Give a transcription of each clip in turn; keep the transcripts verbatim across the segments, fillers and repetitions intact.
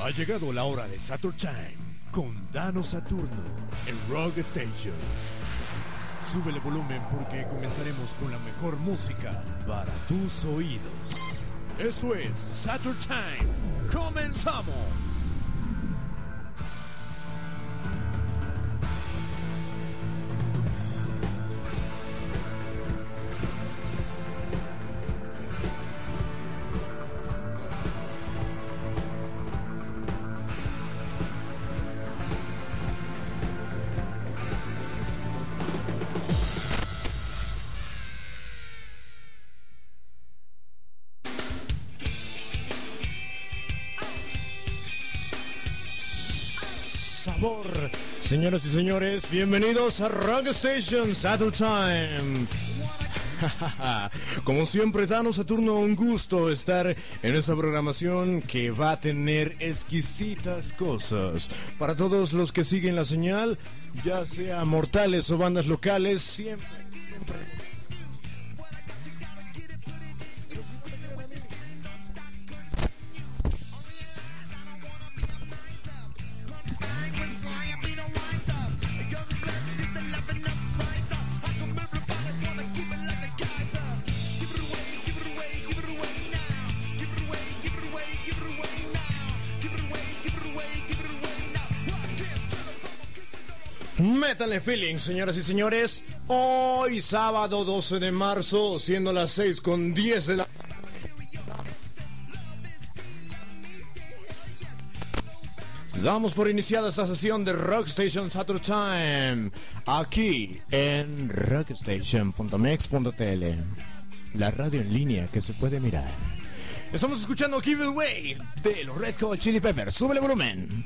Ha llegado la hora de Saturn Time con Dano Saturno en Rock Station. Sube el volumen porque comenzaremos con la mejor música para tus oídos. Esto es Saturn Time. ¡Comenzamos! Señoras y señores, bienvenidos a Rock Station Saturn Time. Como siempre, Dano Saturno, un gusto estar en esta programación que va a tener exquisitas cosas. Para todos los que siguen la señal, ya sea mortales o bandas locales, siempre, siempre. Métanle feeling, señoras y señores. Hoy sábado doce de marzo, siendo las seis con diez de la... Damos por iniciada esta sesión de Rock Station Saturn Time, aquí en rockstation punto mex punto t l, la radio en línea que se puede mirar. Estamos escuchando Give It Away de los Red Hot Chili Peppers. Sube el volumen.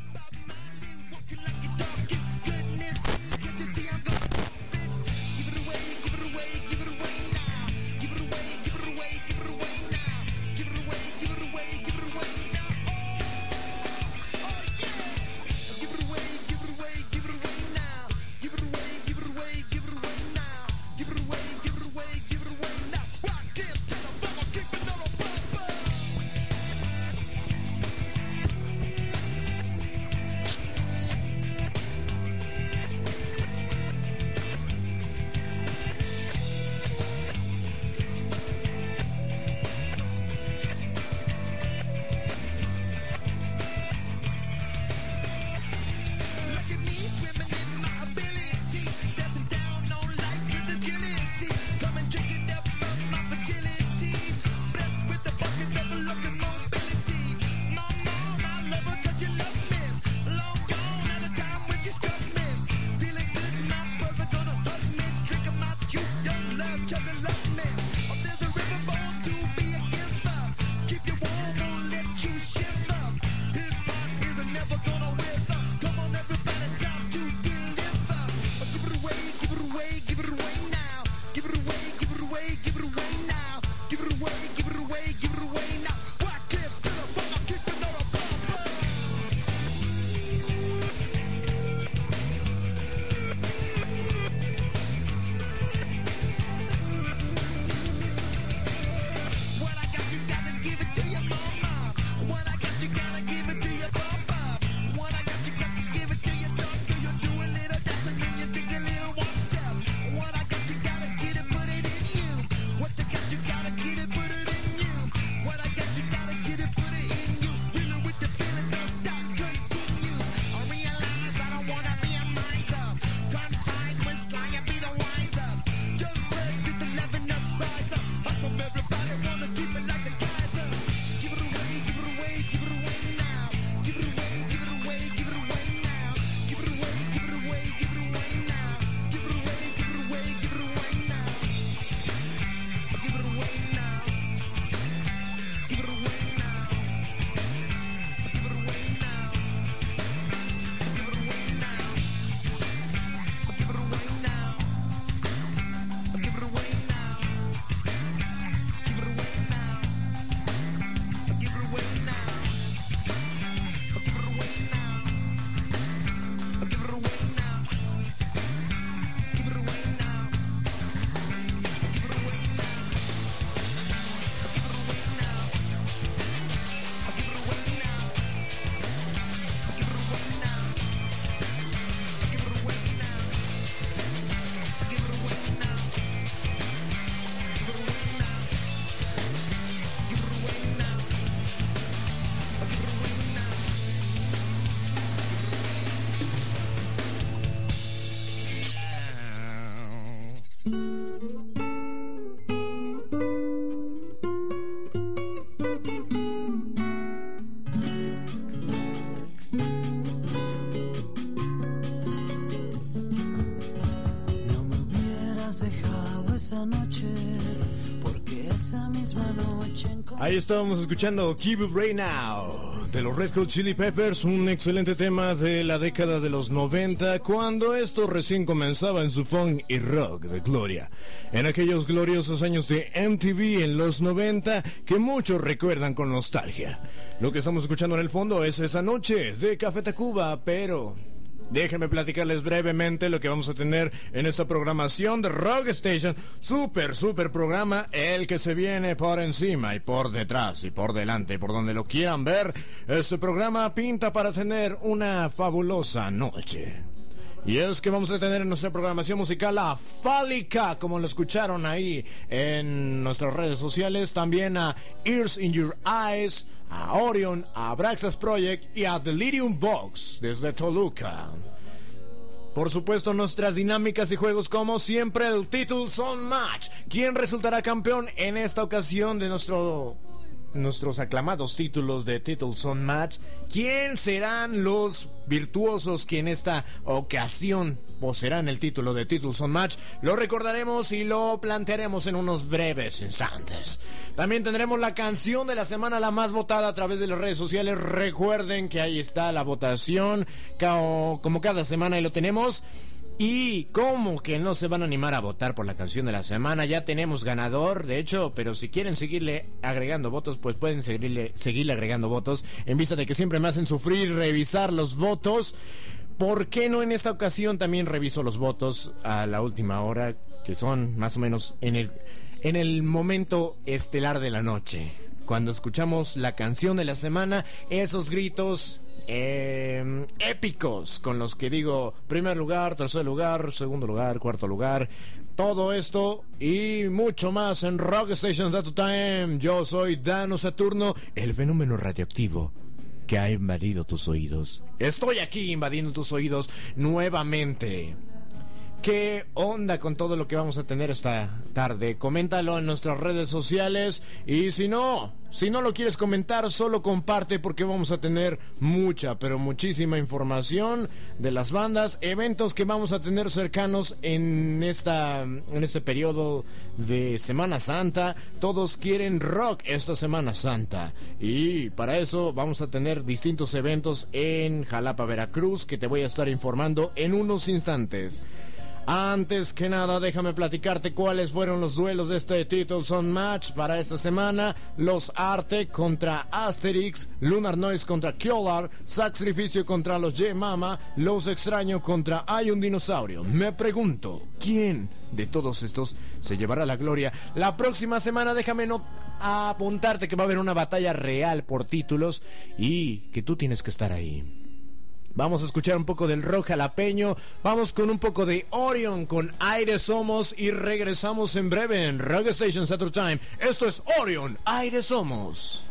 noche, porque esa misma noche... Ahí estábamos escuchando Keep It Right Now de los Red Hot Chili Peppers, un excelente tema de la década de los noventa, cuando esto recién comenzaba en su funk y rock de gloria. En aquellos gloriosos años de M T V en los noventa que muchos recuerdan con nostalgia. Lo que estamos escuchando en el fondo es Esa Noche de Café Tacuba, pero... déjenme platicarles brevemente lo que vamos a tener en esta programación de Rock Station. Super, super programa, el que se viene por encima y por detrás y por delante y por donde lo quieran ver. Este programa pinta para tener una fabulosa noche. Y es que vamos a tener en nuestra programación musical a Fálica, como lo escucharon ahí en nuestras redes sociales. También a Ears in Your Eyes, a Orion, a Braxas Project y a Delirium Box desde Toluca. Por supuesto, nuestras dinámicas y juegos, como siempre, el Titles on Match. ¿Quién resultará campeón en esta ocasión de nuestro... nuestros aclamados títulos de Titles on Match? ¿Quién serán los virtuosos que en esta ocasión poseerán el título de Titles on Match? Lo recordaremos y lo plantearemos en unos breves instantes. También tendremos la canción de la semana, la más votada a través de las redes sociales. Recuerden que ahí está la votación, como cada semana, y lo tenemos. Y como que no se van a animar a votar por la canción de la semana, ya tenemos ganador, de hecho, pero si quieren seguirle agregando votos, pues pueden seguirle, seguirle agregando votos, en vista de que siempre me hacen sufrir revisar los votos. ¿Por qué no en esta ocasión también reviso los votos a la última hora, que son más o menos en el, en el momento estelar de la noche? Cuando escuchamos la canción de la semana, esos gritos... Eh, épicos con los que digo primer lugar, tercer lugar, segundo lugar, cuarto lugar, todo esto y mucho más en Rock Station Data Time. Yo soy Dano Saturno, el fenómeno radioactivo que ha invadido tus oídos. Estoy aquí invadiendo tus oídos nuevamente. ¿Qué onda con todo lo que vamos a tener esta tarde? Coméntalo en nuestras redes sociales. Y si no, si no lo quieres comentar, solo comparte, porque vamos a tener mucha, pero muchísima información de las bandas, eventos que vamos a tener cercanos en esta, en este periodo de Semana Santa. Todos quieren rock esta Semana Santa. Y para eso vamos a tener distintos eventos en Jalapa, Veracruz, que te voy a estar informando en unos instantes. Antes que nada, déjame platicarte cuáles fueron los duelos de este Titles on Match para esta semana. Los Arte contra Asterix, Lunar Noise contra Kyolar, Sacrificio contra los Y-Mama, Los Extraño contra Hay un Dinosaurio. Me pregunto, ¿quién de todos estos se llevará la gloria? La próxima semana déjame no apuntarte que va a haber una batalla real por títulos y que tú tienes que estar ahí. Vamos a escuchar un poco del rock jalapeño. Vamos con un poco de Orion con Aire Somos y regresamos en breve en Rock Station Saturday Time. Esto es Orion, Aire Somos.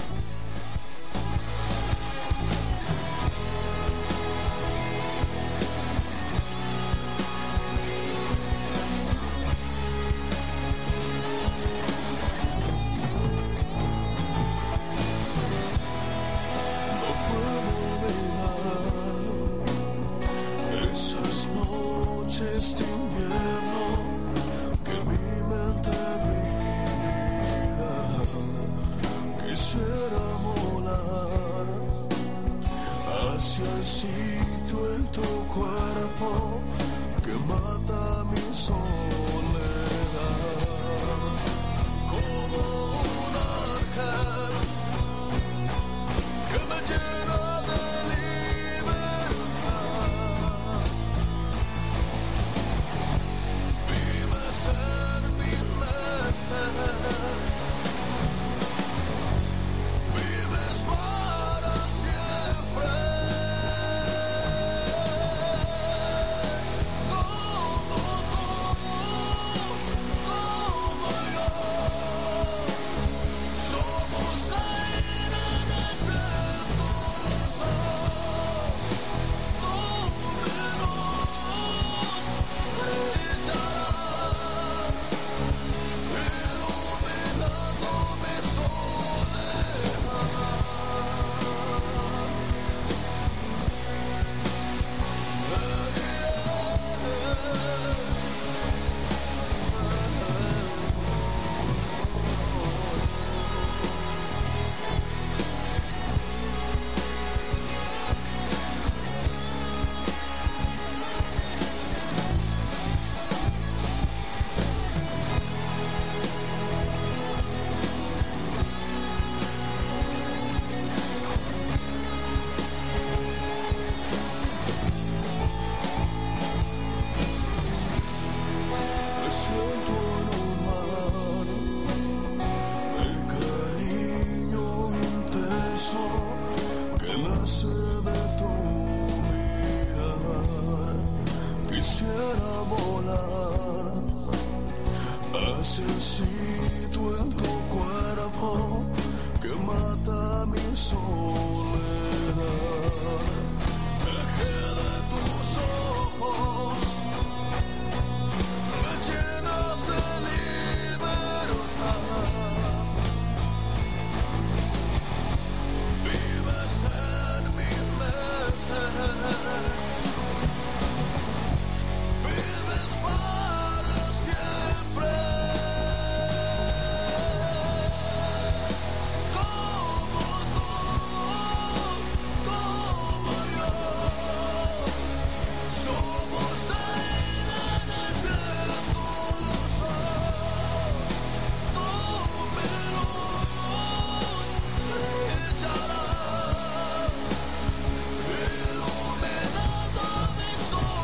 Este invierno que mi mente mira, quisiera volar hacia el sitio en tu cuerpo que mata mi soledad, como un ángel que me llena de libertad. En mi mente vives para siempre. Todo, todo hace el sitio en tu cuerpo que mata mi soledad. Dejé de tus ojos, me llenas de libertad. Vives en mi mente, vives para siempre. Como tú, como yo, somos aire en el viento, lo sabes. Tu luz brillará, iluminando mi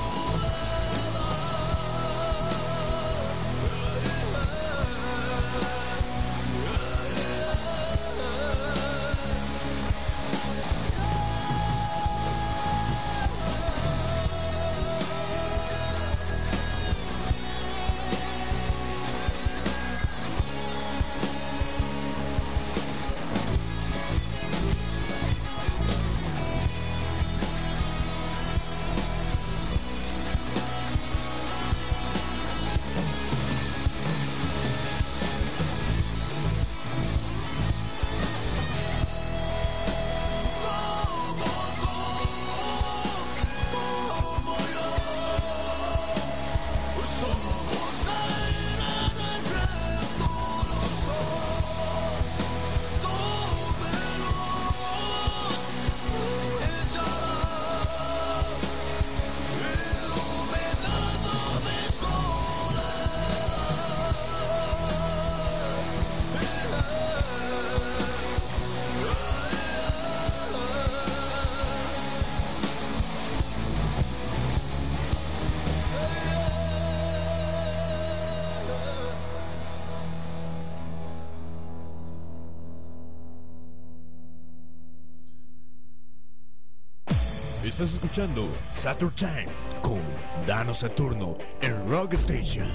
Estás escuchando Saturn Time con Dano Saturno en Rock Station.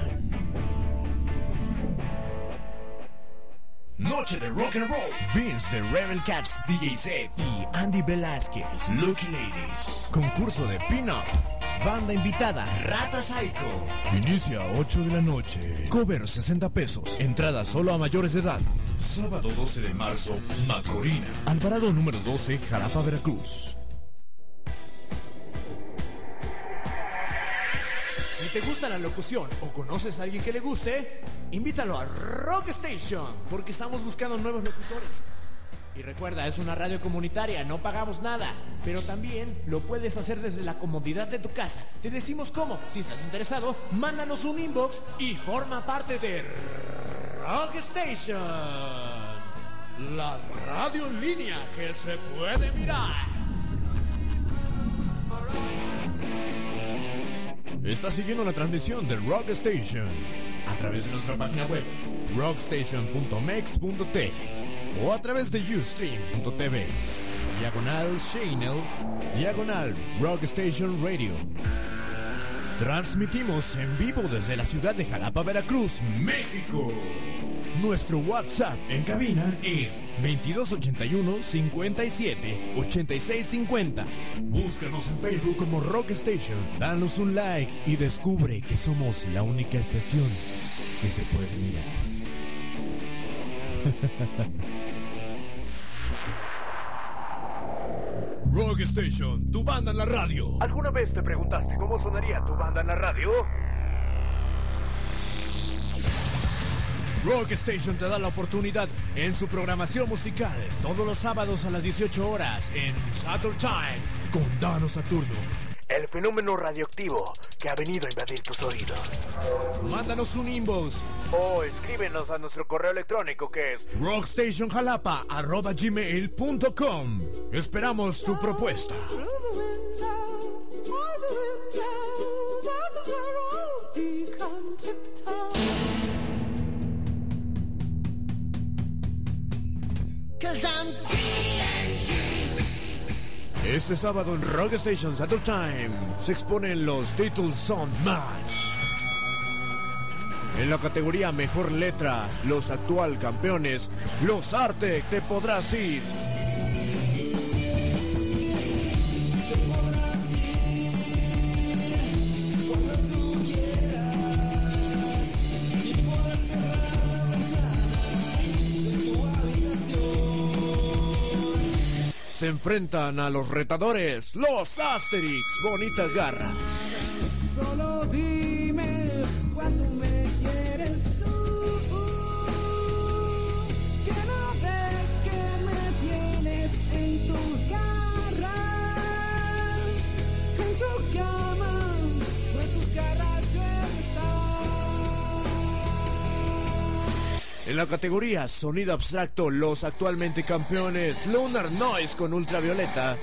Noche de rock and roll. Vince de Rebel Cats, D J Set y Andy Velázquez, Lucky Ladies. Concurso de pin-up. Banda invitada, Rata Psycho. Inicia a ocho de la noche. Cover sesenta pesos. Entrada solo a mayores de edad. Sábado doce de marzo, Macorina. Alvarado número doce, Jalapa, Veracruz. Si te gusta la locución o conoces a alguien que le guste, invítalo a Rock Station, porque estamos buscando nuevos locutores. Y recuerda, es una radio comunitaria, no pagamos nada, pero también lo puedes hacer desde la comodidad de tu casa. Te decimos cómo. Si estás interesado, mándanos un inbox y forma parte de Rock Station, la radio en línea que se puede mirar. Estás siguiendo la transmisión de Rock Station a través de nuestra página web rockstation punto mex punto t o a través de ustream punto t v, diagonal channel, diagonal Rock Station Radio. Transmitimos en vivo desde la ciudad de Jalapa, Veracruz, México. Nuestro WhatsApp en cabina es veintidós ochenta y uno, cincuenta y siete, ochenta y seis cincuenta. Búscanos en Facebook como Rock Station. Danos un like y descubre que somos la única estación que se puede mirar. Rock Station, tu banda en la radio. ¿Alguna vez te preguntaste cómo sonaría tu banda en la radio? Rock Station te da la oportunidad en su programación musical todos los sábados a las dieciocho horas en Saturn Time con Dano Saturno, el fenómeno radioactivo que ha venido a invadir tus oídos. Mándanos un inbox o escríbenos a nuestro correo electrónico que es rockstationjalapa arroba gmail punto com. Esperamos tu propuesta. Este sábado en Rock Station Saturn Time se exponen los Titles Sound Match. En la categoría Mejor Letra, los actual campeones, Los Artec, Te Podrás Ir. Se enfrentan a los retadores, los Asterix, Bonitas Garras. Solo dime cuánto me quieres tú, que no ves que me tienes en tus garras, en tu cama, o en tus garras yo En la categoría Sonido Abstracto, los actualmente campeones, Lunar Noise con Ultravioleta.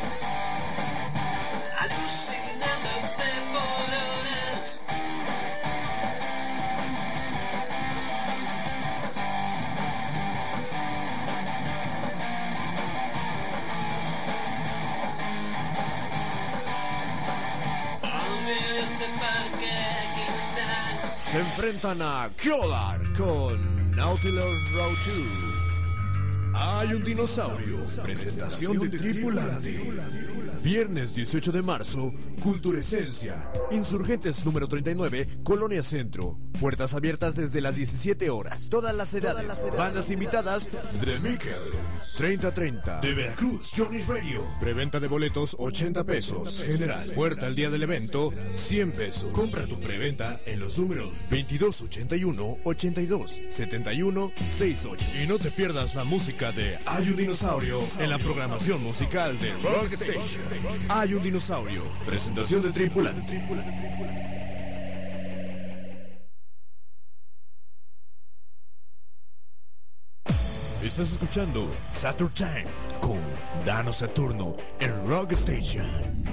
Se enfrentan a Kyodar con Nautilus Row dos. Hay un dinosaurio. Presentación de Tripulante. Viernes dieciocho de marzo, Culturescencia. Insurgentes número treinta y nueve, Colonia Centro. Puertas abiertas desde las diecisiete horas. Todas las edades. Bandas invitadas: The Mikel, treinta treinta. De Veracruz, Johnny's Radio. Preventa de boletos, ochenta pesos. General. Puerta al día del evento, cien pesos. Compra tu preventa en los números veintidós ochenta y uno, ochenta y dos, setenta y uno, sesenta y ocho. Y no te pierdas la música de Hay un dinosaurio en la programación musical de Rock Station. Hay un dinosaurio. Presentación de Tripulante. Estás escuchando Saturn Time con Dano Saturno en Rock Station.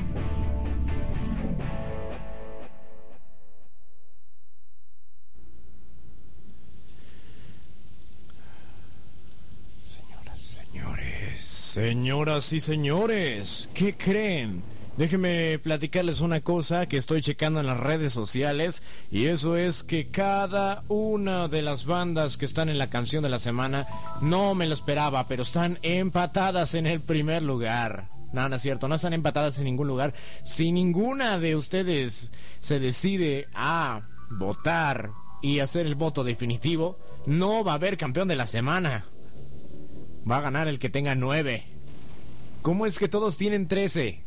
Señoras, señores, señoras y señores, ¿qué creen? Déjenme platicarles una cosa que estoy checando en las redes sociales, y eso es que cada una de las bandas que están en la canción de la semana, no me lo esperaba, pero están empatadas en el primer lugar. No, no es cierto, no están empatadas en ningún lugar. Si ninguna de ustedes se decide a votar y hacer el voto definitivo, no va a haber campeón de la semana. Va a ganar el que tenga nueve. ¿Cómo es que todos tienen trece?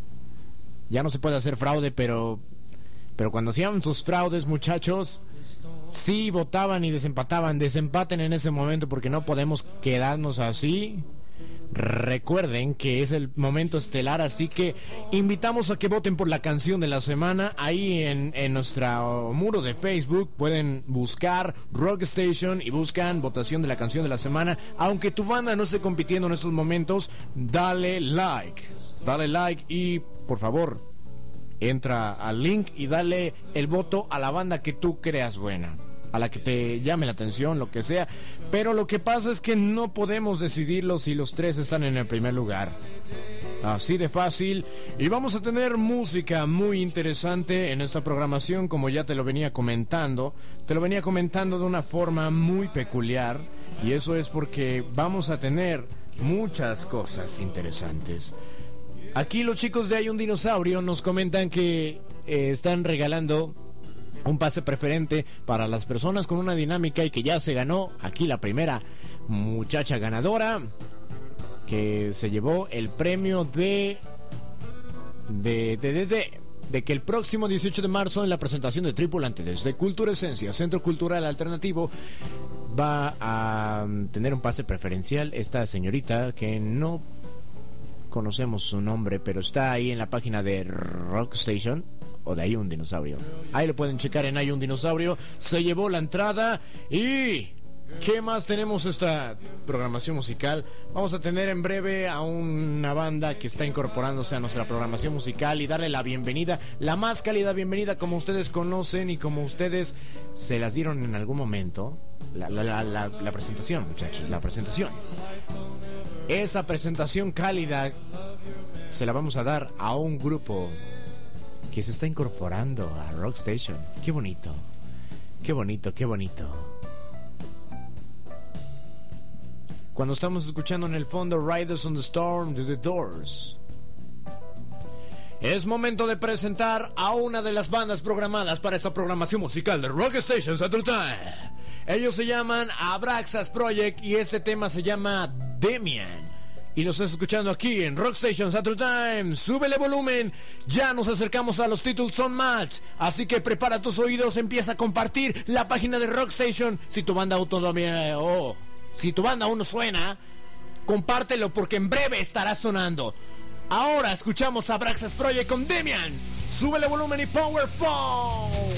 Ya no se puede hacer fraude, pero pero cuando hacían sus fraudes, muchachos, sí votaban y desempataban. Desempaten en ese momento, porque no podemos quedarnos así. Recuerden que es el momento estelar, así que invitamos a que voten por la canción de la semana. Ahí en, en nuestro muro de Facebook pueden buscar Rock Station y buscan votación de la canción de la semana. Aunque tu banda no esté compitiendo en estos momentos, dale like. Dale like y, por favor, entra al link y dale el voto a la banda que tú creas buena, a la que te llame la atención, lo que sea. Pero lo que pasa es que no podemos decidirlo si los tres están en el primer lugar. Así de fácil. Y vamos a tener música muy interesante en esta programación, como ya te lo venía comentando. Te lo venía comentando de una forma muy peculiar, y eso es porque vamos a tener muchas cosas interesantes. Aquí los chicos de Hay un Dinosaurio nos comentan que eh, están regalando un pase preferente para las personas con una dinámica, y que ya se ganó aquí la primera muchacha ganadora, que se llevó el premio de de de, de, de, de que el próximo dieciocho de marzo, en la presentación de Tripulante desde Culturescencia, Centro Cultural Alternativo, va a tener un pase preferencial. Esta señorita, que no conocemos su nombre, pero está ahí en la página de Rock Station o de Hay un Dinosaurio. Ahí lo pueden checar en Hay un Dinosaurio. Se llevó la entrada. ¿Y qué más tenemos esta programación musical? Vamos a tener en breve a una banda que está incorporándose a nuestra programación musical, y darle la bienvenida, la más cálida bienvenida, como ustedes conocen y como ustedes se las dieron en algún momento. La, la, la, la, la presentación, muchachos, la presentación. Esa presentación cálida se la vamos a dar a un grupo que se está incorporando a Rock Station. Qué bonito. Qué bonito, qué bonito. Cuando estamos escuchando en el fondo Riders on the Storm de The Doors, es momento de presentar a una de las bandas programadas para esta programación musical de Rock Station Saturday Time. Ellos se llaman Abraxas Project y este tema se llama Demian. Y lo estás escuchando aquí en Rock Station Saturday Time. Súbele volumen, ya nos acercamos a los Titles on Match. Así que prepara tus oídos, empieza a compartir la página de Rock Station. Si tu banda aún todavía... Oh, si tu banda aún no suena, compártelo porque en breve estará sonando. Ahora escuchamos a Abraxas Project con Demian. Súbele volumen y Powerful.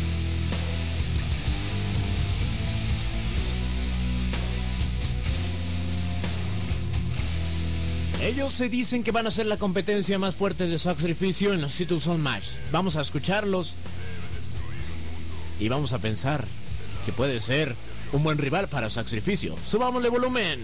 Ellos se dicen que van a ser la competencia más fuerte de Sacrificio en los Titles on Match. Vamos a escucharlos y vamos a pensar que puede ser un buen rival para Sacrificio. Subámosle volumen.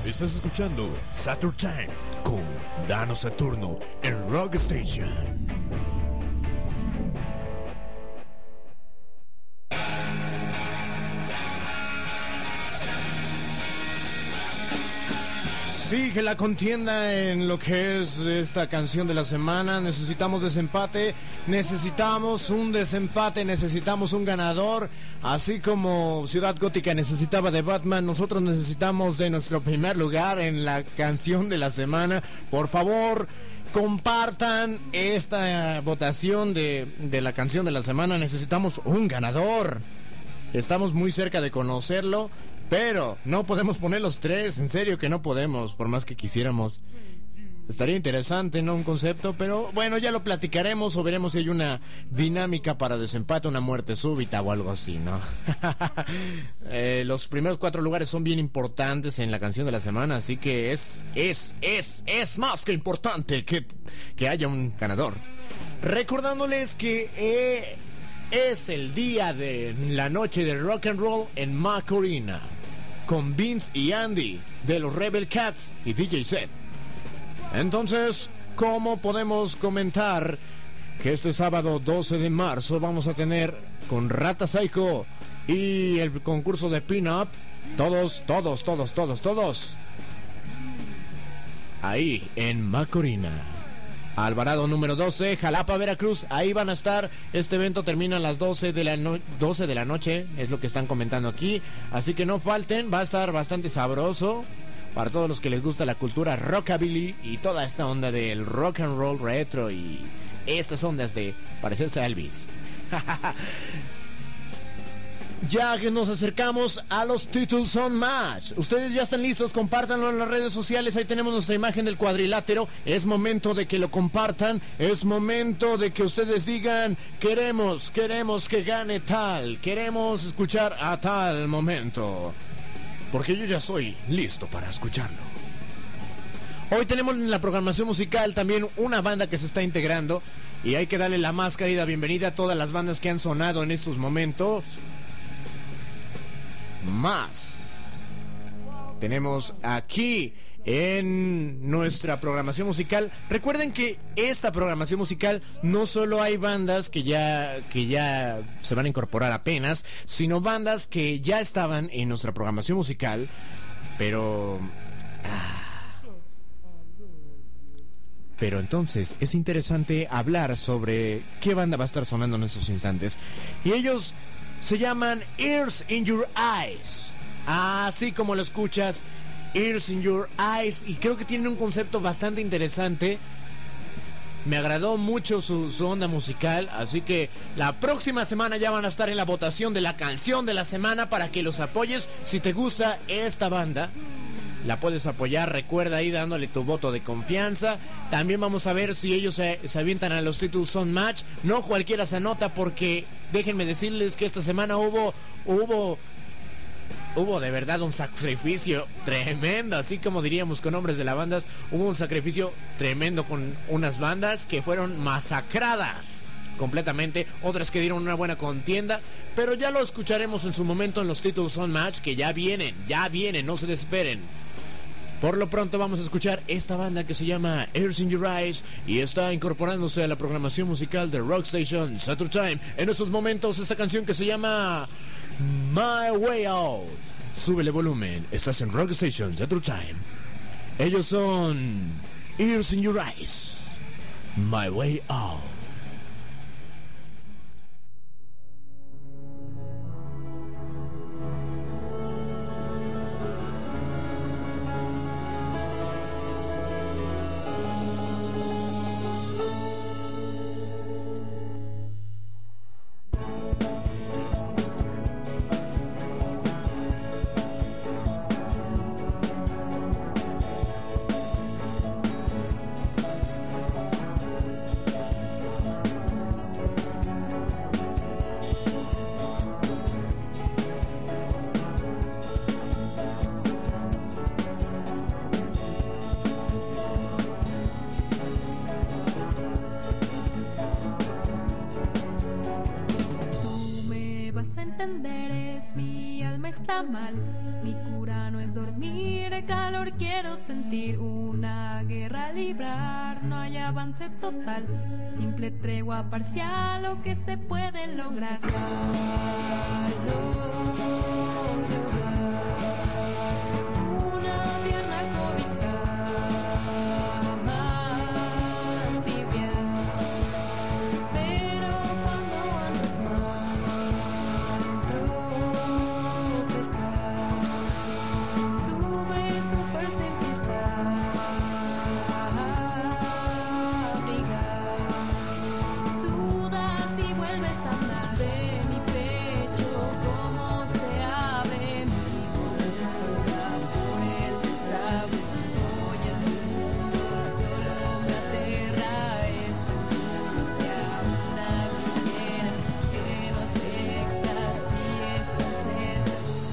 Estás escuchando Saturn Time con Dano Saturno en Rock Station. Sigue la contienda en lo que es esta canción de la semana. Necesitamos desempate, necesitamos un desempate, necesitamos un ganador. Así como Ciudad Gótica necesitaba de Batman, nosotros necesitamos de nuestro primer lugar en la canción de la semana. Por favor, compartan esta votación de, de la canción de la semana. Necesitamos un ganador. Estamos muy cerca de conocerlo, pero no podemos poner los tres, en serio que no podemos, por más que quisiéramos. Estaría interesante, ¿no? Un concepto, pero bueno, ya lo platicaremos o veremos si hay una dinámica para desempate, una muerte súbita o algo así, ¿no? eh, los primeros cuatro lugares son bien importantes en la canción de la semana, así que es, es, es, es más que importante que, que haya un ganador. Recordándoles que... Eh, es el día de la noche de rock and roll en Macorina, con Vince y Andy de los Rebel Cats y D J Set. Entonces, ¿cómo podemos comentar que este sábado doce de marzo vamos a tener con Rata Psycho y el concurso de Pin-Up? Todos, todos, todos, todos, todos ahí en Macorina. Alvarado número doce, Jalapa, Veracruz, ahí van a estar. Este evento termina a las doce de la, no- doce de la noche, es lo que están comentando aquí. Así que no falten, va a estar bastante sabroso para todos los que les gusta la cultura rockabilly y toda esta onda del rock and roll retro y estas ondas de parecerse a Elvis. Ya que nos acercamos a los Titles on Match. Ustedes ya están listos, compártanlo en las redes sociales. Ahí tenemos nuestra imagen del cuadrilátero. Es momento de que lo compartan. Es momento de que ustedes digan: queremos, queremos que gane tal. Queremos escuchar a tal momento. Porque yo ya soy listo para escucharlo. Hoy tenemos en la programación musical también una banda que se está integrando. Y hay que darle la más querida bienvenida a todas las bandas que han sonado en estos momentos. Más tenemos aquí en nuestra programación musical. Recuerden que esta programación musical no solo hay bandas que ya que ya se van a incorporar apenas, sino bandas que ya estaban en nuestra programación musical, pero ah, pero entonces es interesante hablar sobre qué banda va a estar sonando en estos instantes. Y ellos se llaman Ears in Your Eyes. Así como lo escuchas, Ears in Your Eyes. Y creo que tienen un concepto bastante interesante. Me agradó mucho su, su onda musical. Así que la próxima semana ya van a estar en la votación de la canción de la semana para que los apoyes. Si te gusta esta banda, la puedes apoyar, recuerda ahí dándole tu voto de confianza. También vamos a ver si ellos se, se avientan a los Titles on Match. No cualquiera se anota, porque déjenme decirles que esta semana hubo hubo hubo de verdad un sacrificio tremendo, así como diríamos con nombres de las bandas. Hubo un sacrificio tremendo con unas bandas que fueron masacradas completamente, otras que dieron una buena contienda, pero ya lo escucharemos en su momento en los Titles on Match, que ya vienen, ya vienen, no se desesperen. Por lo pronto vamos a escuchar esta banda que se llama Ears in Your Eyes y está incorporándose a la programación musical de Rock Station Saturn Time. En estos momentos esta canción que se llama My Way Out. Súbele volumen, estás en Rock Station Saturn Time. Ellos son Ears in Your Eyes, My Way Out. Thank vas a entender es mi alma está mal. Mi cura no es dormir, el calor quiero sentir. Una guerra a librar, no hay avance total. Simple tregua parcial, lo que se puede lograr. Calor de hogar, una tierna cobija más tibia. Pero cuando andas mal, tropezar, sube su fuerza empieza a abrigar. Sudas y vuelves a andar de mi pecho, como se abre mi cordura por el desagüe. Hoy el mundo solo me aterra esta angustia, una quimera que no afecta si estás cerca.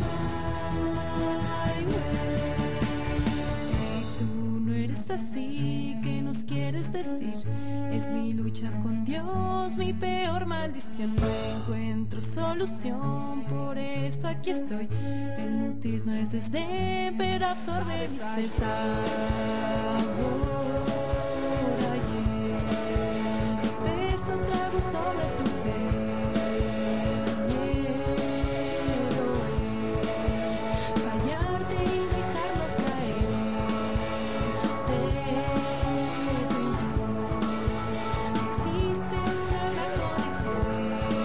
Ay, güey, tú no eres así, ¿qué nos quieres decir? Es mi lucha con Dios, mi peor maldición. No encuentro solución, por eso aquí estoy. El mutis no es desdén, pero absorbe mi cesar. Ayer, espeso trago sobre tu fe. Miedo es fallarte y dejarnos caer. Te tú y yo. Existe una gran conexión.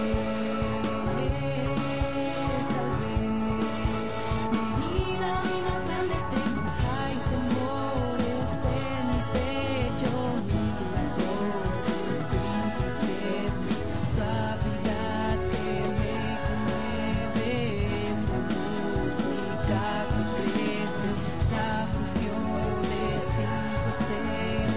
Es tal vez mi herida y más grande tengo. Hay temores en mi pecho, mi dolor sin proyecto, suavidad que me conmueve. Es la música que crece, la fusión de cinco seres.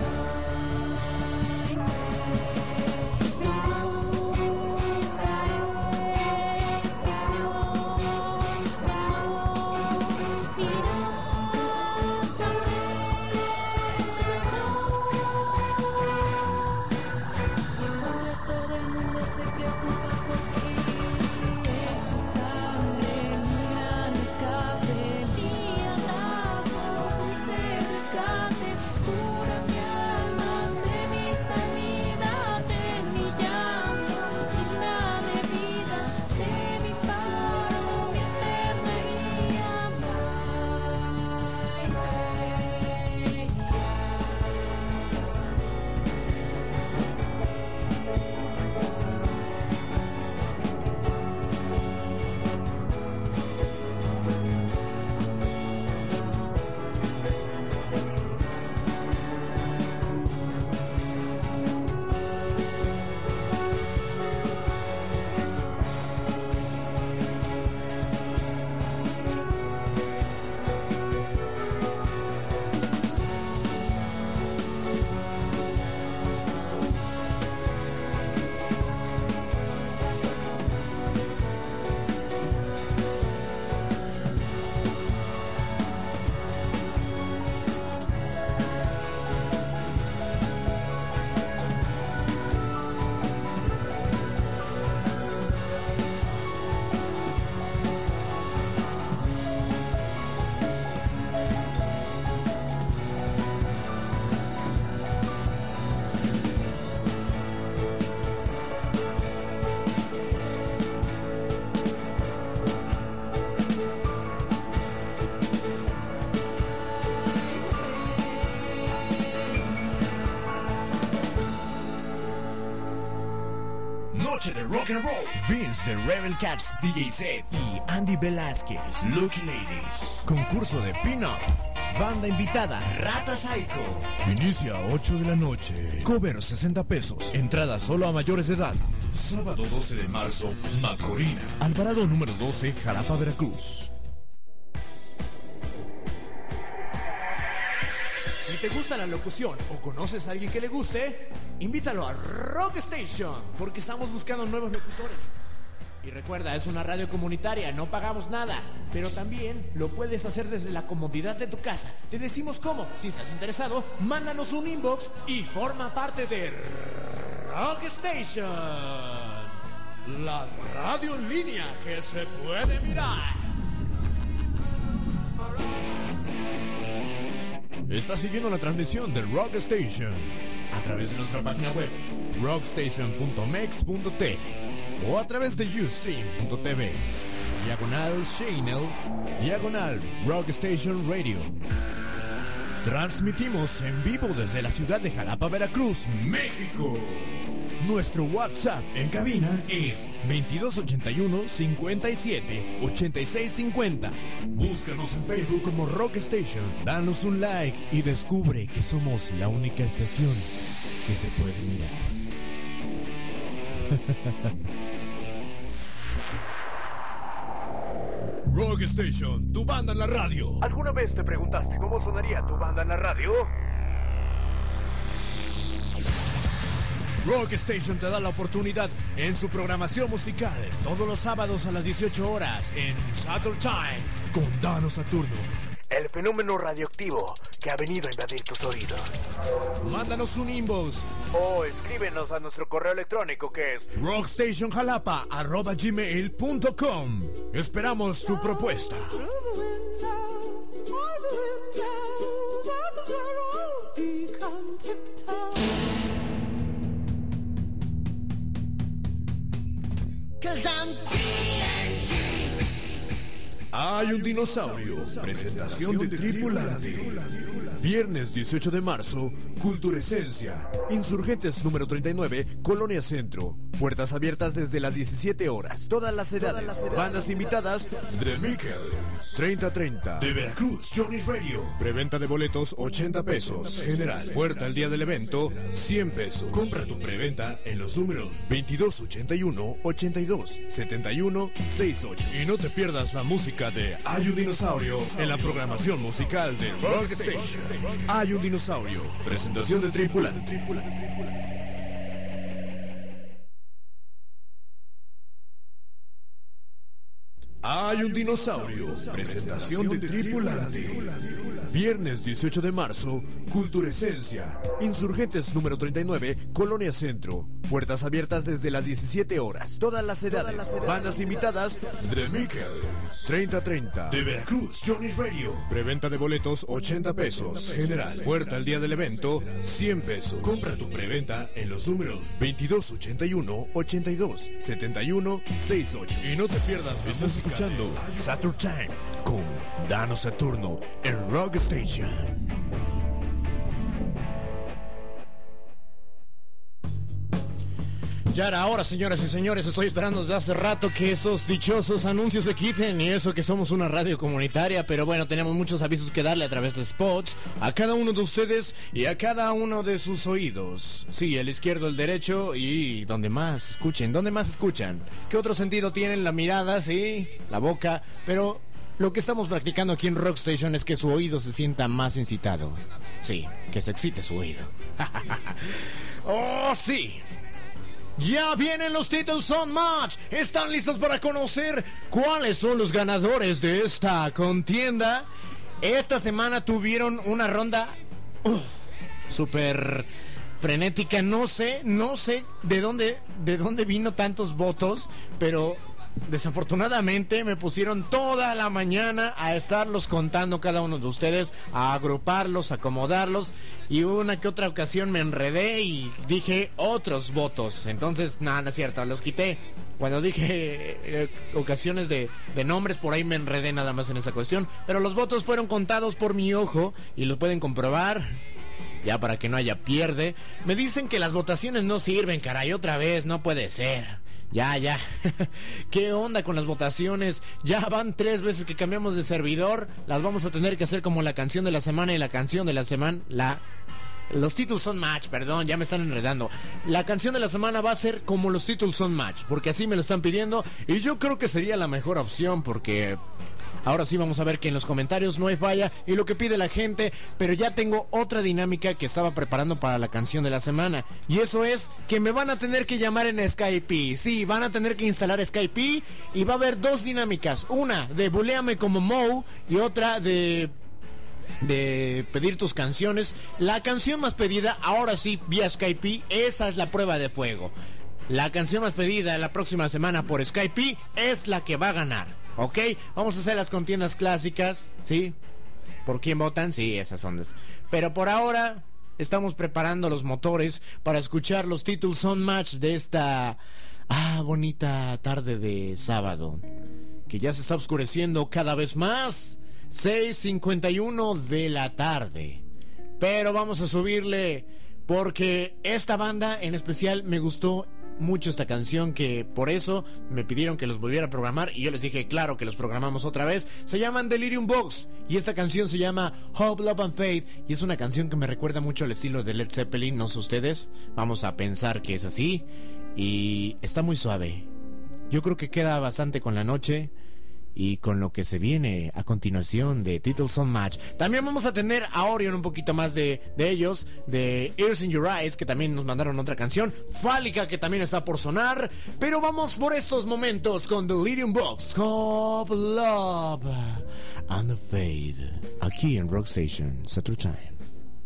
Ay, mi nunca es ficción, mi amor, mi raza mientras todo el mundo se preocupa por ti. Es tu sangre, mi gran escape, mi atajo, dulce rescate. Cura mi alma, sé mi sanidad, en mi llanto, digna de vida. Sé mi faro, mi eterna guía. Ay, ay, ay. Noche de rock and roll. Vince de Rebel Cats, D J Set y Andy Velázquez, Lucky Ladies. Concurso de pin-up. Banda invitada, Rata Psycho. Inicia a ocho de la noche. Cover sesenta pesos. Entrada solo a mayores de edad. Sábado doce de marzo, Macorina. Alvarado número doce, Jalapa, Veracruz. Si te gusta la locución o conoces a alguien que le guste, invítalo a Rock Station, porque estamos buscando nuevos locutores. Y recuerda, es una radio comunitaria, no pagamos nada, pero también lo puedes hacer desde la comodidad de tu casa. Te decimos cómo. Si estás interesado, mándanos un inbox y forma parte de Rock Station. la radio en línea que se puede mirar. Está siguiendo la transmisión de Rock Station a través de nuestra página web rockstation punto mex punto t v o a través de ustream punto t v, diagonal channel, diagonal Rock Station Radio. Transmitimos en vivo desde la ciudad de Jalapa, Veracruz, México. Nuestro WhatsApp en cabina es veintidós ochenta y uno, cincuenta y siete, ochenta y seis cincuenta. Búscanos en Facebook como Rock Station. Danos un like y descubre que somos la única estación que se puede mirar. Rock Station, tu banda en la radio. ¿Alguna vez te preguntaste cómo sonaría tu banda en la radio? Rock Station te da la oportunidad en su programación musical todos los sábados a las dieciocho horas en Saturn Time con Dano Saturno, el fenómeno radioactivo que ha venido a invadir tus oídos. Mándanos un inbox o escríbenos a nuestro correo electrónico que es rockstationjalapa arroba gmail punto com. Esperamos tu propuesta. Hay un dinosaurio. Presentación de Tripulante. Viernes dieciocho de marzo, Culturescencia. Insurgentes número treinta y nueve, Colonia Centro. Puertas abiertas desde las diecisiete horas. Todas las edades. Bandas invitadas: The Mikel, treinta treinta. De Veracruz, Johnny's Radio. Preventa de boletos, ochenta pesos. General. Puerta el día del evento, cien pesos. Compra tu preventa en los números veintidós ochenta y uno, ochenta y dos, setenta y uno, sesenta y ocho. Y no te pierdas la música de Hay un dinosaurio en la programación musical de Rock Station. Hay un dinosaurio. Presentación de Tripulante. Hay un dinosaurio. Presentación de Tripulante. Viernes dieciocho de marzo, Culturescencia. Insurgentes número treinta y nueve, Colonia Centro. Puertas abiertas desde las diecisiete horas. Todas las edades. Bandas invitadas: The Mikel, treinta treinta. De Veracruz, Johnny's Radio. Preventa de boletos, ochenta pesos. General. Puerta el día del evento, cien pesos. Compra tu preventa en los números veintidós ochenta y uno, ochenta y dos, setenta y uno, sesenta y ocho. Y no te pierdas. Estás escuchando Saturn Time con Dano Saturno en Rock Station. Ya era hora, señoras y señores. Estoy esperando desde hace rato que esos dichosos anuncios se quiten. Y eso que somos una radio comunitaria. Pero bueno, tenemos muchos avisos que darle a través de spots a cada uno de ustedes y a cada uno de sus oídos. Sí, el izquierdo, el derecho y donde más escuchen. ¿Dónde más escuchan? ¿Qué otro sentido tienen? La mirada, sí, la boca. Pero lo que estamos practicando aquí en Rock Station es que su oído se sienta más incitado. Sí, que se excite su oído. ¡Oh, sí! Ya vienen los Titles on Match. ¿Están listos para conocer cuáles son los ganadores de esta contienda? Esta semana tuvieron una ronda uf, súper frenética. No sé, no sé de dónde, de dónde vino tantos votos, pero desafortunadamente me pusieron toda la mañana a estarlos contando cada uno de ustedes, a agruparlos, a acomodarlos, y una que otra ocasión me enredé y dije otros votos. Entonces, nada, no es cierto, los quité. Cuando dije eh, ocasiones de, de nombres, por ahí me enredé nada más en esa cuestión. Pero los votos fueron contados por mi ojo y lo pueden comprobar. Ya para que no haya pierde. Me dicen que las votaciones no sirven, caray, otra vez, no puede ser. Ya, ya. ¿Qué onda con las votaciones? Ya van tres veces que cambiamos de servidor. Las vamos a tener que hacer como la canción de la semana y la canción de la semana. La... Los títulos son match, perdón, ya me están enredando. La canción de la semana va a ser como los títulos son match, porque así me lo están pidiendo. Y yo creo que sería la mejor opción, porque ahora sí vamos a ver que en los comentarios no hay falla y lo que pide la gente. Pero ya tengo otra dinámica que estaba preparando para la canción de la semana, y eso es que me van a tener que llamar en Skype. Sí, van a tener que instalar Skype. Y va a haber dos dinámicas, una de buleame como Moe y otra de... de pedir tus canciones. La canción más pedida, ahora sí, vía Skype, esa es la prueba de fuego. la canción más pedida la próxima semana por Skype es la que va a ganar, ¿ok? Vamos a hacer las contiendas clásicas, ¿sí? ¿Por quién votan? Sí, esas son. Pero por ahora estamos preparando los motores para escuchar los Titles on Match de esta ah, bonita tarde de sábado, que ya se está oscureciendo cada vez más. seis cincuenta y uno de la tarde. Pero vamos a subirle, porque esta banda en especial me gustó mucho esta canción, que por eso me pidieron que los volviera a programar y yo les dije claro que los programamos otra vez. Se llaman Delirium Box y esta canción se llama Hope, Love and Faith, y es una canción que me recuerda mucho al estilo de Led Zeppelin. No sé ustedes, vamos a pensar que es así, y está muy suave. Yo creo que queda bastante con la noche y con lo que se viene a continuación de Titles on Match. También vamos a tener a Orion, un poquito más de, de ellos, de Ears in Your Eyes, que también nos mandaron otra canción, Fálica, que también está por sonar. Pero vamos por estos momentos con Delirium Box, Hope, Love and Faith, aquí en Rock Station, Saturday Time.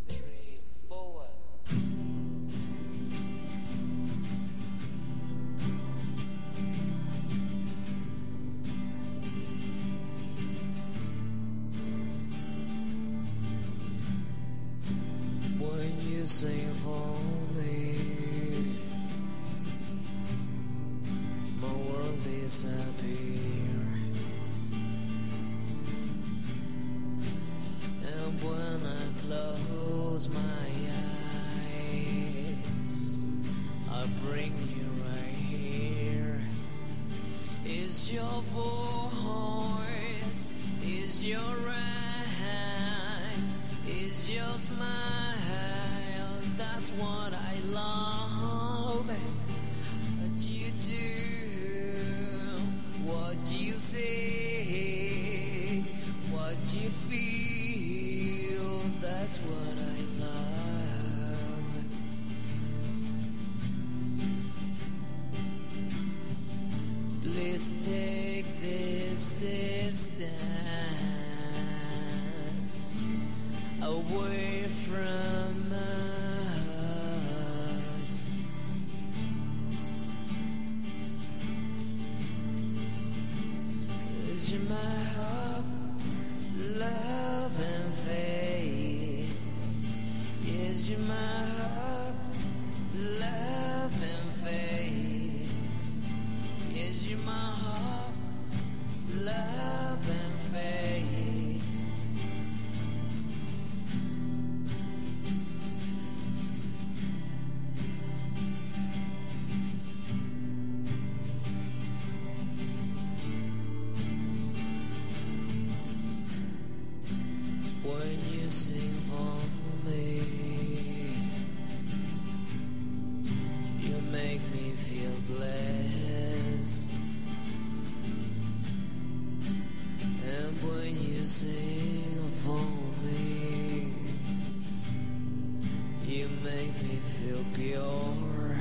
You sing for me, my world disappear, and when I close my eyes, I bring you right here. Is your voice, is your eyes, is your smile, that's what I love. What you do, what you say, what you feel, that's what I love. Please take this distance away from us. Cause you're my hope, love and faith. Yes, you're my hope, love and faith. Yes, you're my hope, love and faith. When you sing for me, you make me feel blessed. And when you sing for me, you make me feel pure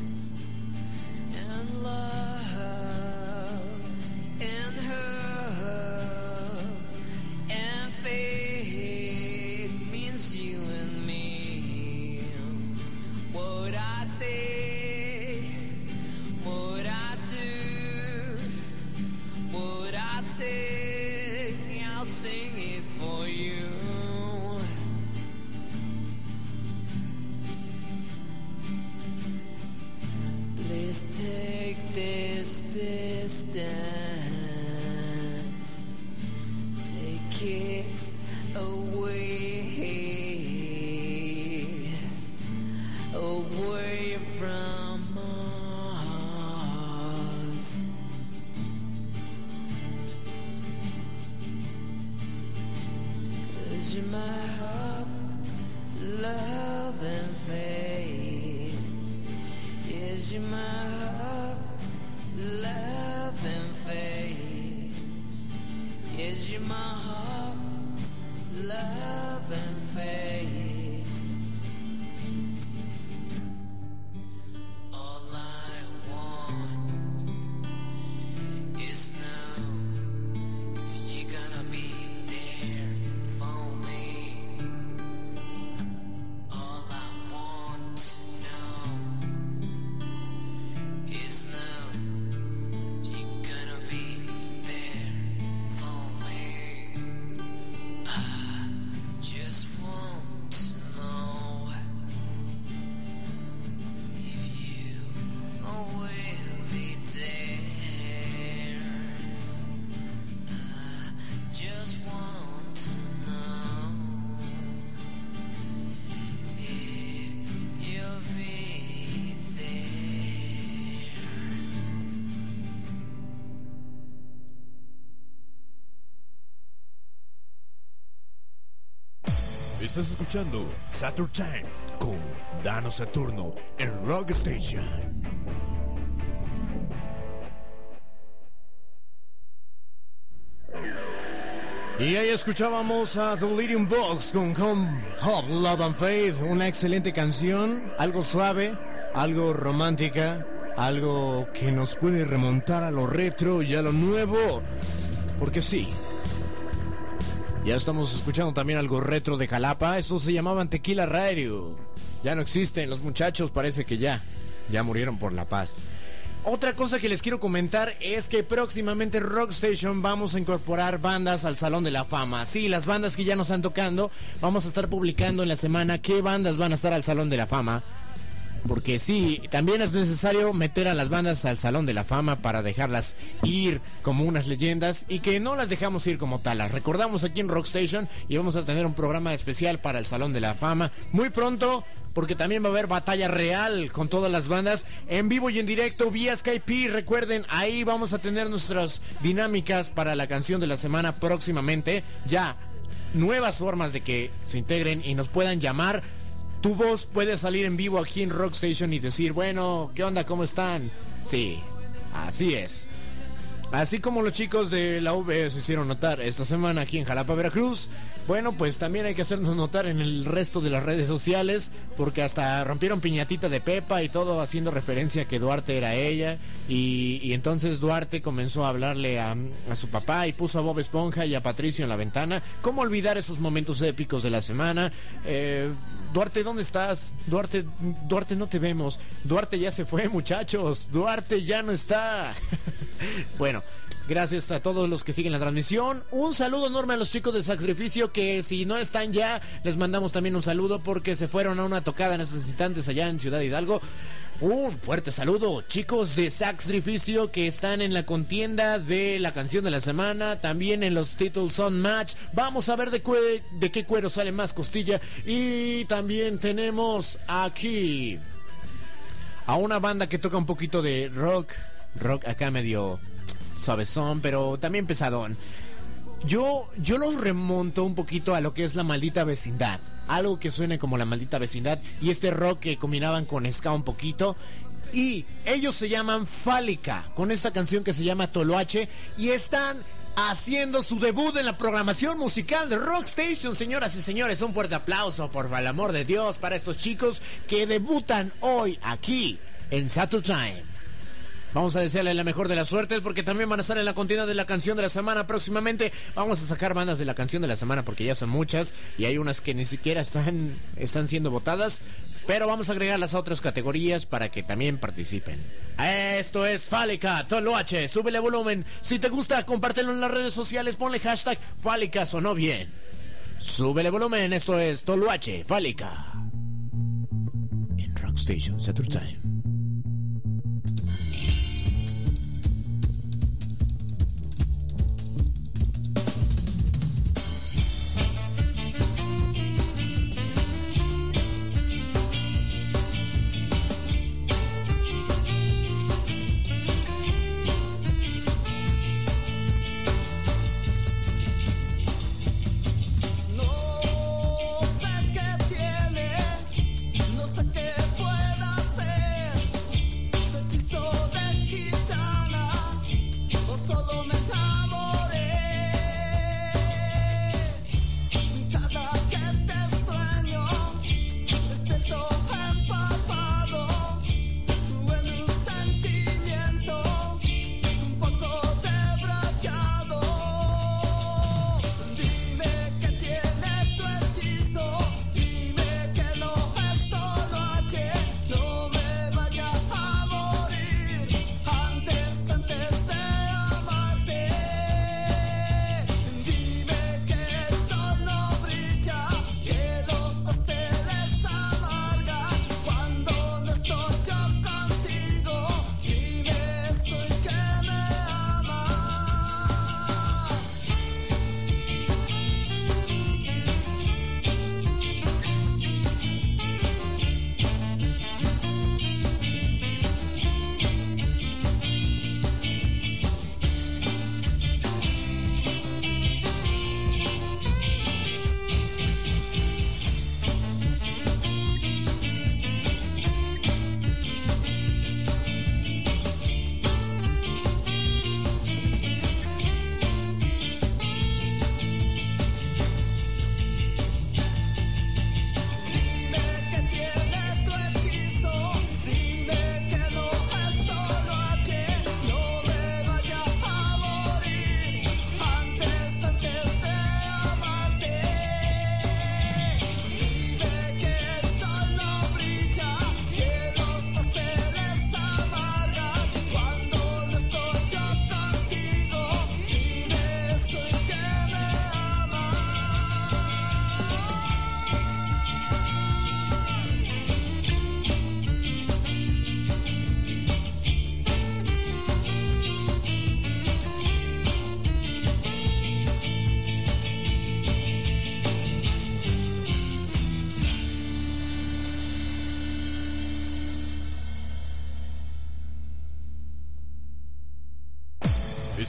and love and hope and faith means you and me. What I say, what I do, what I say, I'll sing it for you. Please take this distance, take it away, away from us. Cause you're my hope, love and faith. Yes, you're my hope, love and faith. Yes, you're my hope, love and faith. All I want is now that you're gonna be there for me. All I want to know Estás escuchando Saturn Time con Dano Saturno en Rock Station. Y ahí escuchábamos a Delirium Box con Come Hope, Love and Faith, una excelente canción, algo suave, algo romántica, algo que nos puede remontar a lo retro y a lo nuevo, porque sí. Ya estamos escuchando también algo retro de Jalapa. Estos se llamaban Tequila Radio. Ya no existen, los muchachos parece que ya, ya murieron por la paz. Otra cosa que les quiero comentar es que próximamente Rock Station vamos a incorporar bandas al Salón de la Fama. Sí, las bandas que ya nos están tocando, vamos a estar publicando en la semana qué bandas van a estar al Salón de la Fama. Porque sí, también es necesario meter a las bandas al Salón de la Fama para dejarlas ir como unas leyendas y que no las dejamos ir como tal. Las recordamos aquí en Rock Station y vamos a tener un programa especial para el Salón de la Fama muy pronto, porque también va a haber batalla real con todas las bandas en vivo y en directo vía Skype. Recuerden, ahí vamos a tener nuestras dinámicas para la canción de la semana próximamente. Ya, nuevas formas de que se integren y nos puedan llamar. Tu voz puede salir en vivo aquí en Rock Station y decir, bueno, ¿qué onda? ¿Cómo están? Sí, así es. Así como los chicos de la U V se hicieron notar esta semana aquí en Jalapa, Veracruz, bueno, pues también hay que hacernos notar en el resto de las redes sociales, porque hasta rompieron piñatita de Pepa y todo haciendo referencia a que Duarte era ella, y, y entonces Duarte comenzó a hablarle a, a su papá y puso a Bob Esponja y a Patricio en la ventana. ¿Cómo olvidar esos momentos épicos de la semana? Eh, Duarte, ¿dónde estás? Duarte, Duarte, no te vemos. Duarte ya se fue, muchachos. Duarte ya no está. Bueno, gracias a todos los que siguen la transmisión. Un saludo enorme a los chicos del Sacrificio, que si no están ya, les mandamos también un saludo porque se fueron a una tocada en estos instantes allá en Ciudad Hidalgo. Un fuerte saludo, chicos de Sacrificio, que están en la contienda de la canción de la semana, también en los Titles on Match. Vamos a ver de, cue- de qué cuero sale más costilla. Y también tenemos aquí a una banda que toca un poquito de rock, rock acá medio suavezón, pero también pesadón. Yo, yo los remonto un poquito a lo que es La Maldita Vecindad, algo que suene como La Maldita Vecindad, y este rock que combinaban con ska un poquito. Y ellos se llaman Fálica, con esta canción que se llama Toloache, y están haciendo su debut en la programación musical de Rock Station. Señoras y señores, un fuerte aplauso, por el amor de Dios, para estos chicos que debutan hoy aquí en Saturn Time. Vamos a desearle la mejor de las suertes, porque también van a estar en la contienda de la canción de la semana próximamente. Vamos a sacar bandas de la canción de la semana porque ya son muchas y hay unas que ni siquiera están, están siendo votadas, pero vamos a agregarlas a otras categorías para que también participen. Esto es Fálica, Toloache, súbele volumen. Si te gusta, compártelo en las redes sociales, ponle hashtag Fálica, sonó bien. Súbele volumen, esto es Toloache, Fálica. En Rock Station, Saturn Time. No sé qué tiene, no sé qué pueda hacer.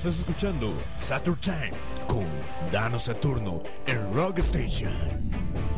Estás escuchando Saturn Time con Dano Saturno en Rock Station.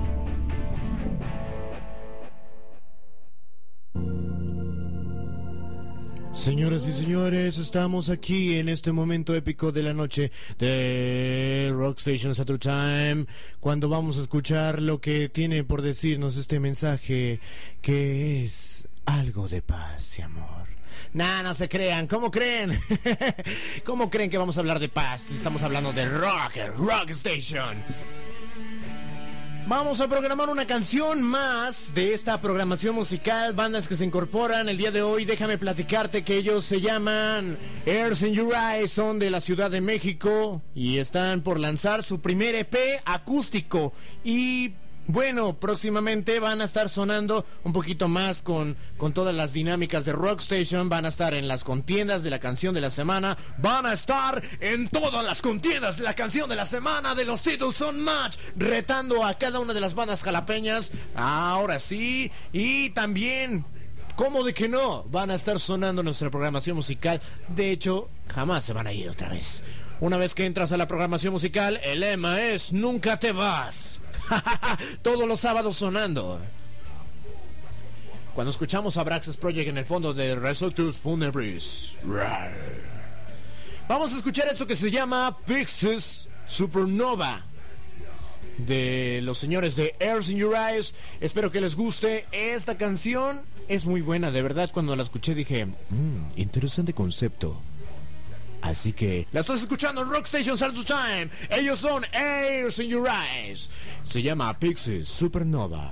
Señoras y señores, estamos aquí en este momento épico de la noche de Rock Station Saturn Time, cuando vamos a escuchar lo que tiene por decirnos este mensaje, que es algo de paz y amor. Nah, no se crean, ¿cómo creen? ¿Cómo creen que vamos a hablar de paz? Estamos hablando de rock, Rock Station. Vamos a programar una canción más de esta programación musical, bandas que se incorporan el día de hoy. Déjame platicarte que ellos se llaman Airs in Your Eyes, son de la Ciudad de México y están por lanzar su primer E P acústico. Y bueno, próximamente van a estar sonando un poquito más con, con todas las dinámicas de Rock Station. Van a estar en las contiendas de la canción de la semana. Van a estar en todas las contiendas de la canción de la semana de los Titles on Match, retando a cada una de las bandas jalapeñas. Ahora sí, y también, ¿cómo de que no? Van a estar sonando nuestra programación musical. De hecho, jamás se van a ir otra vez. Una vez que entras a la programación musical, el lema es nunca te vas. Todos los sábados sonando. Cuando escuchamos a Braxis Project en el fondo de Resurrectus Funebris, vamos a escuchar esto que se llama Pixies Supernova, de los señores de Airs in Your Eyes. Espero que les guste. Esta canción es muy buena, de verdad. Cuando la escuché dije, mmm, interesante concepto. Así que la estás escuchando en Rock Station Saturn Time. Ellos son Airs in Your Eyes. Se llama Pixies Supernova.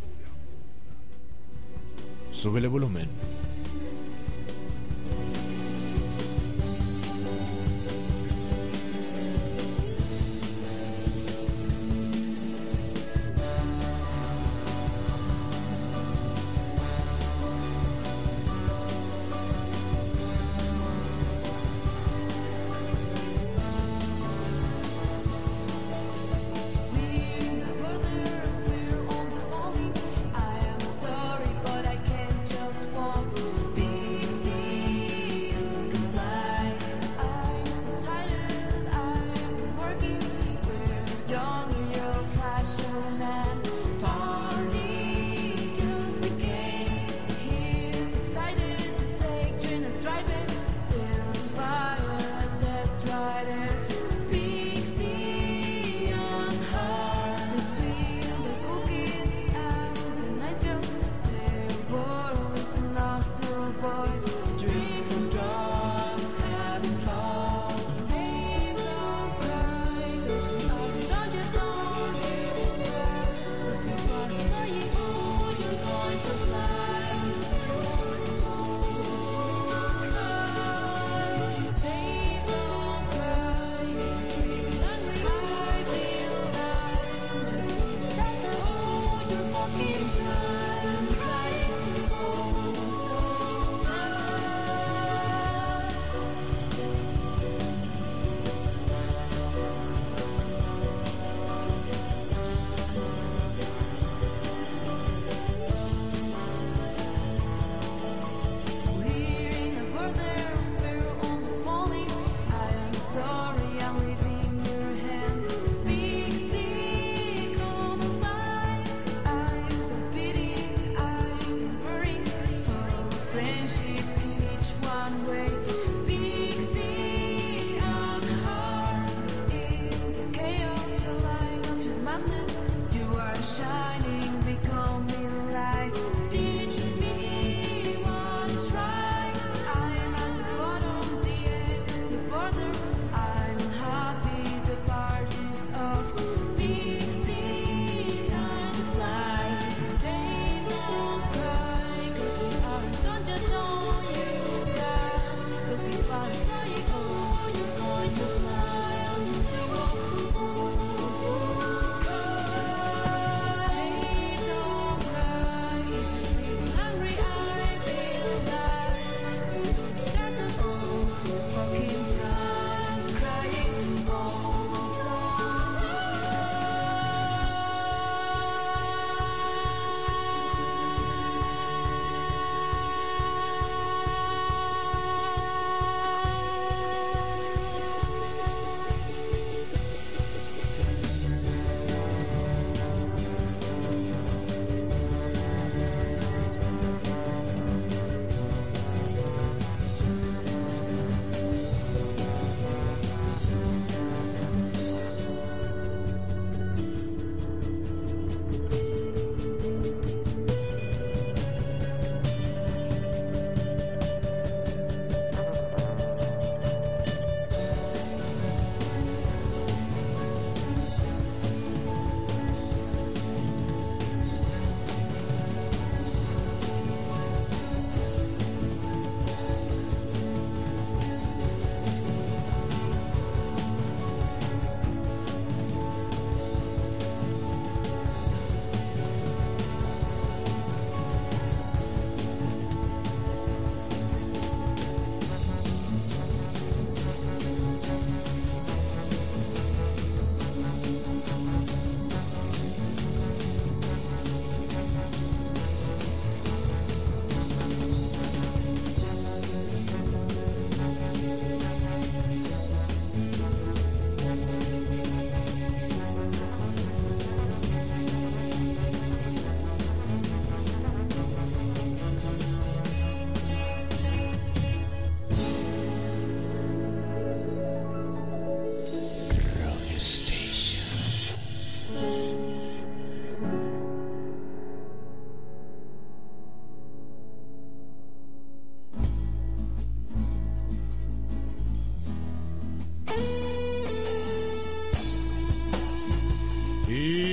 Súbele volumen. I'm happy.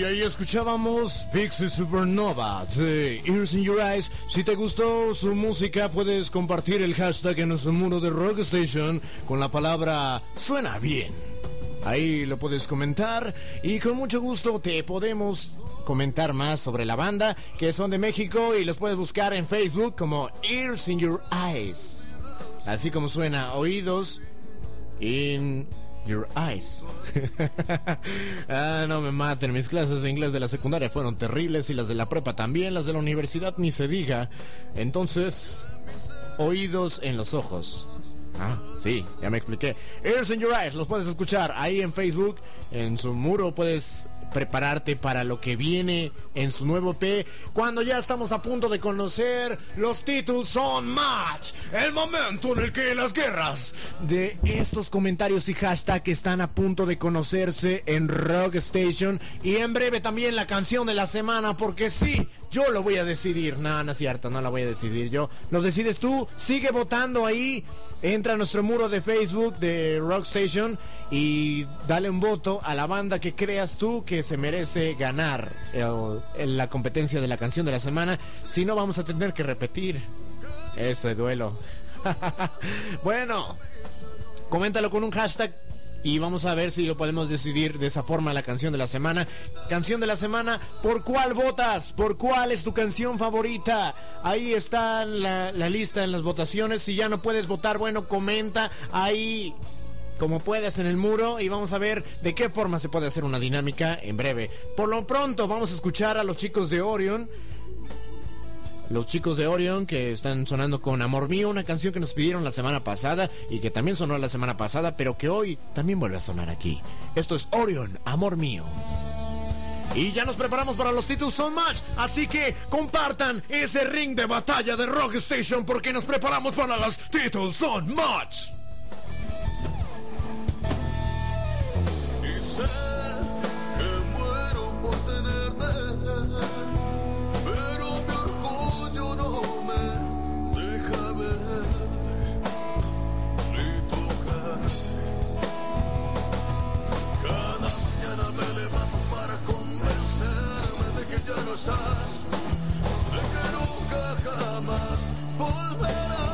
ahí escuchábamos Pixie Supernova de Ears in Your Eyes. Si te gustó su música, puedes compartir el hashtag en nuestro muro de Rock Station con la palabra suena bien. Ahí lo puedes comentar y con mucho gusto te podemos comentar más sobre la banda, que son de México, y los puedes buscar en Facebook como Ears in Your Eyes. Así como suena, oídos in your eyes. Ah, no me maten, mis clases de inglés de la secundaria fueron terribles y las de la prepa también, las de la universidad ni se diga. Entonces, oídos en los ojos. Ah, sí, ya me expliqué. Ears in Your Eyes, los puedes escuchar ahí en Facebook. En su muro puedes prepararte para lo que viene en su nuevo E P. Cuando ya estamos a punto de conocer los Titles on Match, el momento en el que las guerras de estos comentarios y hashtag están a punto de conocerse en Rock Station. Y en breve también la canción de la semana, porque sí, yo lo voy a decidir. No, no es cierto, no la voy a decidir yo. Lo decides tú. Sigue votando ahí. Entra a nuestro muro de Facebook de Rock Station y dale un voto a la banda que creas tú que se merece ganar el, el, la competencia de la canción de la semana. Si no, vamos a tener que repetir ese duelo. Bueno, coméntalo con un hashtag y vamos a ver si lo podemos decidir de esa forma la canción de la semana. Canción de la semana, ¿por cuál votas? ¿Por cuál es tu canción favorita? Ahí está la, la lista en las votaciones. Si ya no puedes votar, bueno, comenta ahí como puedas en el muro y vamos a ver de qué forma se puede hacer una dinámica en breve. Por lo pronto vamos a escuchar a los chicos de Orion. Los chicos de Orion que están sonando con Amor Mío, una canción que nos pidieron la semana pasada y que también sonó la semana pasada, pero que hoy también vuelve a sonar aquí. Esto es Orion, Amor Mío. Y ya nos preparamos para los Titles on Match, así que compartan ese ring de batalla de Rock Station porque nos preparamos para las Titles on Match. Y sé que muero por tenerte, pero mi orgullo no me deja verte ni tocarte. Cada mañana me levanto para convencerme de que ya no estás, de que nunca jamás volverás.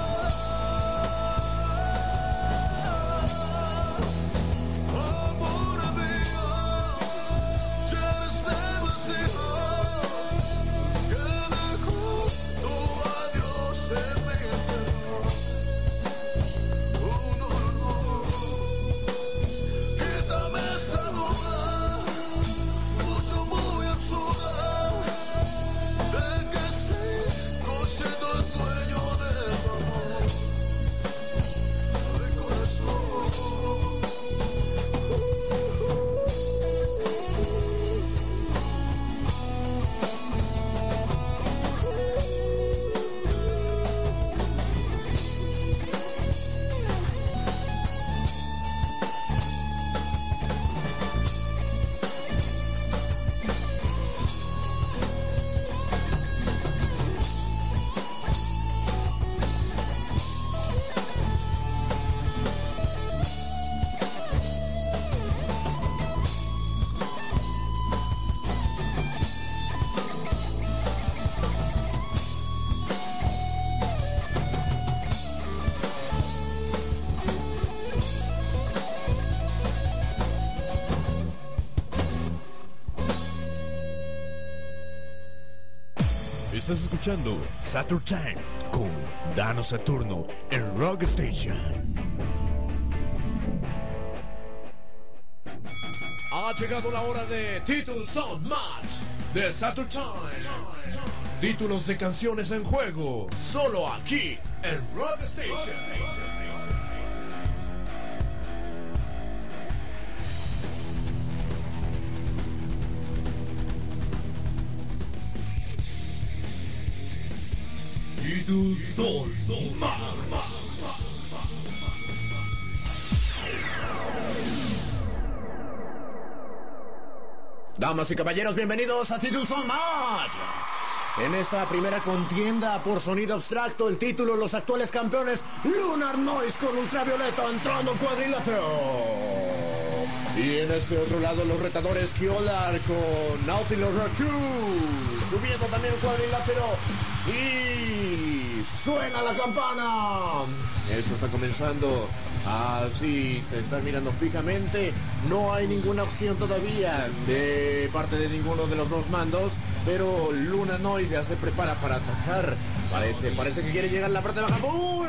Estás escuchando Saturn Time con Dano Saturno en Rock Station. Ha llegado la hora de Titles on Match de Saturn Time. Títulos de canciones en juego, solo aquí en Rock Station. Titles on Match. Damas y caballeros, bienvenidos a Titles on Match. En esta primera contienda por sonido abstracto, el título, los actuales campeones, Lunar Noise con Ultravioleta entrando cuadrilátero. Y en este otro lado los retadores Kiolar con Nautilus Rock dos, subiendo también el cuadrilátero y suena la campana. Esto está comenzando. Así se están mirando fijamente. No hay ninguna opción todavía de parte de ninguno de los dos mandos, pero Luna Noise ya se prepara para atajar. Parece, parece que quiere llegar a la parte baja. ¡Bum!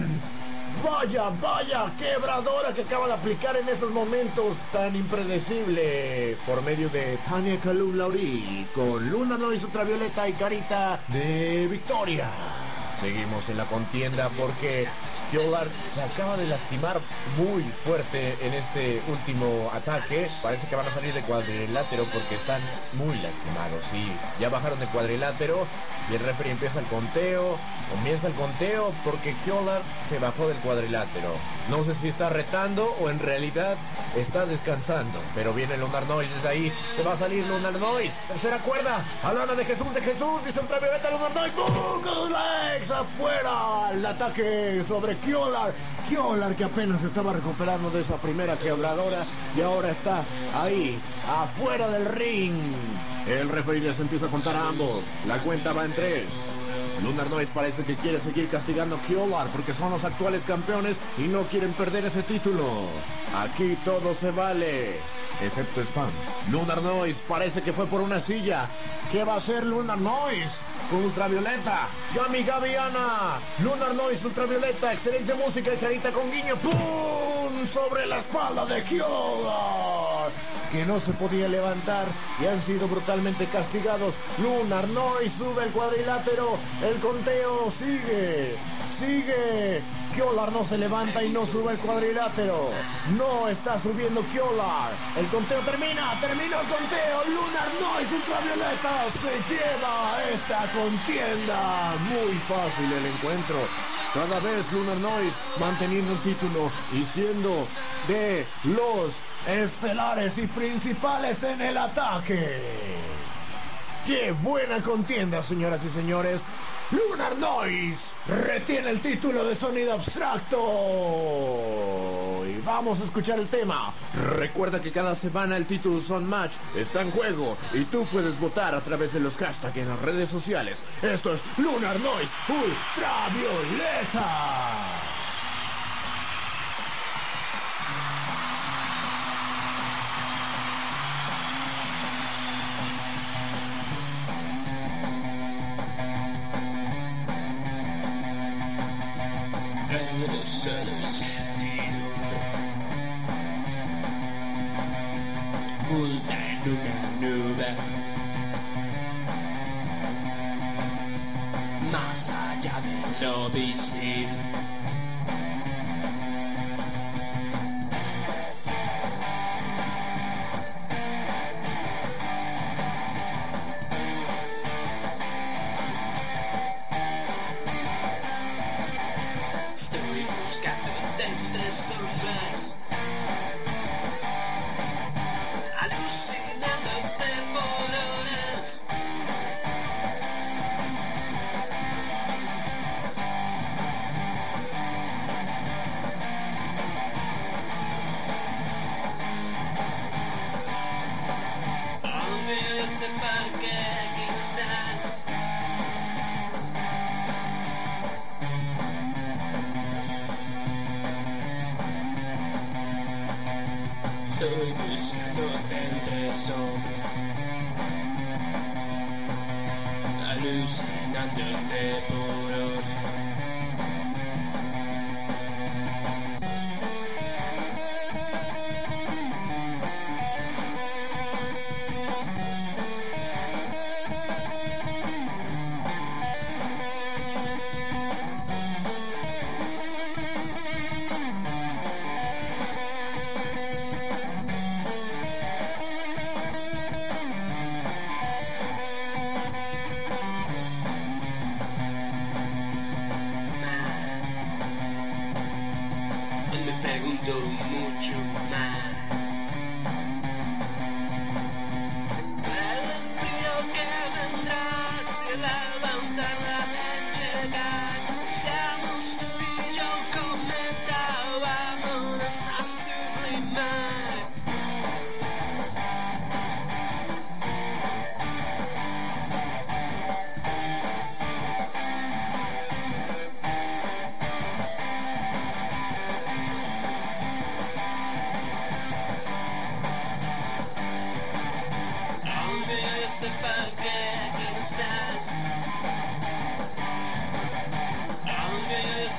Vaya, vaya, quebradora que acaba de aplicar en esos momentos tan impredecible por medio de Tania Kalum Lauri con Luna Noise Ultravioleta y carita de victoria. Seguimos en la contienda porque Kiolar se acaba de lastimar muy fuerte en este último ataque. Parece que van a salir de cuadrilátero porque están muy lastimados. Sí, ya bajaron de cuadrilátero y el referee empieza el conteo. Comienza el conteo porque Kiolar se bajó del cuadrilátero. No sé si está retando o en realidad está descansando. Pero viene Lunar Noise desde ahí. Se va a salir Lunar Noise. Tercera cuerda. Alana de Jesús, de Jesús. Dice Ultravioleta Lunar Noise. ¡Bum! Con los legs afuera. El ataque sobre Kiolar. Kiolar que apenas estaba recuperando de esa primera quebradora y ahora está ahí, afuera del ring. El referee les empieza a contar a ambos. La cuenta va en tres. Lunar Noise parece que quiere seguir castigando a Kiolar porque son los actuales campeones y no quieren perder ese título. Aquí todo se vale, excepto Spam. Lunar Noise parece que fue por una silla. ¿Qué va a hacer Lunar Noise con Ultravioleta? Yami Gaviana. Lunar Noise Ultravioleta. Excelente música y carita con guiño. ¡Pum! Sobre la espalda de Kiolar, que no se podía levantar y han sido brutalmente castigados. Lunar Noise sube el cuadrilátero. El conteo sigue. Sigue. Kiolar no se levanta y no sube el cuadrilátero. No está subiendo Kiolar. El conteo termina. Terminó el conteo. Lunar Noise Ultravioleta se lleva esta contienda. Muy fácil el encuentro. Cada vez Lunar Noise manteniendo el título y siendo de los estelares y principales en el ataque. ¡Qué buena contienda, señoras y señores! Lunar Noise retiene el título de sonido abstracto. Y vamos a escuchar el tema. Recuerda que cada semana el título Son Match está en juego y tú puedes votar a través de los hashtags en las redes sociales. Esto es Lunar Noise Ultravioleta. Oculta en una nube, más allá de lo visible. Estoy buscando entre sombras, alucinándote por horas. Olvido ese parque, aquí no estás. Estoy buscándote entre sombras, alucinándote por horas.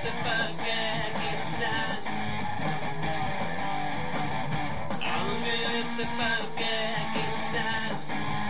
sepa que aquí no estás. Aunque sepa que aquí no estás.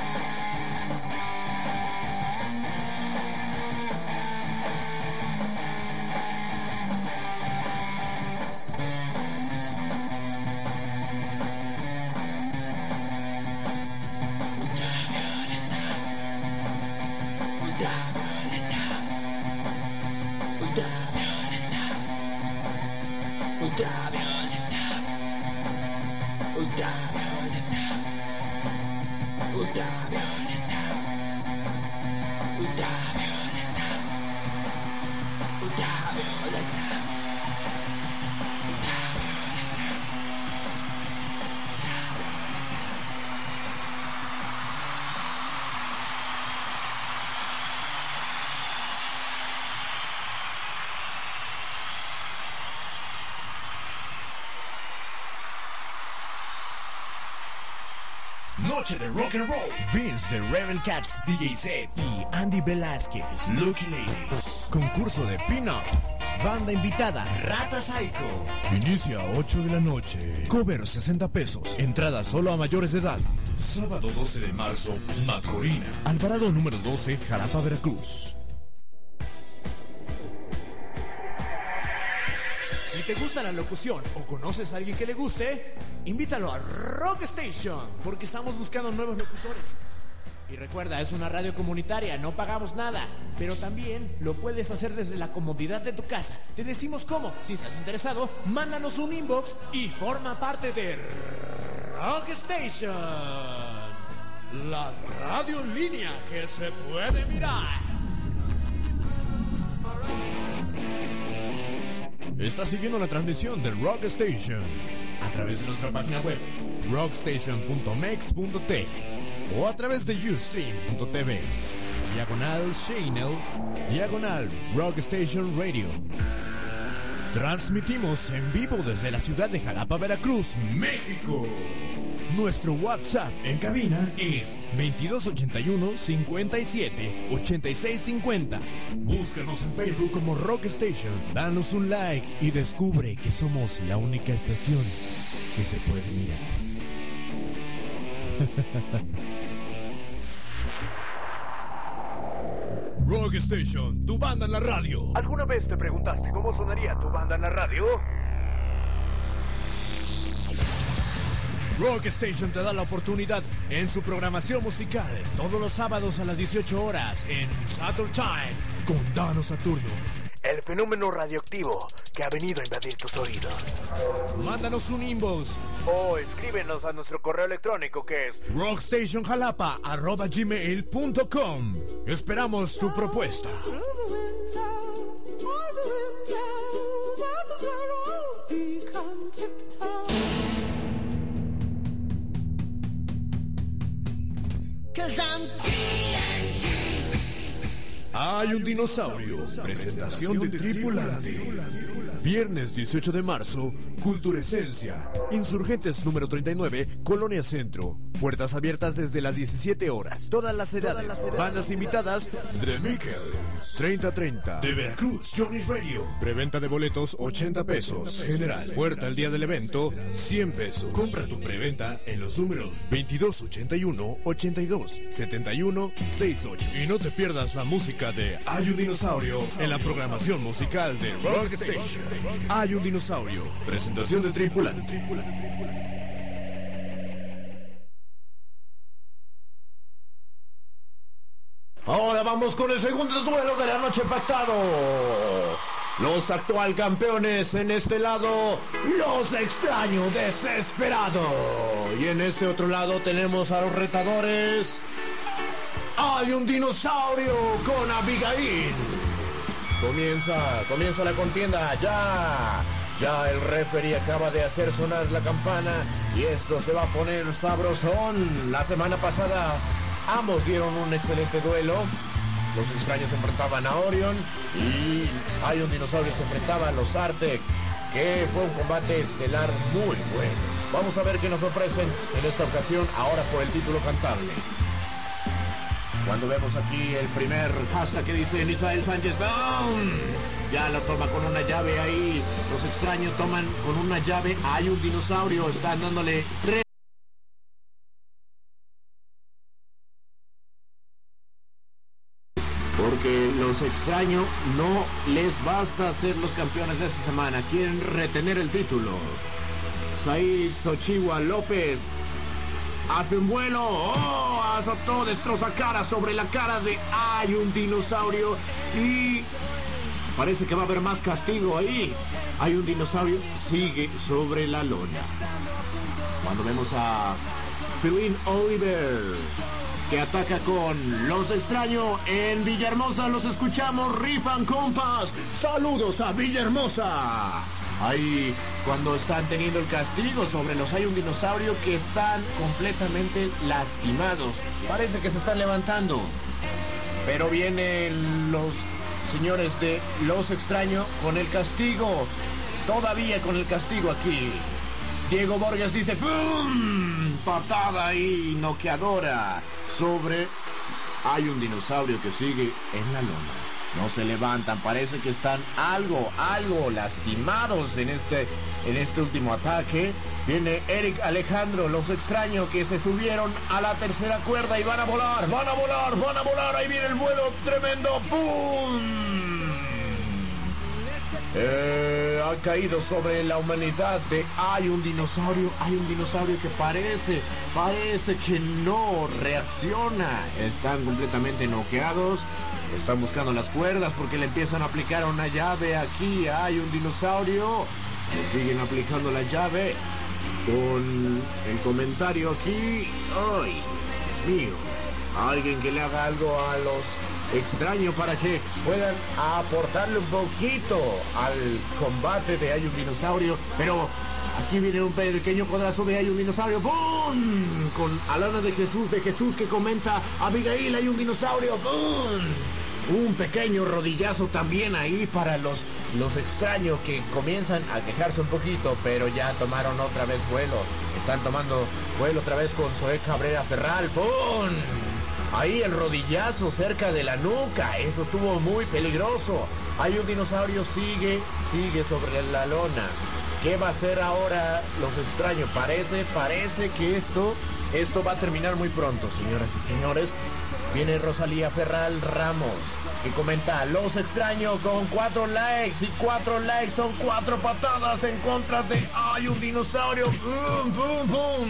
Noche de rock and roll. Vince de Rebel Cats, D J Set y Andy Velázquez, Lucky Ladies. Concurso de pin-up. Banda invitada, Rata Psycho. Inicia a ocho de la noche. Cover sesenta pesos. Entrada solo a mayores de edad. Sábado doce de marzo, Macorina. Alvarado número doce, Jalapa, Veracruz. Si te gusta la locución o conoces a alguien que le guste, invítalo a Rock Station, porque estamos buscando nuevos locutores. Y recuerda, es una radio comunitaria, no pagamos nada, pero también lo puedes hacer desde la comodidad de tu casa. Te decimos cómo. Si estás interesado, mándanos un inbox y forma parte de Rock Station, la radio en línea que se puede mirar. Estás siguiendo la transmisión de Rock Station a través de nuestra página web rockstation punto mex punto t o a través de ustream punto t v, diagonal channel, diagonal Rock Station Radio. Transmitimos en vivo desde la ciudad de Jalapa, Veracruz, México. Nuestro WhatsApp en cabina es veintidós ochenta y uno, cincuenta y siete, ochenta y seis cincuenta. Búscanos en Facebook como Rock Station. Danos un like y descubre que somos la única estación que se puede mirar. Rock Station, tu banda en la radio. ¿Alguna vez te preguntaste cómo sonaría tu banda en la radio? Rock Station te da la oportunidad en su programación musical todos los sábados a las dieciocho horas en Saturn Time con Dano Saturno, el fenómeno radioactivo que ha venido a invadir tus oídos. Mándanos un inbox o escríbenos a nuestro correo electrónico que es rockstationjalapa arroba gmail punto com. Esperamos tu propuesta. Hay un dinosaurio. Presentación de Tripulante. Viernes dieciocho de marzo, Culturescencia. Insurgentes número treinta y nueve, Colonia Centro. Puertas abiertas desde las diecisiete horas. Todas las edades. Bandas invitadas: The Miquel, treinta treinta. De Veracruz, Johnny's Radio. Preventa de boletos, ochenta pesos. General. Puerta el día del evento, cien pesos. Compra tu preventa en los números veintidós ochenta y uno, ochenta y dos, setenta y uno, sesenta y ocho. Y no te pierdas la música de Hay un dinosaurio en la programación musical de Rock Station. Hay un dinosaurio. Presentación de Tripulante. Ahora vamos con el segundo duelo de la noche pactado. Los actual campeones en este lado, los extraño desesperado. Y en este otro lado tenemos a los retadores. Hay un dinosaurio con Abigail. Comienza, comienza la contienda, ya. Ya el referee acaba de hacer sonar la campana y esto se va a poner sabrosón. La semana pasada ambos dieron un excelente duelo. Los extraños se enfrentaban a Orion y Hay un dinosaurio se enfrentaba a los Artec, que fue un combate estelar muy bueno. Vamos a ver qué nos ofrecen en esta ocasión, ahora por el título cantable. Cuando vemos aquí el primer hashtag que dice Misael Sánchez, ¡bum! Ya lo toma con una llave ahí. Los extraños toman con una llave. Hay un dinosaurio, están dándole tres. Porque los extraños no les basta ser los campeones de esta semana. Quieren retener el título. Said Xochihua López hace un vuelo. ¡Oh! Azotó, destroza cara sobre la cara de hay un dinosaurio. Y parece que va a haber más castigo ahí. Hay un dinosaurio, sigue sobre la lona. Cuando vemos a Philin Oliver, que ataca con los extraños en Villahermosa, los escuchamos, rifan compas. Saludos a Villahermosa. Ahí cuando están teniendo el castigo sobre los hay un dinosaurio que están completamente lastimados. Parece que se están levantando. Pero vienen los señores de los extraños con el castigo. Todavía con el castigo aquí. Diego Borges dice ¡pum! Patada ahí noqueadora sobre hay un dinosaurio que sigue en la lona. No se levantan, parece que están algo, algo lastimados en este, en este último ataque. Viene Eric Alejandro, los extraños que se subieron a la tercera cuerda y van a volar, van a volar, van a volar. Ahí viene el vuelo tremendo, ¡pum! Eh, ha caído sobre la humanidad de hay un dinosaurio, hay un dinosaurio que parece, parece que no reacciona. Están completamente noqueados. Están buscando las cuerdas porque le empiezan a aplicar una llave aquí. Hay un dinosaurio. Le siguen aplicando la llave. Con el comentario aquí. ¡Ay, Dios mío! Alguien que le haga algo a los extraños para que puedan aportarle un poquito al combate de hay un dinosaurio. Pero aquí viene un pequeño codazo de hay un dinosaurio. ¡Bum! Con Alana de Jesús, de Jesús que comenta Abigail, hay un dinosaurio. ¡Bum! Un pequeño rodillazo también ahí para los, los extraños que comienzan a quejarse un poquito, pero ya tomaron otra vez vuelo. Están tomando vuelo otra vez con Zoe Cabrera Ferral. ¡Pum! Ahí el rodillazo cerca de la nuca. Eso estuvo muy peligroso. Hay un dinosaurio, sigue, sigue sobre la lona. ¿Qué va a hacer ahora los extraños? Parece, parece que esto, esto va a terminar muy pronto, señoras y señores. Viene Rosalía Ferral Ramos, que comenta los extraños con cuatro likes. Y cuatro likes son cuatro patadas en contra de hay un dinosaurio. ¡Bum, bum, bum!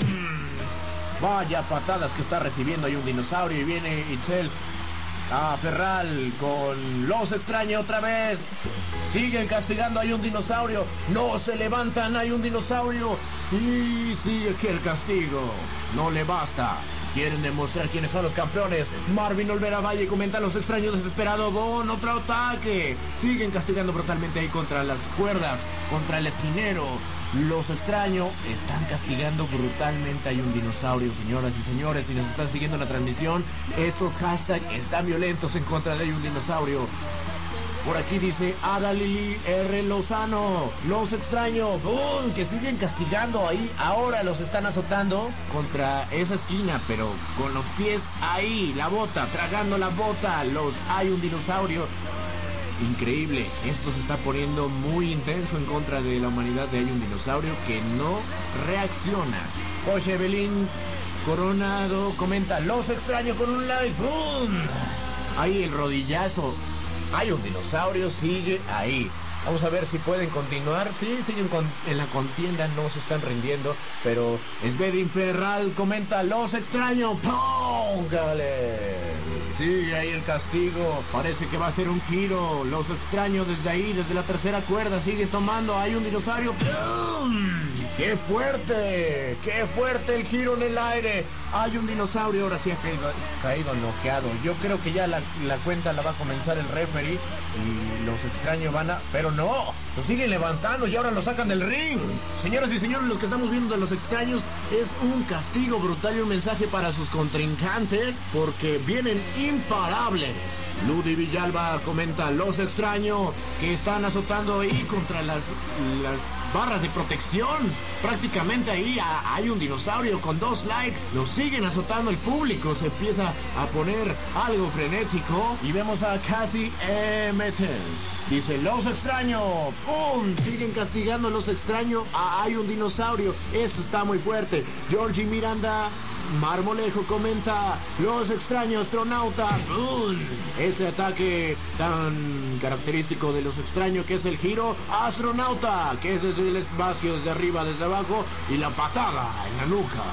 Vaya patadas que está recibiendo hay un dinosaurio. Y viene Itzel a Ferral con los extraños otra vez. Siguen castigando, hay un dinosaurio. No se levantan, hay un dinosaurio. Y sigue aquí el castigo. No le basta. Quieren demostrar quiénes son los campeones. Marvin Olvera Valle comenta los extraños desesperados. Bon, otro ataque. Siguen castigando brutalmente ahí contra las cuerdas, contra el esquinero. Los extraños están castigando brutalmente. Hay un dinosaurio, señoras y señores. Si nos están siguiendo en la transmisión, esos hashtags están violentos en contra de hay un dinosaurio. Por aquí dice Ada Lili R. Lozano, los extraños, ¡boom!, que siguen castigando ahí. Ahora los están azotando contra esa esquina, pero con los pies ahí, la bota, tragando la bota. Los hay un dinosaurio. Increíble, esto se está poniendo muy intenso en contra de la humanidad de hay un dinosaurio que no reacciona. José Belín Coronado comenta los extraños con un live. ¡Boom! Ahí el rodillazo. Hay un dinosaurio, sigue ahí. Vamos a ver si pueden continuar. Sí, siguen con, en la contienda, no se están rindiendo. Pero Svedin Ferral comenta los extraños. ¡Póngale! Sigue ahí el castigo. Parece que va a ser un giro. Los extraños desde ahí, desde la tercera cuerda, siguen tomando. Hay un dinosaurio. ¡Pum! ¡Qué fuerte! ¡Qué fuerte el giro en el aire! Hay un dinosaurio, ahora sí ha caído, caído noqueado. Yo creo que ya la, la cuenta la va a comenzar el referee y los extraños van a... ¡Pero no! Lo siguen levantando y ahora lo sacan del ring. Señoras y señores, los que estamos viendo de los extraños, es un castigo brutal y un mensaje para sus contrincantes porque vienen imparables. Ludi Villalba comenta los extraños que están azotando ahí contra las, las barras de protección. Prácticamente ahí a, hay un dinosaurio con dos likes. Lo siguen azotando el público. Se empieza a poner algo frenético. Y vemos a Cassie Emetens. Dice, los extraño. ¡Pum! Siguen castigando a los extraños. Ah, hay un dinosaurio. Esto está muy fuerte. Georgie Miranda Marmolejo comenta, los extraños astronauta. ¡Bum! Ese ataque tan característico de los extraños que es el giro astronauta, que es desde el espacio, desde arriba, desde abajo, y la patada en la nuca.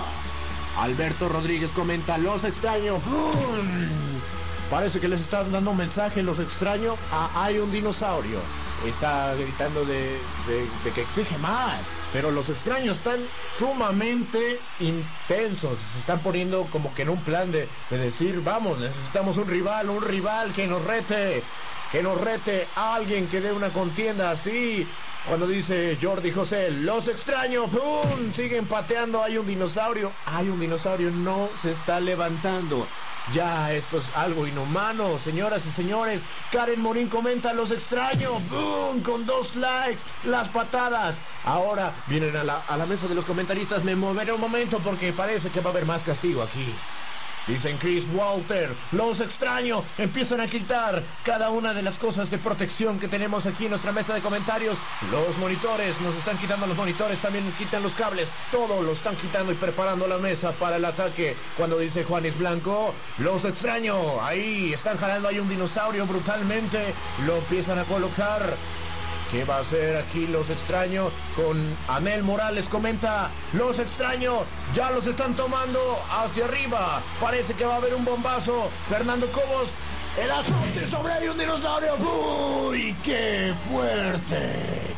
Alberto Rodríguez comenta, los extraños. ¡Bum! Parece que les están dando un mensaje los extraños. Ah, hay un dinosaurio. Está gritando de, de, de que exige más. Pero los extraños están sumamente intensos. Se están poniendo como que en un plan de, de decir, vamos, necesitamos un rival, un rival que nos rete. Que nos rete a alguien que dé una contienda así. Cuando dice Jordi José, los extraños, ¡pum! Siguen pateando, hay un dinosaurio. Hay un dinosaurio, no se está levantando. Ya, esto es algo inhumano, señoras y señores. Karen Morín comenta, los extraños, ¡boom! Con dos likes, las patadas. Ahora vienen a la, a la mesa de los comentaristas. Me moveré un momento porque parece que va a haber más castigo aquí. Dicen Chris Walter, los extraños, empiezan a quitar cada una de las cosas de protección que tenemos aquí en nuestra mesa de comentarios. Los monitores, nos están quitando los monitores, también quitan los cables, todo lo están quitando y preparando la mesa para el ataque. Cuando dice Juanis Blanco, los extraños, ahí están jalando, hay un dinosaurio brutalmente, lo empiezan a colocar. ¿Qué va a hacer aquí los extraños? Con Anel Morales comenta, los extraños ya los están tomando hacia arriba. Parece que va a haber un bombazo. Fernando Cobos, el azote sobre ahí un dinosaurio. ¡Uy, qué fuerte!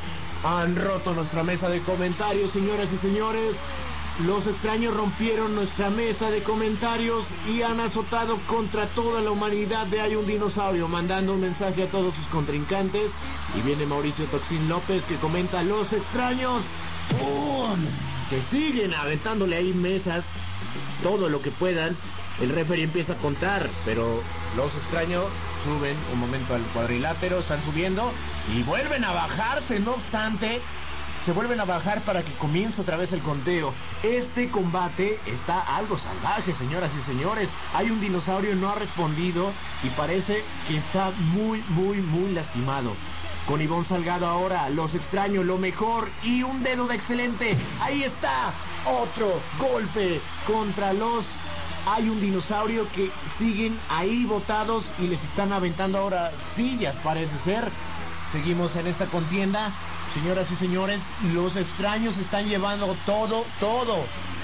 Han roto nuestra mesa de comentarios, señoras y señores. Los extraños rompieron nuestra mesa de comentarios y han azotado contra toda la humanidad de Hay un dinosaurio, mandando un mensaje a todos sus contrincantes. Y viene Mauricio Toxín López que comenta, los extraños, ¡pum!, que siguen aventándole ahí mesas, todo lo que puedan. El referee empieza a contar, pero los extraños suben un momento al cuadrilátero, están subiendo y vuelven a bajarse, no obstante. Se vuelven a bajar para que comience otra vez el conteo. Este combate está algo salvaje, señoras y señores. Hay un dinosaurio, no ha respondido y parece que está muy, muy, muy lastimado. Con Ivonne Salgado ahora, los extraños, lo mejor y un dedo de excelente. Ahí está, otro golpe contra los... Hay un dinosaurio que siguen ahí botados y les están aventando ahora sillas, parece ser. Seguimos en esta contienda. Señoras y señores, los extraños están llevando todo, todo.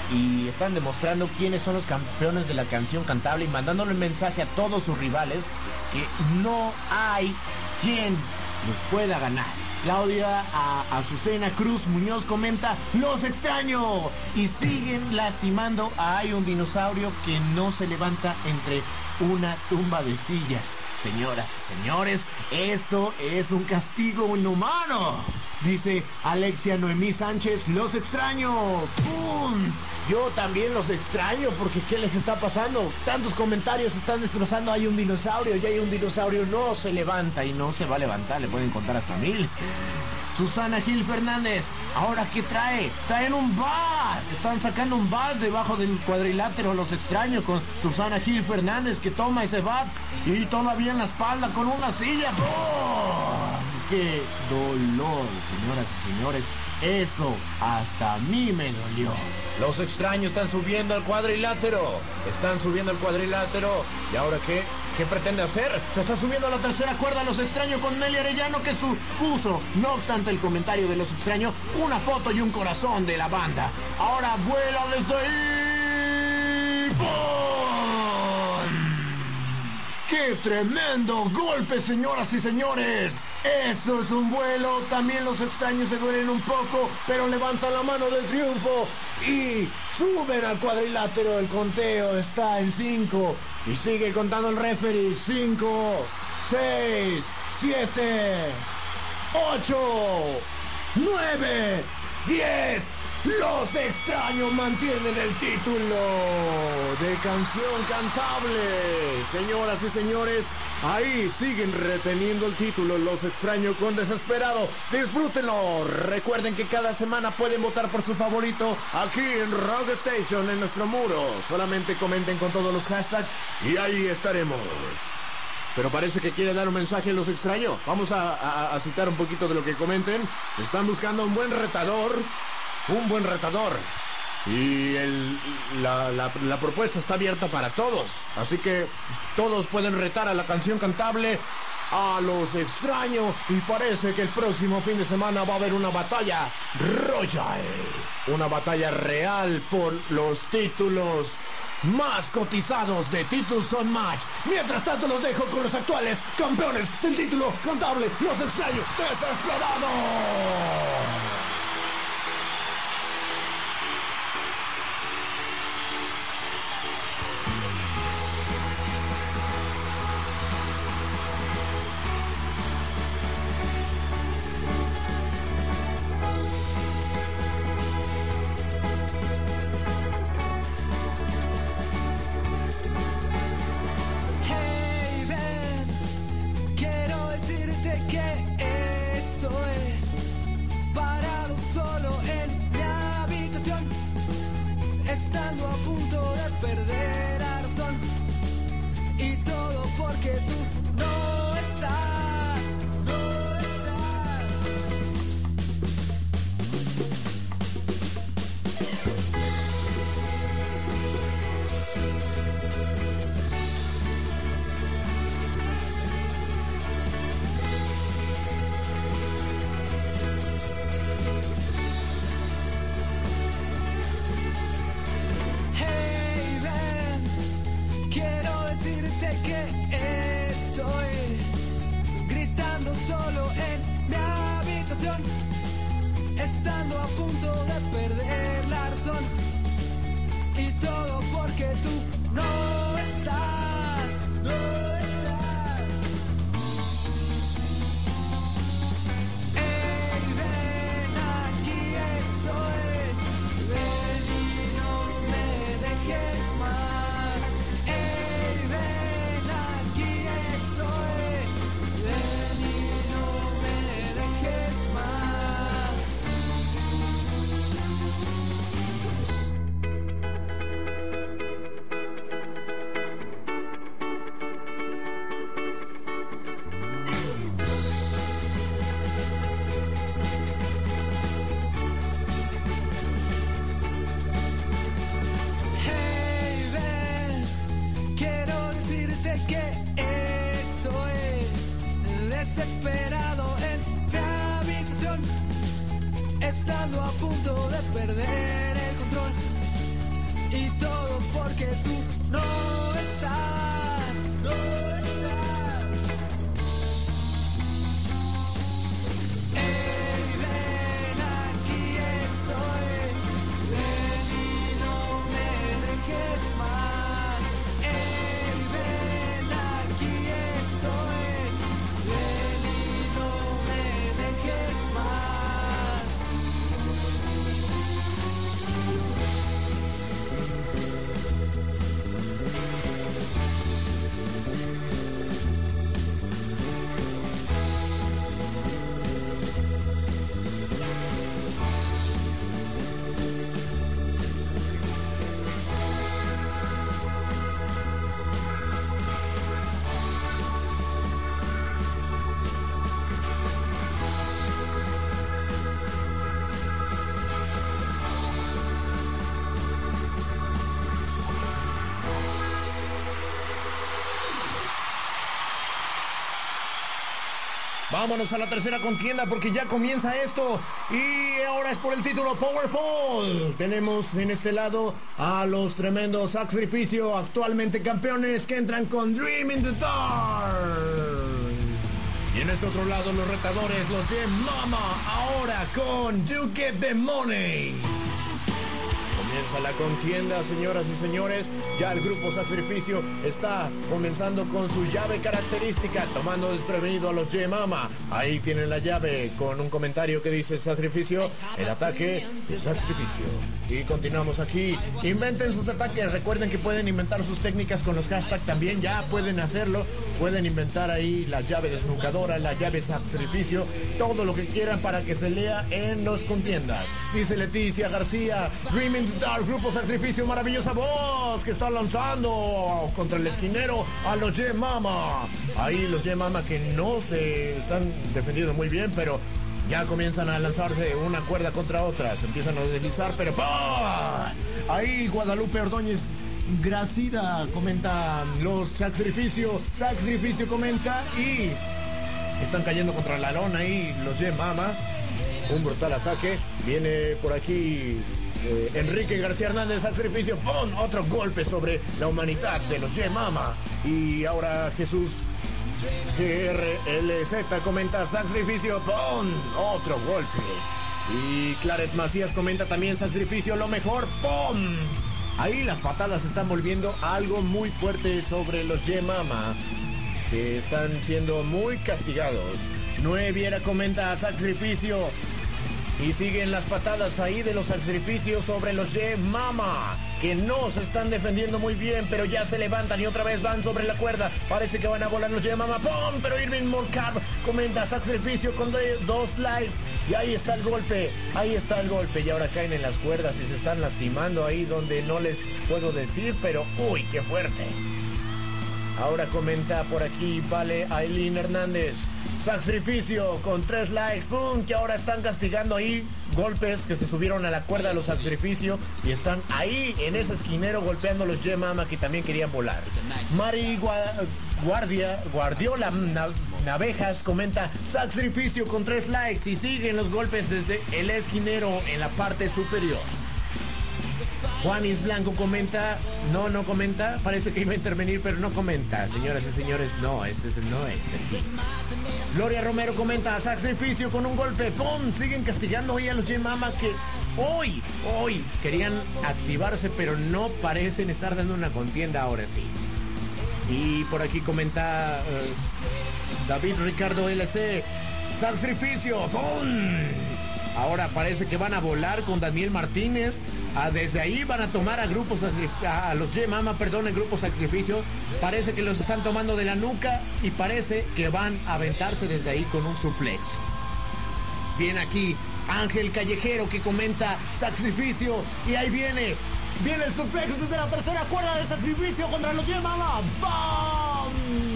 Y están demostrando quiénes son los campeones de la canción cantable y mandándole un mensaje a todos sus rivales que no hay quien los pueda ganar. Claudia a Azucena Cruz Muñoz comenta, los extraño, y siguen lastimando a Hay un dinosaurio que no se levanta entre una tumba de sillas. Señoras y señores, esto es un castigo inhumano. Dice Alexia Noemí Sánchez, los extraño. ¡Pum! Yo también los extraño porque ¿qué les está pasando? Tantos comentarios están destrozando, hay un dinosaurio y hay un dinosaurio, no se levanta y no se va a levantar, le pueden contar hasta mil. Susana Gil Fernández, ¿ahora qué trae? Traen un bat, están sacando un bat debajo del cuadrilátero los extraños con Susana Gil Fernández que toma ese bat y todavía en la espalda con una silla. ¡Oh! ¡Qué dolor, señoras y señores! Eso hasta a mí me dolió. Los extraños están subiendo al cuadrilátero. Están subiendo al cuadrilátero. ¿Y ahora qué? ¿Qué pretende hacer? Se está subiendo a la tercera cuerda los extraños con Nelly Arellano que su puso, no obstante el comentario de los extraños, una foto y un corazón de la banda. Ahora vuela desde ahí. ¡Pum! ¡Qué tremendo golpe, señoras y señores! Eso es un vuelo, también los extraños se duelen un poco, pero levantan la mano del triunfo y suben al cuadrilátero. El conteo está en cinco y sigue contando el referee. cinco, seis, siete, ocho, nueve, diez. Los Extraños mantienen el título de canción cantable. Señoras y señores, ahí siguen reteniendo el título Los Extraños con Desesperado. Disfrútenlo. Recuerden que cada semana pueden votar por su favorito aquí en Rock Station, en nuestro muro. Solamente comenten con todos los hashtags y ahí estaremos. Pero parece que quiere dar un mensaje a Los Extraños. Vamos a, a, a citar un poquito de lo que comenten. Están buscando un buen retador. Un buen retador. Y el, la, la, la propuesta está abierta para todos. Así que todos pueden retar a la canción cantable a Los Extraños. Y parece que el próximo fin de semana va a haber una batalla royal. Una batalla real por los títulos más cotizados de Titles on Match. Mientras tanto los dejo con los actuales campeones del título cantable, Los Extraños Desesperados. Estando a punto de perder la razón. Y todo porque tú no estás, no estás. Ey, ven, aquí estoy. Ven y no me dejes más. Ey, ven, aquí estoy. Ven y no me dejes más. Desesperado en mi habitación, estando a punto de perder el control. Y todo porque tú no estás, no estás. Ey, ven, aquí estoy. Ven y no me dejes más. Ey, ven, aquí estoy. Ven y no me dejes más. Vámonos a la tercera contienda porque ya comienza esto. Y ahora es por el título Powerful. Tenemos en este lado a los tremendos Sacrificio, actualmente campeones, que entran con Dream in the Dark. Y en este otro lado los retadores, los Gem Mama, ahora con You Get the Money. Comienza la contienda, señoras y señores. Ya el grupo Sacrificio está comenzando con su llave característica, tomando desprevenido a los Ye-Mama. Ahí tienen la llave con un comentario que dice Sacrificio, el ataque de Sacrificio. Y continuamos aquí. Inventen sus ataques. Recuerden que pueden inventar sus técnicas con los hashtags también. Ya pueden hacerlo. Pueden inventar ahí la llave desnucadora, la llave Sacrificio, todo lo que quieran para que se lea en los contiendas. Dice Leticia García, Dreaming the Dark, grupo Sacrificio, maravillosa voz que está lanzando contra el esquinero a los Ye-Mama. Ahí los Ye-Mama que no se están defendiendo muy bien, pero ya comienzan a lanzarse una cuerda contra otra. Se empiezan a deslizar, pero ¡pah! Ahí Guadalupe Ordóñez Gracida comenta los Sacrificio. Sacrificio comenta y están cayendo contra la lona ahí los Ye-Mama. Un brutal ataque. Viene por aquí eh, Enrique García Hernández, Sacrificio. ¡Pum! Otro golpe sobre la humanidad de los Ye-Mama. Y ahora Jesús G R L Z comenta Sacrificio. ¡Pum! Otro golpe. Y Claret Macías comenta también Sacrificio, lo mejor. ¡Pum! Ahí las patadas se están volviendo algo muy fuerte sobre los Ye-Mama, que están siendo muy castigados. Noé Viera comenta Sacrificio. Y siguen las patadas ahí de los Sacrificios sobre los Ye-Mama, que no se están defendiendo muy bien, pero ya se levantan y otra vez van sobre la cuerda. Parece que van a volar los Ye-Mama. ¡Pum! Pero Irving Morcab comenta Sacrificio con de, dos likes. Y ahí está el golpe. Ahí está el golpe. Y ahora caen en las cuerdas y se están lastimando ahí donde no les puedo decir, pero ¡uy, qué fuerte! Ahora comenta por aquí, vale, Aileen Hernández. Sacrificio con tres likes, ¡pum! Que ahora están castigando ahí golpes que se subieron a la cuerda de los Sacrificio y están ahí en ese esquinero golpeando a los Ye-Mama que también querían volar. Mari Guardia, Guardiola Navejas comenta Sacrificio con tres likes y siguen los golpes desde el esquinero en la parte superior. Juanis Blanco comenta, no, no comenta, parece que iba a intervenir, pero no comenta. Señoras y señores, no, ese, ese no es aquí. Gloria Romero comenta, Sacrificio con un golpe, ¡pum! Siguen castigando hoy a los Ye-Mama que hoy, hoy querían activarse, pero no parecen estar dando una contienda ahora sí. Y por aquí comenta uh, David Ricardo L C, Sacrificio, ¡pum! Ahora parece que van a volar con Daniel Martínez. Ah, desde ahí van a tomar a grupos a, a los Ye-Mama, perdón, el grupo Sacrificio. Parece que los están tomando de la nuca y parece que van a aventarse desde ahí con un suplex. Viene aquí Ángel Callejero que comenta Sacrificio y ahí viene, viene el suplex desde la tercera cuerda de Sacrificio contra los Ye-Mama. ¡Bam!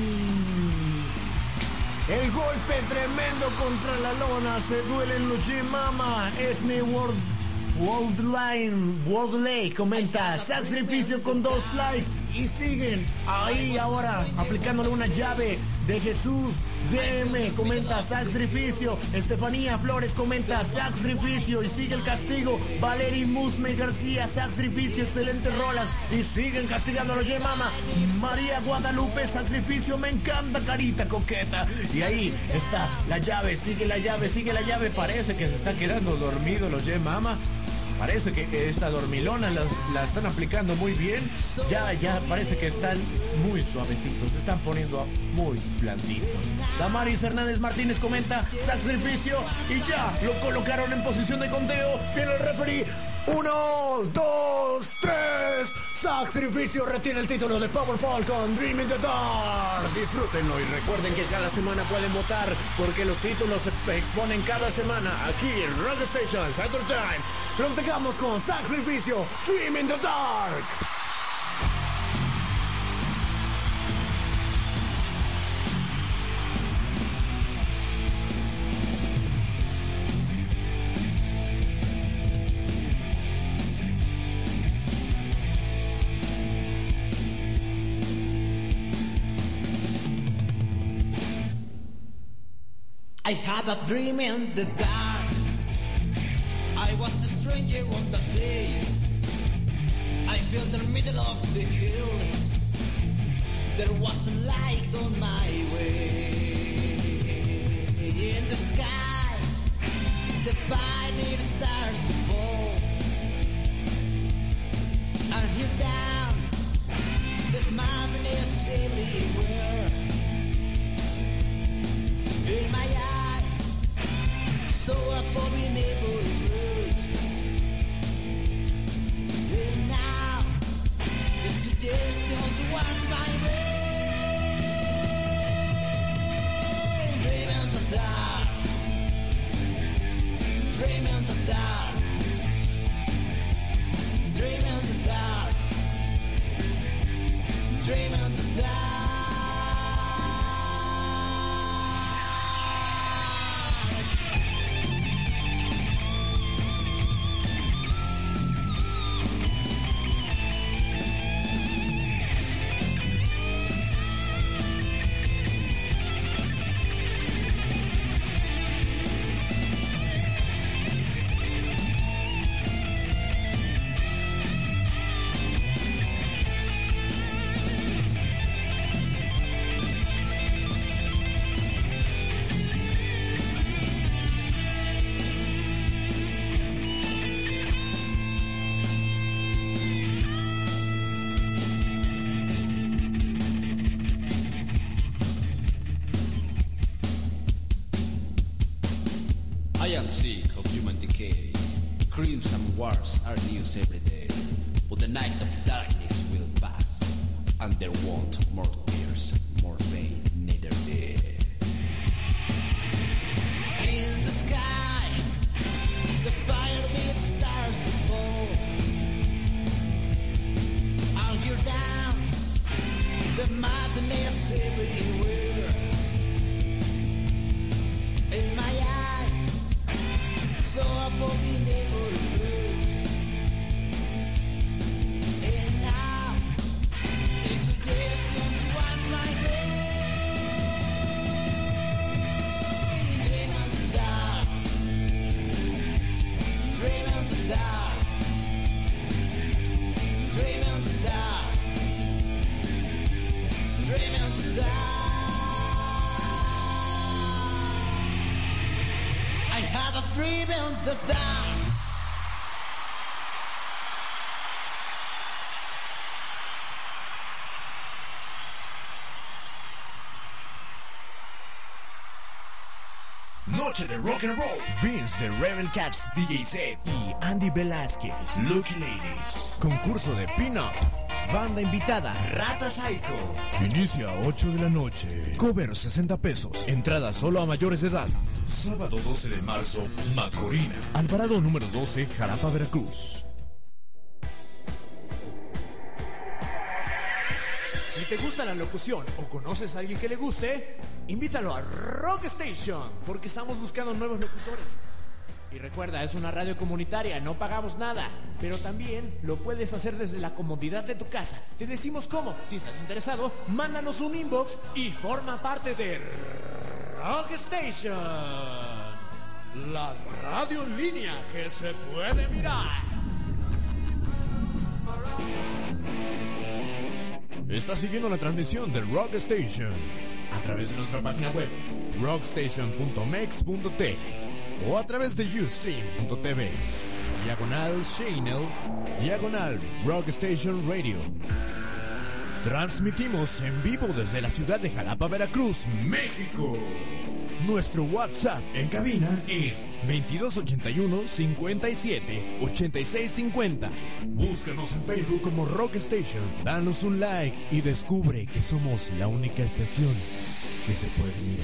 El golpe tremendo contra la lona, se duelen los Ye-Mama. Esme World, Worldline, Worldley comenta Sacrificio con dos likes y siguen ahí ahora aplicándole una llave de Jesús D M comenta Sacrificio. Estefanía Flores comenta Sacrificio y sigue el castigo. Valery Musme García, Sacrificio, excelentes rolas y siguen castigando a los Ye-Mama. María Guadalupe, Sacrificio, me encanta, carita coqueta. Y ahí está la llave, sigue la llave, sigue la llave. Parece que se está quedando dormido los Ye-Mama. Parece que esta dormilona las, la están aplicando muy bien. Ya, ya parece que están muy suavecitos. Se están poniendo muy blanditos. Damaris Hernández Martínez comenta Sacrificio y ya lo colocaron en posición de conteo. Viene el referee. Uno, dos, tres. Sacrificio retiene el título de Powerful con Dream in the Dark. Disfrútenlo y recuerden que cada semana pueden votar porque los títulos se exponen cada semana aquí en Rock Station Saturday Time. Los dejamos con Sacrificio, Dream in the Dark. I had a dream in the dark. I was a stranger on that day. I felt the middle of the hill. There was a light on my way. In the sky, the fire started to fall. are here down. The madness everywhere. In my eyes, so abominable words. And now, the suggestions once my way. Dream in the dark. Dream in the dark. Dream in the dark. Dream in the dark. I am sick of human decay. Crimes and wars are news every day. But the night of darkness will pass, and there won't more tears, more pain, neither death. In the sky, the fire that starts to fall. I'll hear down the madness everywhere. In my eyes, so abominable words. And now, the suggestions once my brain. Dream in the dark. Dream in the dark. Dream in the dark. Dream in the dark. I have a dream in the dark. Noche de rock and roll. Vince de Rebel Cats, D J Set y Andy Velázquez, Lucky Ladies. Concurso de pin-up. Banda invitada, Rata Psycho. Inicia a ocho de la noche. Cover sesenta pesos. Entrada solo a mayores de edad. Sábado doce de marzo, Macorina. Alvarado número doce, Jalapa, Veracruz. Si te gusta la locución o conoces a alguien que le guste, invítalo a Rock Station, porque estamos buscando nuevos locutores. Y recuerda, es una radio comunitaria, no pagamos nada, pero también lo puedes hacer desde la comodidad de tu casa. Te decimos cómo. Si estás interesado, mándanos un inbox y forma parte de Rock Station, la radio en línea que se puede mirar. Estás siguiendo la transmisión de Rock Station a través de nuestra página web rockstation punto mex punto t o a través de ustream punto t v, diagonal channel, diagonal Rock Station Radio. Transmitimos en vivo desde la ciudad de Jalapa, Veracruz, México. Nuestro WhatsApp en cabina es veintidós ochenta y uno, cincuenta y siete, ochenta y seis cincuenta. Búscanos en Facebook como Rock Station. Danos un like y descubre que somos la única estación que se puede mirar.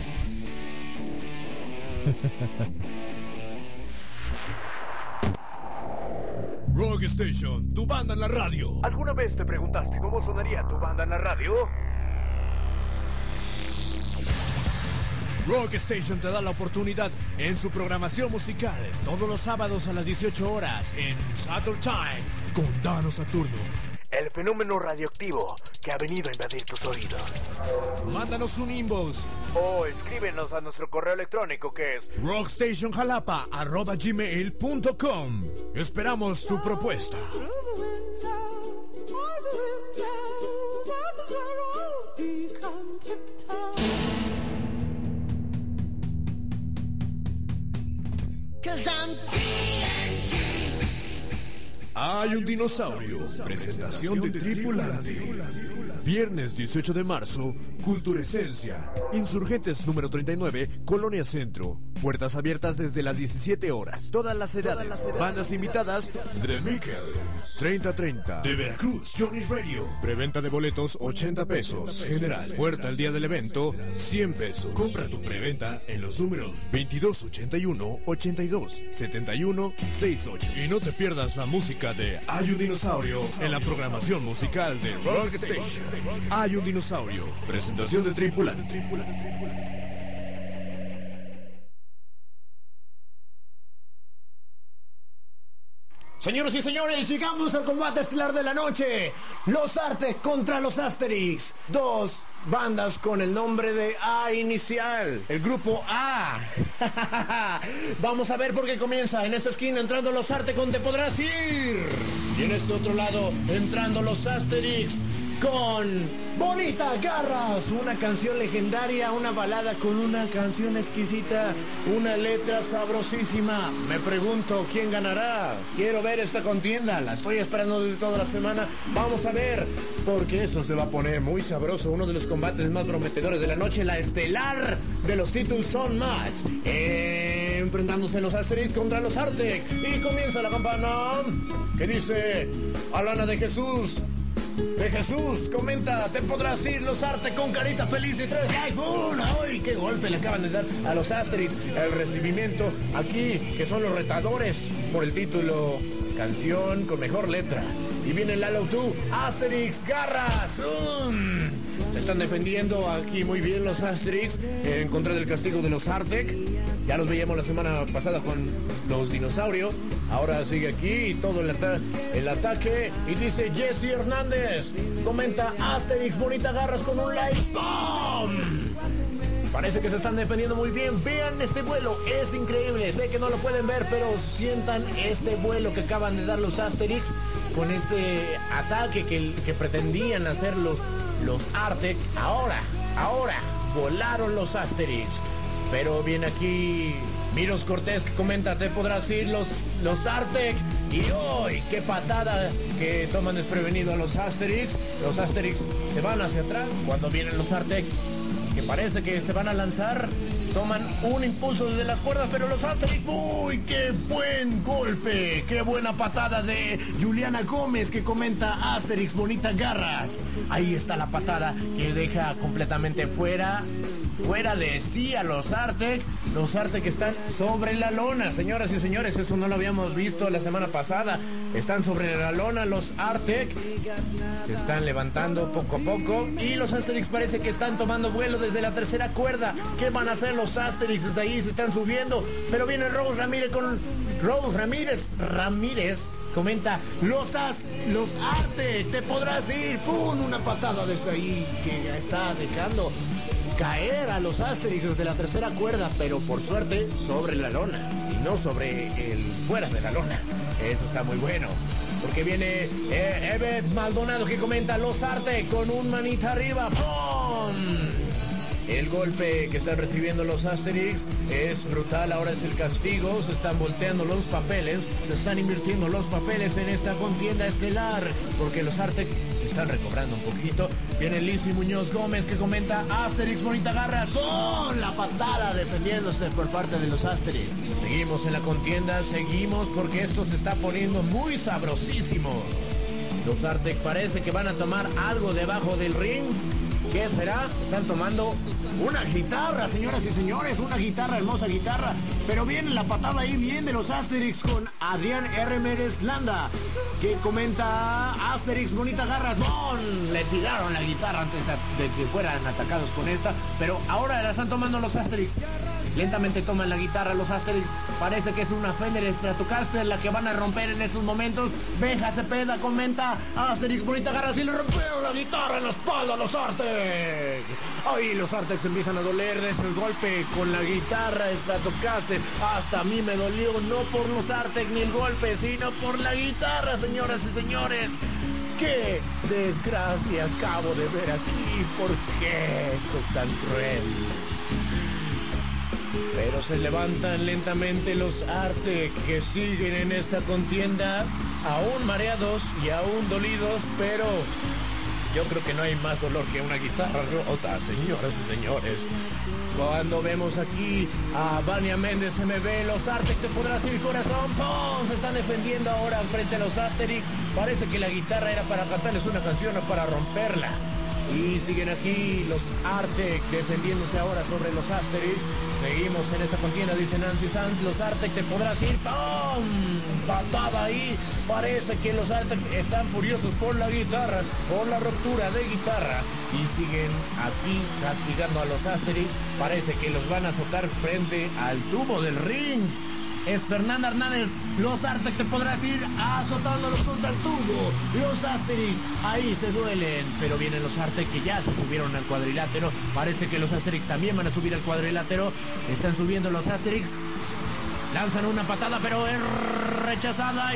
Rock Station, tu banda en la radio. ¿Alguna vez te preguntaste cómo sonaría tu banda en la radio? Rock Station te da la oportunidad en su programación musical todos los sábados a las dieciocho horas en Saturn Time con Dano Saturno, el fenómeno radioactivo que ha venido a invadir tus oídos. Mándanos un inbox o escríbenos a nuestro correo electrónico que es rockstationjalapa arroba gmail punto com. Esperamos tu propuesta. Ah, Hay un dinosaurio. Presentación de Tripulante. Viernes dieciocho de marzo, Culturescencia. Insurgentes número treinta y nueve, Colonia Centro. Puertas abiertas desde las diecisiete horas. Todas las edades. Bandas invitadas: The Mikel, treinta treinta. De Veracruz, Johnny's Radio. Preventa de boletos, ochenta pesos. General. Puerta el día del evento, cien pesos. Compra tu preventa en los números veintidós ochenta y uno, ochenta y dos, setenta y uno, sesenta y ocho. Y no te pierdas la música de Hay un dinosaurio en la programación musical de Rock Station. Hay un dinosaurio. Presentación de Tripulante. Señoras y señores, llegamos al combate estelar de la noche. Los Arctic contra los Asterix. Dos bandas con el nombre de A inicial. El grupo A. Vamos a ver por qué comienza. En esta esquina entrando los Arctic con Te Podrás Ir. Y en este otro lado entrando los Asterix con Bonita Garras, una canción legendaria, una balada con una canción exquisita, una letra sabrosísima. Me pregunto quién ganará. Quiero ver esta contienda, la estoy esperando desde toda la semana. Vamos a ver, porque esto se va a poner muy sabroso. Uno de los combates más prometedores de la noche, la estelar de los títulos son más. Eh, enfrentándose los Asterix contra los Arctic. Y comienza la campana que dice Alana de Jesús. De Jesús, comenta, Te Podrás Ir, los Arctic con carita feliz y tres likes. ¡Bum! ¡Ay, qué golpe le acaban de dar a los Asterix! El recibimiento aquí, que son los retadores por el título canción con mejor letra. Y viene Lalo tú, Asterix, Garras. ¡Um! Se están defendiendo aquí muy bien los Asterix en contra del castigo de los Arctic. Ya los veíamos la semana pasada con los dinosaurios. Ahora sigue aquí todo el, ata- el ataque. Y dice Jesse Hernández. Comenta Asterix, Bonita Garras con un like. ¡Bum! Parece que se están defendiendo muy bien. Vean este vuelo, es increíble. Sé que no lo pueden ver, pero sientan este vuelo que acaban de dar los Asterix con este ataque que, que pretendían hacer los, los Arctic. Ahora, ahora, volaron los Asterix. Pero viene aquí Miros Cortés que comenta, Te Podrás Ir, los, los Arctic. Y hoy, qué patada que toman desprevenido a los Asterix. Los Asterix se van hacia atrás cuando vienen los Arctic, que parece que se van a lanzar. Toman un impulso desde las cuerdas, pero los Asterix, ¡uy, qué buen golpe! ¡Qué buena patada de Juliana Gómez que comenta Asterix, Bonita Garras! Ahí está la patada que deja completamente fuera, fuera de sí a los Arctic. Los Arctic están sobre la lona, señoras y señores, eso no lo habíamos visto la semana pasada. Están sobre la lona los Arctic, se están levantando poco a poco y los Asterix parece que están tomando vuelo desde la tercera cuerda. ¿Qué van a hacer los Asterix? Desde ahí se están subiendo, pero viene Rose Ramírez con Rose Ramírez Ramírez comenta, los as, los Arctic, Te Podrás Ir. ¡Pum! Una patada desde ahí que está dejando caer a los Asterix desde la tercera cuerda, pero por suerte sobre la lona y no sobre el fuera de la lona. Eso está muy bueno, porque viene eh, Evet Maldonado que comenta, los Arctic con un manita arriba. ¡Pum! El golpe que están recibiendo los Asterix es brutal, ahora es el castigo, se están volteando los papeles, se están invirtiendo los papeles en esta contienda estelar, porque los Arctic se están recobrando un poquito. Viene Lizzy Muñoz Gómez que comenta, Asterix, Bonita Garras, con la patada defendiéndose por parte de los Asterix. Seguimos en la contienda, seguimos porque esto se está poniendo muy sabrosísimo. Los Arctic parece que van a tomar algo debajo del ring. ¿Qué será? Están tomando una guitarra, señoras y señores, una guitarra, hermosa guitarra. Pero viene la patada ahí bien de los Asterix con Adrián R. Mérez Landa, que comenta, Asterix, Bonita Garras. ¡Bon! Le tiraron la guitarra antes de que fueran atacados con esta, pero ahora la están tomando los Asterix. Lentamente toman la guitarra los Asterix. Parece que es una Fender Stratocaster la que van a romper en estos momentos. Benja Cepeda comenta, Asterix, Bonita Garras, y le rompieron la guitarra en la espalda a los Arctic. Ahí los Arctic se empiezan a doler desde el golpe con la guitarra Stratocaster. Hasta a mí me dolió, no por los Arctic ni el golpe, sino por la guitarra, señoras y señores. ¡Qué desgracia acabo de ver aquí! ¿Por qué esto es tan cruel? Pero se levantan lentamente los Arctic, que siguen en esta contienda, aún mareados y aún dolidos, pero yo creo que no hay más dolor que una guitarra rota, señoras y señores. Cuando vemos aquí a Vania Méndez M B, los Arctic, te podrás ir corazón, ¡pum! Se están defendiendo ahora frente a los Asterix. Parece que la guitarra era para cantarles una canción o para romperla. Y siguen aquí los Arctic defendiéndose ahora sobre los Asterix. Seguimos en esta contienda, dice Nancy Sanz. Los Arctic, te podrás ir. ¡Pum! Patada ahí. Parece que los Arctic están furiosos por la guitarra, por la ruptura de guitarra. Y siguen aquí castigando a los Asterix. Parece que los van a azotar frente al tubo del ring. Es Fernanda Hernández. Los Arctic, te podrás ir azotándolos contra el tubo. Los Asterix ahí se duelen, pero vienen los Arctic que ya se subieron al cuadrilátero. Parece que los Asterix también van a subir al cuadrilátero. Están subiendo los Asterix. Lanzan una patada, pero es rechazada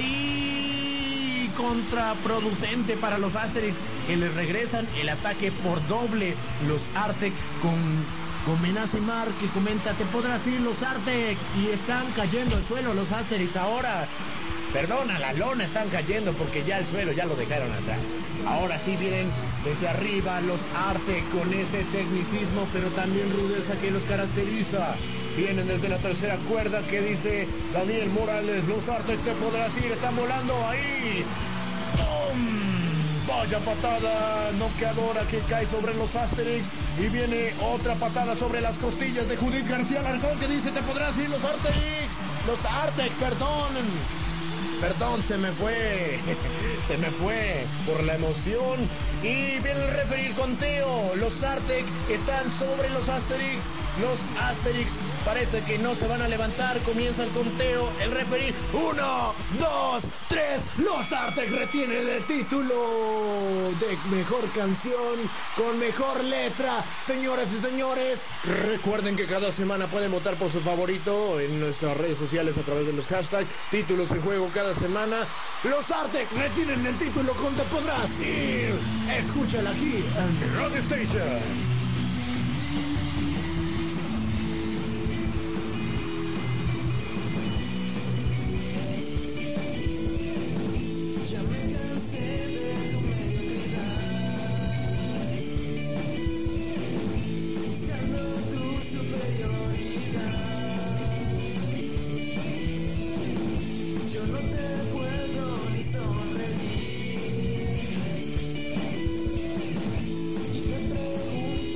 y contraproducente para los Asterix, que les regresan el ataque por doble. Los Arctic con... Con Menace Mar, que comenta, te podrás ir los Arctic, y están cayendo al suelo los Asterix ahora. Perdona, la lona están cayendo porque ya el suelo ya lo dejaron atrás. Ahora sí vienen desde arriba los Arctic con ese tecnicismo, pero también rudeza que los caracteriza. Vienen desde la tercera cuerda, que dice Daniel Morales, los Arctic, te podrás ir, están volando ahí. ¡Bum! Vaya patada noqueadora que cae sobre los Asterix. Y viene otra patada sobre las costillas de Judith García Alarcón, que dice, te podrás ir los Arctic. Los Arctic, perdón. Perdón, se me fue. Se me fue por la emoción. Y viene el referee, el conteo. Los Arctic están sobre los Asterix. Los Asterix parece que no se van a levantar. Comienza el conteo. El referee. Uno, dos, tres. Los Arctic retienen el título de mejor canción con mejor letra. Señoras y señores, recuerden que cada semana pueden votar por su favorito en nuestras redes sociales a través de los hashtags. Títulos en juego cada semana. Los Arctic retienen el título con Te Podrás Ir. Escúchala aquí en Rock Station. Y me pregunto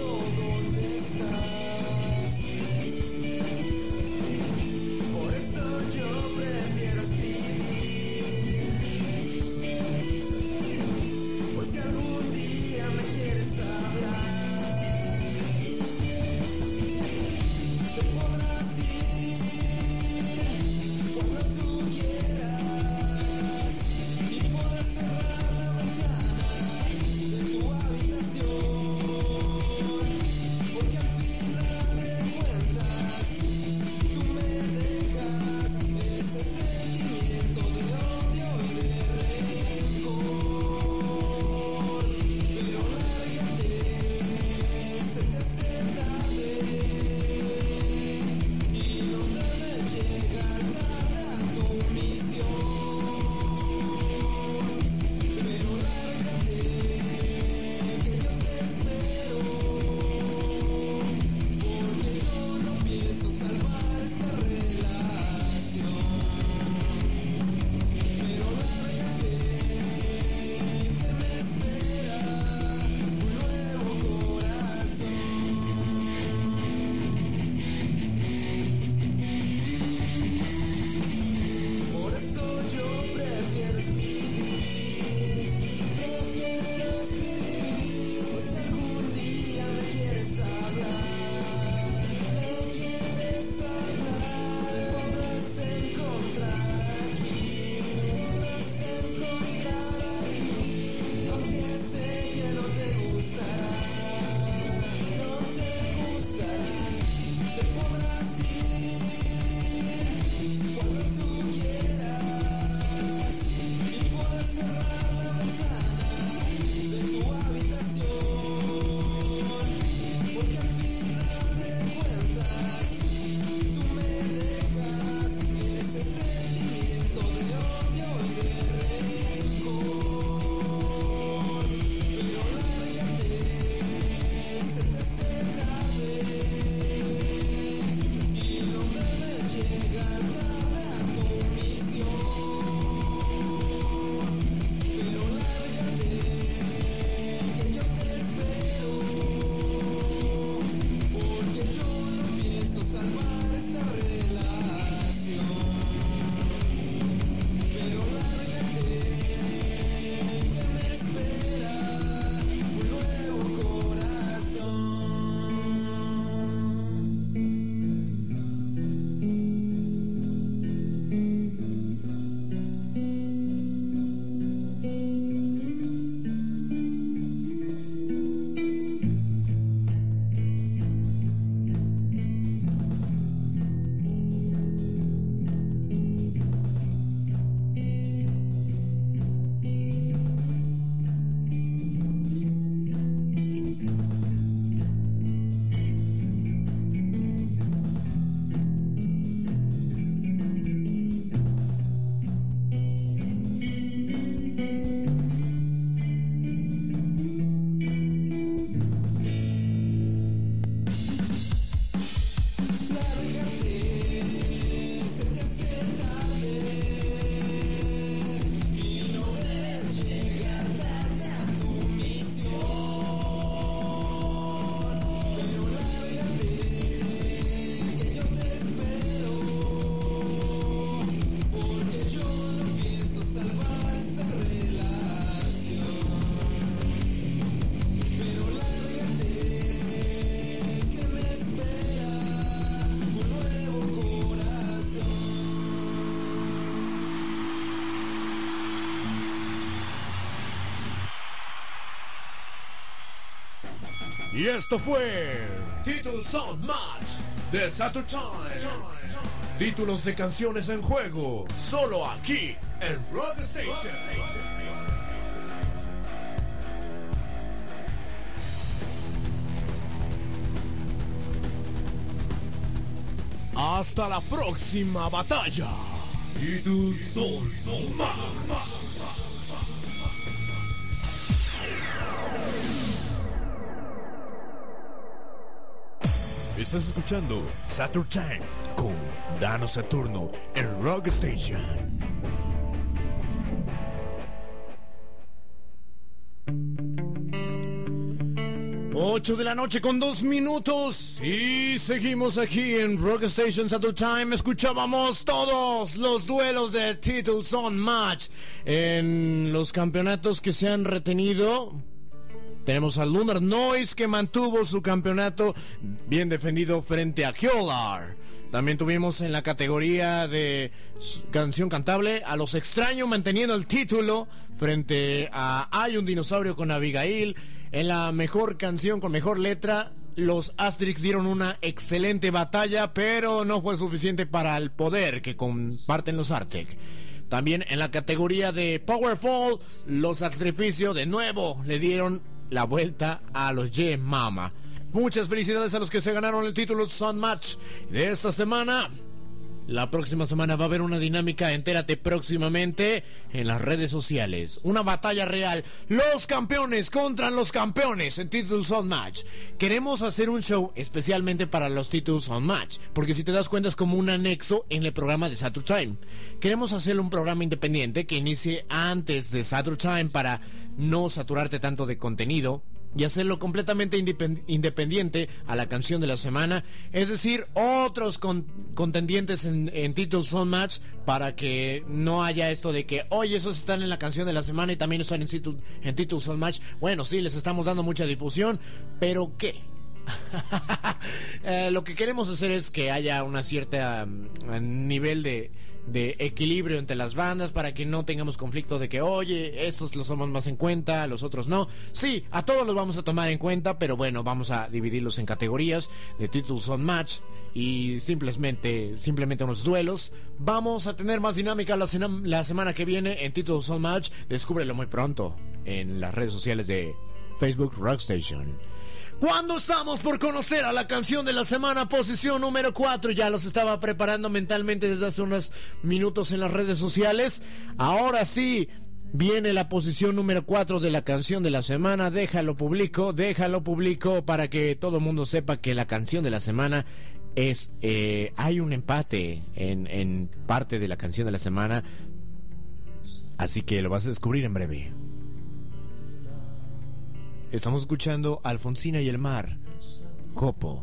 Y esto fue Title Song Match de Saturn Time. Títulos de canciones en juego, solo aquí en Rock Station. Hasta la próxima batalla. Title Song Match. Estás escuchando Saturn Time con Dano Saturno en Rock Station. Ocho de la noche con dos minutos y seguimos aquí en Rock Station Saturn Time. Escuchábamos todos los duelos de Title Song Match en los campeonatos que se han retenido. Tenemos a Lunar Noise, que mantuvo su campeonato bien defendido frente a Kyolar. También tuvimos en la categoría de canción cantable a Los Extraños manteniendo el título frente a Hay un dinosaurio con Abigail. En la mejor canción con mejor letra, los Asterix dieron una excelente batalla, pero no fue suficiente para el poder que comparten los Artec. También en la categoría de Powerful, los Sacrificios de nuevo le dieron la vuelta a los J Mama. Muchas felicidades a los que se ganaron el título Sun Match de esta semana. La próxima semana va a haber una dinámica, entérate próximamente en las redes sociales. Una batalla real, los campeones contra los campeones en Title Sun Match. Queremos hacer un show especialmente para los Title Sun Match, porque si te das cuenta es como un anexo en el programa de Saturn Time. Queremos hacer un programa independiente que inicie antes de Saturn Time para no saturarte tanto de contenido y hacerlo completamente independiente a la canción de la semana, es decir, otros con contendientes en, en Title Song Match, para que no haya esto de que, oye, esos están en la canción de la semana y también están en, en Title Song Match. Bueno, sí, les estamos dando mucha difusión, pero ¿qué? eh, lo que queremos hacer es que haya una cierta um, nivel de de equilibrio entre las bandas, para que no tengamos conflicto de que, oye, estos los tomamos más en cuenta, los otros no. Sí, a todos los vamos a tomar en cuenta, pero bueno, vamos a dividirlos en categorías de Title Song Match y simplemente simplemente unos duelos. Vamos a tener más dinámica la, sena, la semana que viene en Title Song Match. Descúbrelo muy pronto en las redes sociales de Facebook Rockstation. Cuando estamos por conocer a la canción de la semana, posición número cuatro, ya los estaba preparando mentalmente desde hace unos minutos en las redes sociales. Ahora sí, viene la posición número cuatro de la canción de la semana. Déjalo público, déjalo público para que todo el mundo sepa que la canción de la semana es... Eh, hay un empate en, en parte de la canción de la semana, así que lo vas a descubrir en breve. Estamos escuchando Alfonsina y el mar, Jopo.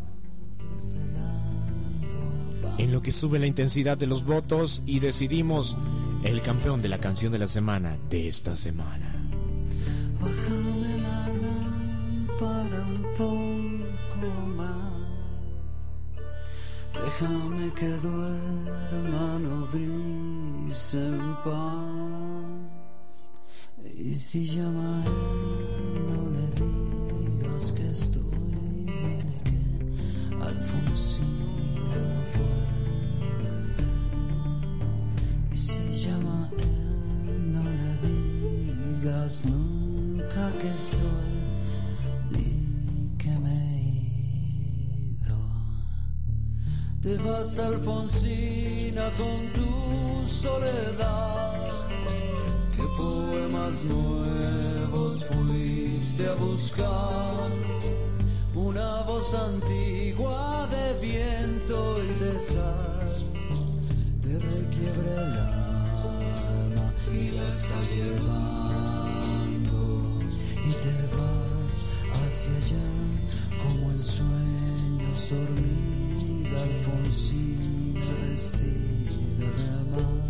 En lo que sube la intensidad de los votos y decidimos el campeón de la canción de la semana de esta semana. Bájame la lámpara un poco más. Déjame que duerma nodriza en paz. Y si llama a él, no le digas que estoy. Dile que Alfonsina no fue. Y si llama a él, no le digas nunca que estoy. Di que me he ido. Te vas, Alfonsina, con tu soledad. ¿Qué poemas nuevos fuiste a buscar? Una voz antigua de viento y de sal te requiebra el alma y la está llevando, y te vas hacia allá como en sueños dormida Alfonsina vestida de amar.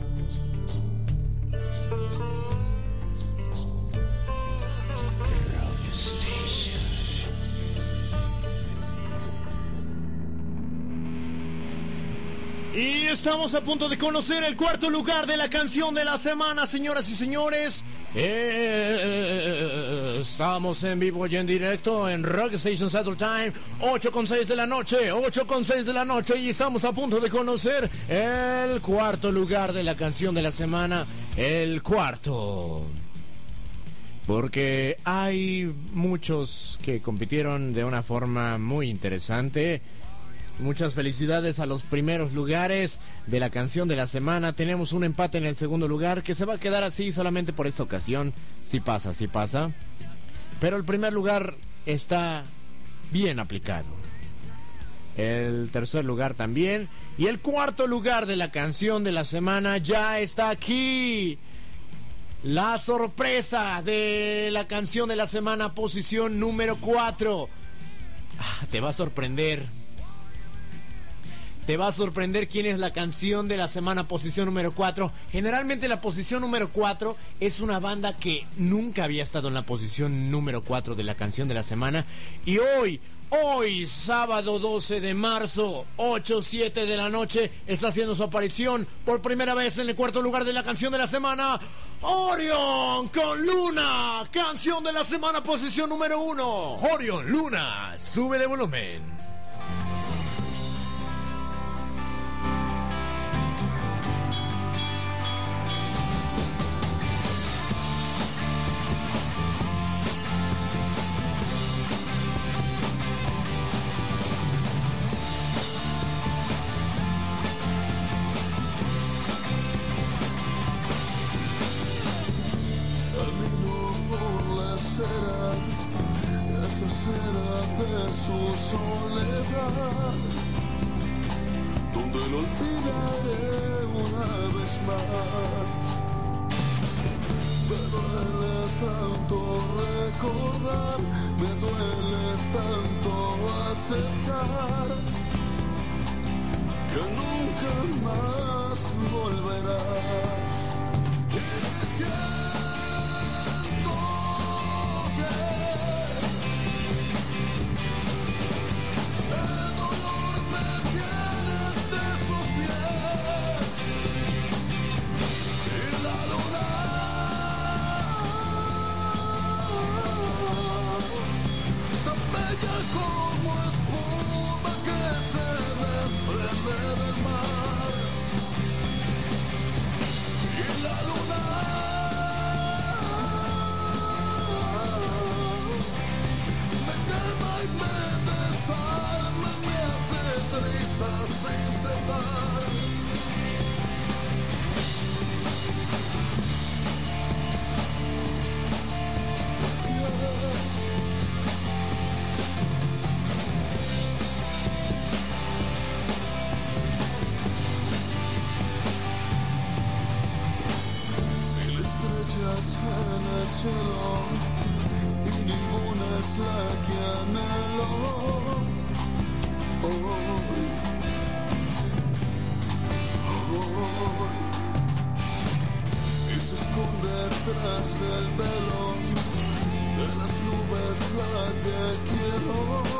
Y estamos a punto de conocer el cuarto lugar de la canción de la semana, señoras y señores. Eh, estamos en vivo y en directo en Rock Station Saturday Time, ocho con seis de la noche, ocho con seis de la noche, y estamos a punto de conocer el cuarto lugar de la canción de la semana, el cuarto. Porque hay muchos que compitieron de una forma muy interesante. Muchas felicidades a los primeros lugares de la canción de la semana. Tenemos un empate en el segundo lugar que se va a quedar así solamente por esta ocasión. Sí pasa, sí pasa. Pero el primer lugar está bien aplicado. El tercer lugar también. Y el cuarto lugar de la canción de la semana ya está aquí. La sorpresa de la canción de la semana, posición número cuatro. Ah, te va a sorprender. Te va a sorprender quién es la canción de la semana, posición número cuatro. Generalmente la posición número cuatro es una banda que nunca había estado en la posición número cuatro de la canción de la semana. Y hoy, hoy, sábado doce de marzo, ocho siete de la noche, está haciendo su aparición por primera vez en el cuarto lugar de la canción de la semana. Orion con Luna, canción de la semana, posición número uno. Orion, Luna, sube de volumen. Su soledad, donde lo olvidaré una vez más. Me duele tanto recordar, me duele tanto aceptar que nunca más volverás. Y siento que el dolor me tiene de sus pies y la luna tan bella como espuma que se desprende del mar, y la luna me calma y me desarma, me hace trizas sin cesar. Mil estrellas en el cielo y ninguna es la que anhelo. Hoy, hoy, y se esconde tras el velo de las nubes la que quiero.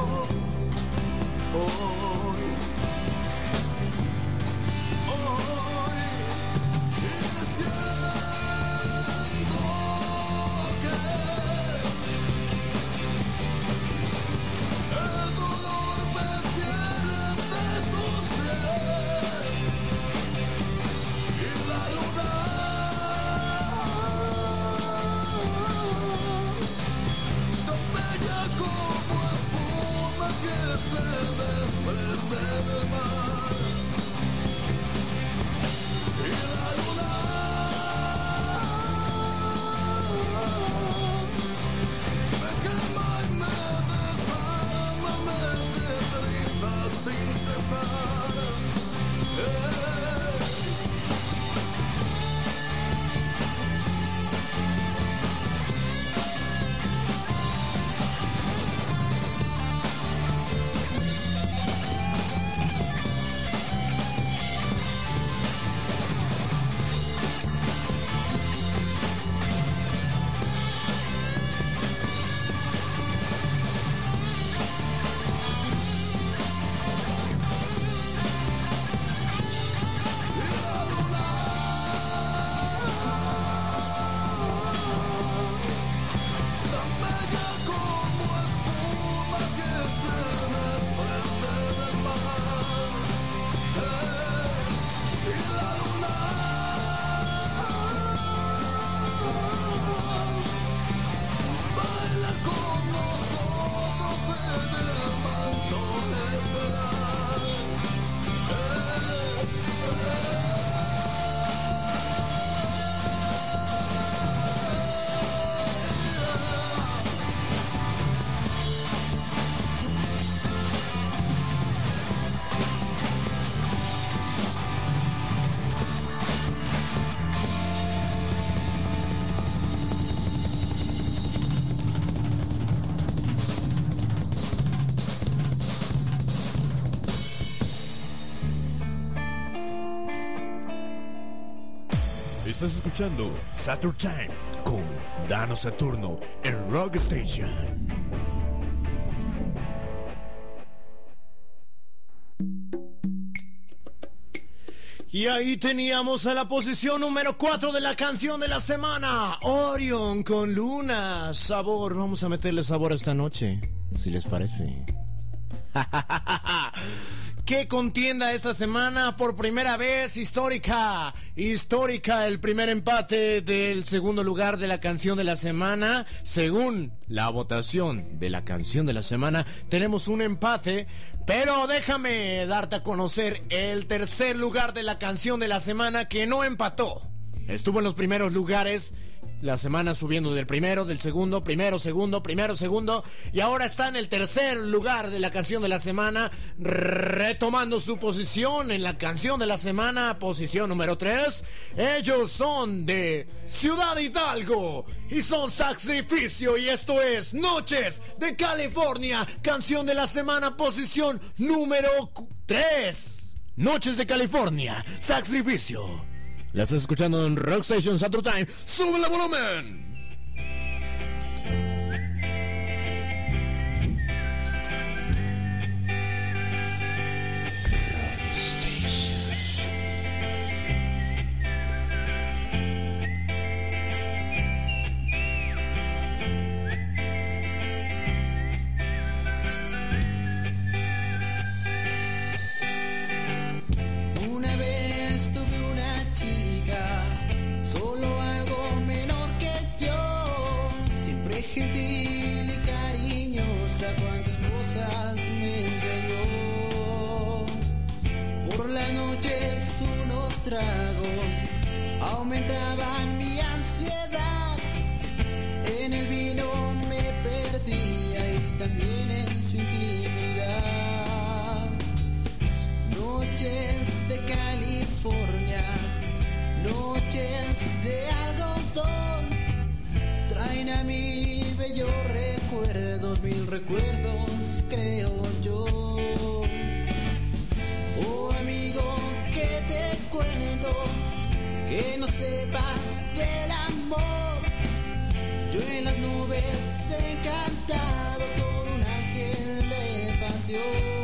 Hoy, hoy, y siento que el dolor me tiene de sus pies y la luna tan bella como espuma que se desprende del mar, y la luna me quema y me desarma, me hace trizas sin cesar. Eh. Estás escuchando Saturn Time con Dano Saturno en Rock Station. Y ahí teníamos a la posición número cuatro de la canción de la semana, Orion con Luna. Sabor, vamos a meterle sabor esta noche, si les parece. ¿Qué contienda esta semana? Por primera vez, histórica, histórica, el primer empate del segundo lugar de la canción de la semana. Según la votación de la canción de la semana, tenemos un empate, pero déjame darte a conocer el tercer lugar de la canción de la semana que no empató. Estuvo en los primeros lugares la semana, subiendo del primero, del segundo, primero, segundo, primero, segundo, y ahora está en el tercer lugar de la canción de la semana, retomando su posición en la canción de la semana, posición número tres. Ellos son de Ciudad Hidalgo y son Sacrificio, y esto es Noches de California, canción de la semana, posición número tres. Noches de California, Sacrificio. La estás escuchando en Rock Station Saturn Time. ¡Sube el volumen! Una vez tuve una chica, solo algo menor que yo, siempre gentil y cariñosa, cuántas cosas me enseñó. Por las noches unos tragos aumentaban mi ansiedad, en el vino me perdía y también en su intimidad. Noches de California, noches de algodón, traen a mi bello recuerdos, mil recuerdos creo yo. Oh amigo, que te cuento, que no sepas del amor, yo en las nubes encantado con un ángel de pasión.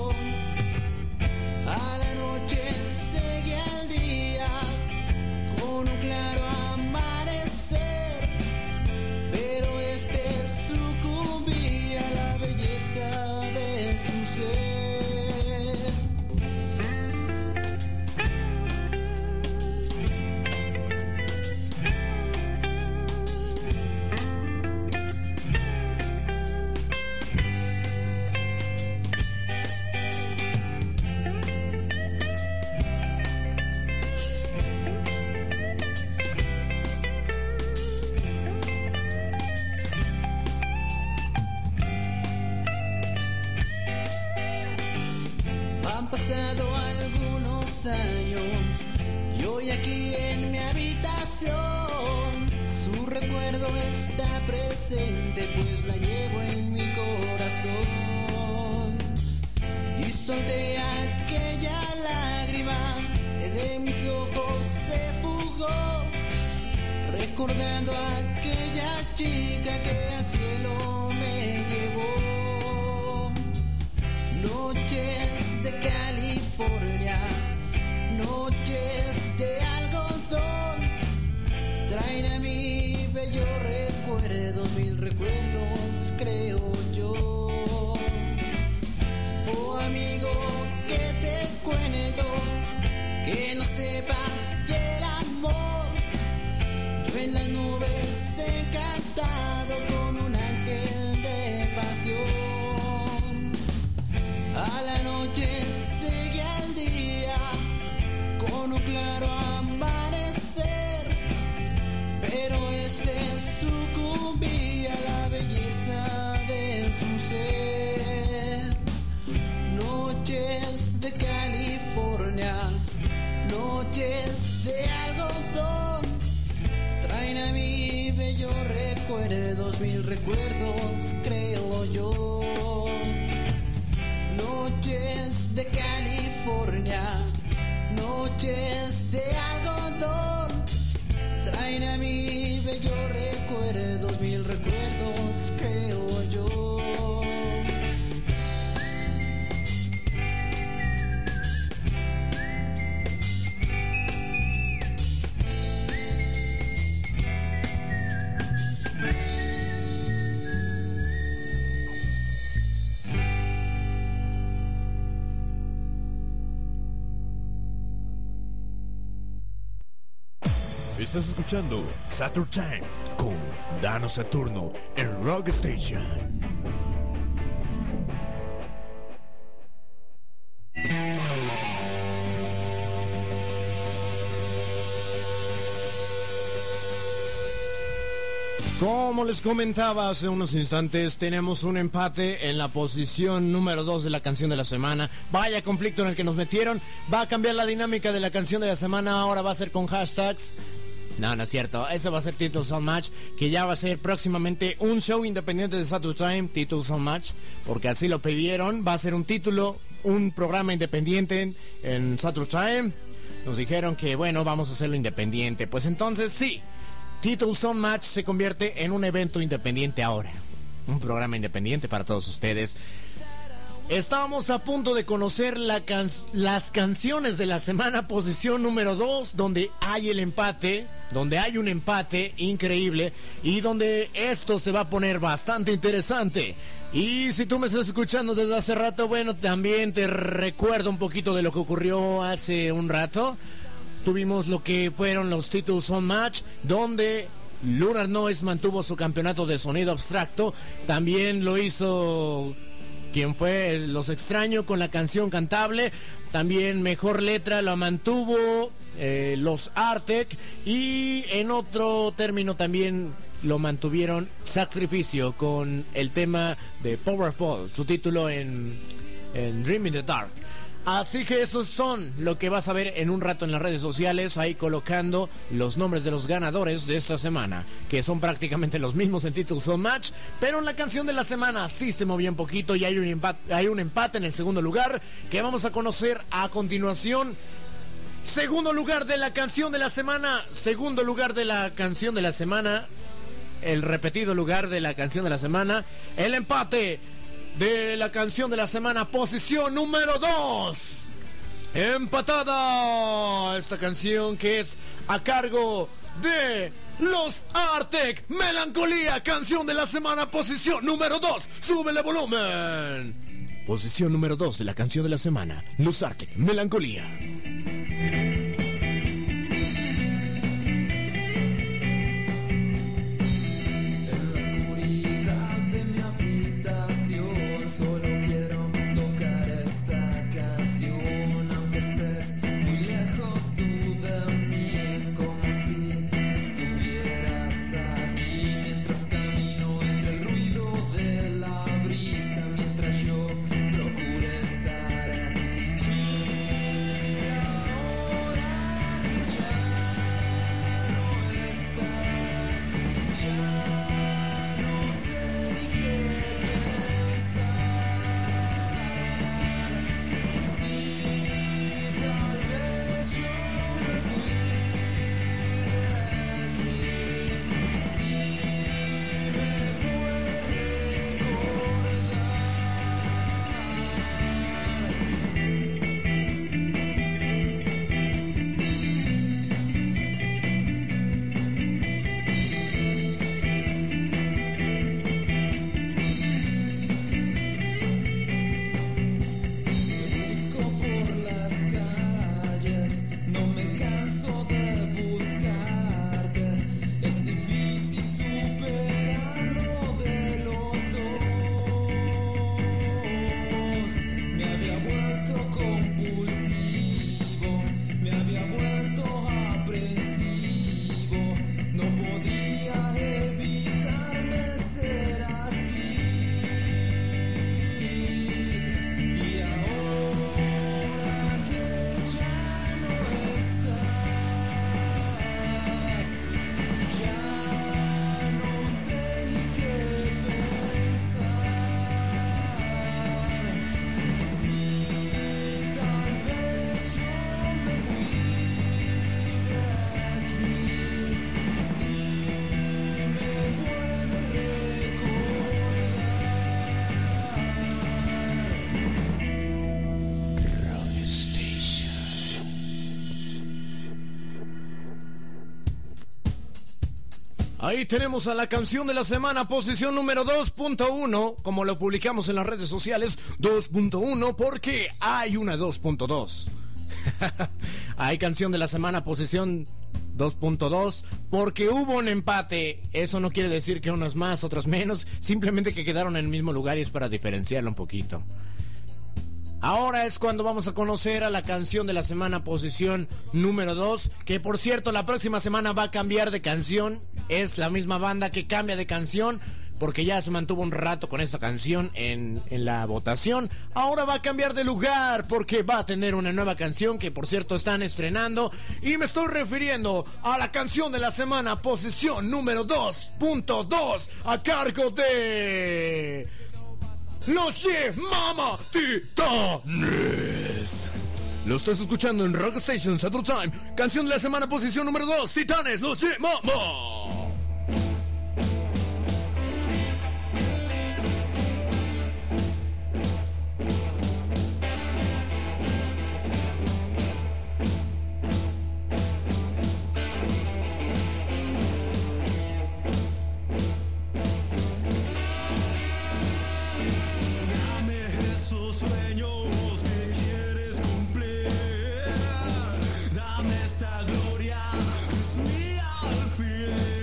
A la noche seguía el día con un claro amanecer, pero este sucumbía a la belleza de su ser. Han pasado algunos años y hoy aquí en mi habitación su recuerdo está presente, pues la llevo en mi corazón. Y solté aquella lágrima que de mis ojos se fugó, recordando a aquella chica que al cielo me llevó. Noches de California, noches de algodón, traen a mi bello recuerdos, mil recuerdos creo yo. Oh amigo, que te cuento, que no sepas del amor, yo en las nubes encantado con un ángel de pasión. A la noche seguía el día con un claro amanecer, pero este sucumbía a la belleza de su ser. Noches de California, noches de algodón, traen a mi bello recuerdos, mil recuerdos creo yo. Noches de California, noches de algodón, recuerdos, mil recuerdos, creo yo. Estás escuchando Saturn Time con Dano Saturno en Rock Station. Como les comentaba hace unos instantes, tenemos un empate en la posición número dos de la canción de la semana. Vaya conflicto en el que nos metieron. Va a cambiar la dinámica de la canción de la semana. Ahora va a ser con hashtags. No, no es cierto. Ese va a ser Titles on Match, que ya va a ser próximamente un show independiente de Saturn Time, Titles on Match, porque así lo pidieron. Va a ser un título, un programa independiente en, en Saturn Time. Nos dijeron que, bueno, vamos a hacerlo independiente. Pues entonces sí, Titles on Match se convierte en un evento independiente ahora. Un programa independiente para todos ustedes. Estábamos a punto de conocer la can- las canciones de la semana, posición número dos, donde hay el empate, donde hay un empate increíble y donde esto se va a poner bastante interesante. Y si tú me estás escuchando desde hace rato, bueno, también te recuerdo un poquito de lo que ocurrió hace un rato. Tuvimos lo que fueron los Titles on Match, donde Lunar Noise mantuvo su campeonato de sonido abstracto. También lo hizo quien fue Los Extraño con la canción cantable. También mejor letra la mantuvo eh, Los Artec. Y en otro término también lo mantuvieron Sacrificio con el tema de Powerful, su título en, en Dream in the Dark. Así que esos son lo que vas a ver en un rato en las redes sociales, ahí colocando los nombres de los ganadores de esta semana, que son prácticamente los mismos en Titles on Match, pero en la canción de la semana sí se movió un poquito y hay un empate, hay un empate en el segundo lugar, que vamos a conocer a continuación. Segundo lugar de la canción de la semana, segundo lugar de la canción de la semana, el repetido lugar de la canción de la semana, el empate de la canción de la semana, posición número dos. Empatada esta canción que es a cargo de Los Artec, Melancolía, canción de la semana, posición número dos. Súbele volumen. Posición número dos de la canción de la semana, Los Artec, Melancolía. Mientras yo procuro estar aquí. Ahí tenemos a la canción de la semana, posición número dos punto uno, como lo publicamos en las redes sociales, dos punto uno, porque hay una dos punto dos. Hay canción de la semana, posición dos punto dos, porque hubo un empate. Eso no quiere decir que unos más, otros menos, simplemente que quedaron en el mismo lugar y es para diferenciarlo un poquito. Ahora es cuando vamos a conocer a la canción de la semana, posición número dos, que por cierto la próxima semana va a cambiar de canción. Es la misma banda que cambia de canción, porque ya se mantuvo un rato con esta canción en, en la votación. Ahora va a cambiar de lugar, porque va a tener una nueva canción que por cierto están estrenando. Y me estoy refiriendo a la canción de la semana, posición número dos punto dos, a cargo de... Los Ye Mama Titanes. Lo estás escuchando en Rock Station Saturday Time. Canción de la semana, posición número dos, Titanes, Los Ye Mama. Dame esa gloria, es mía al fin.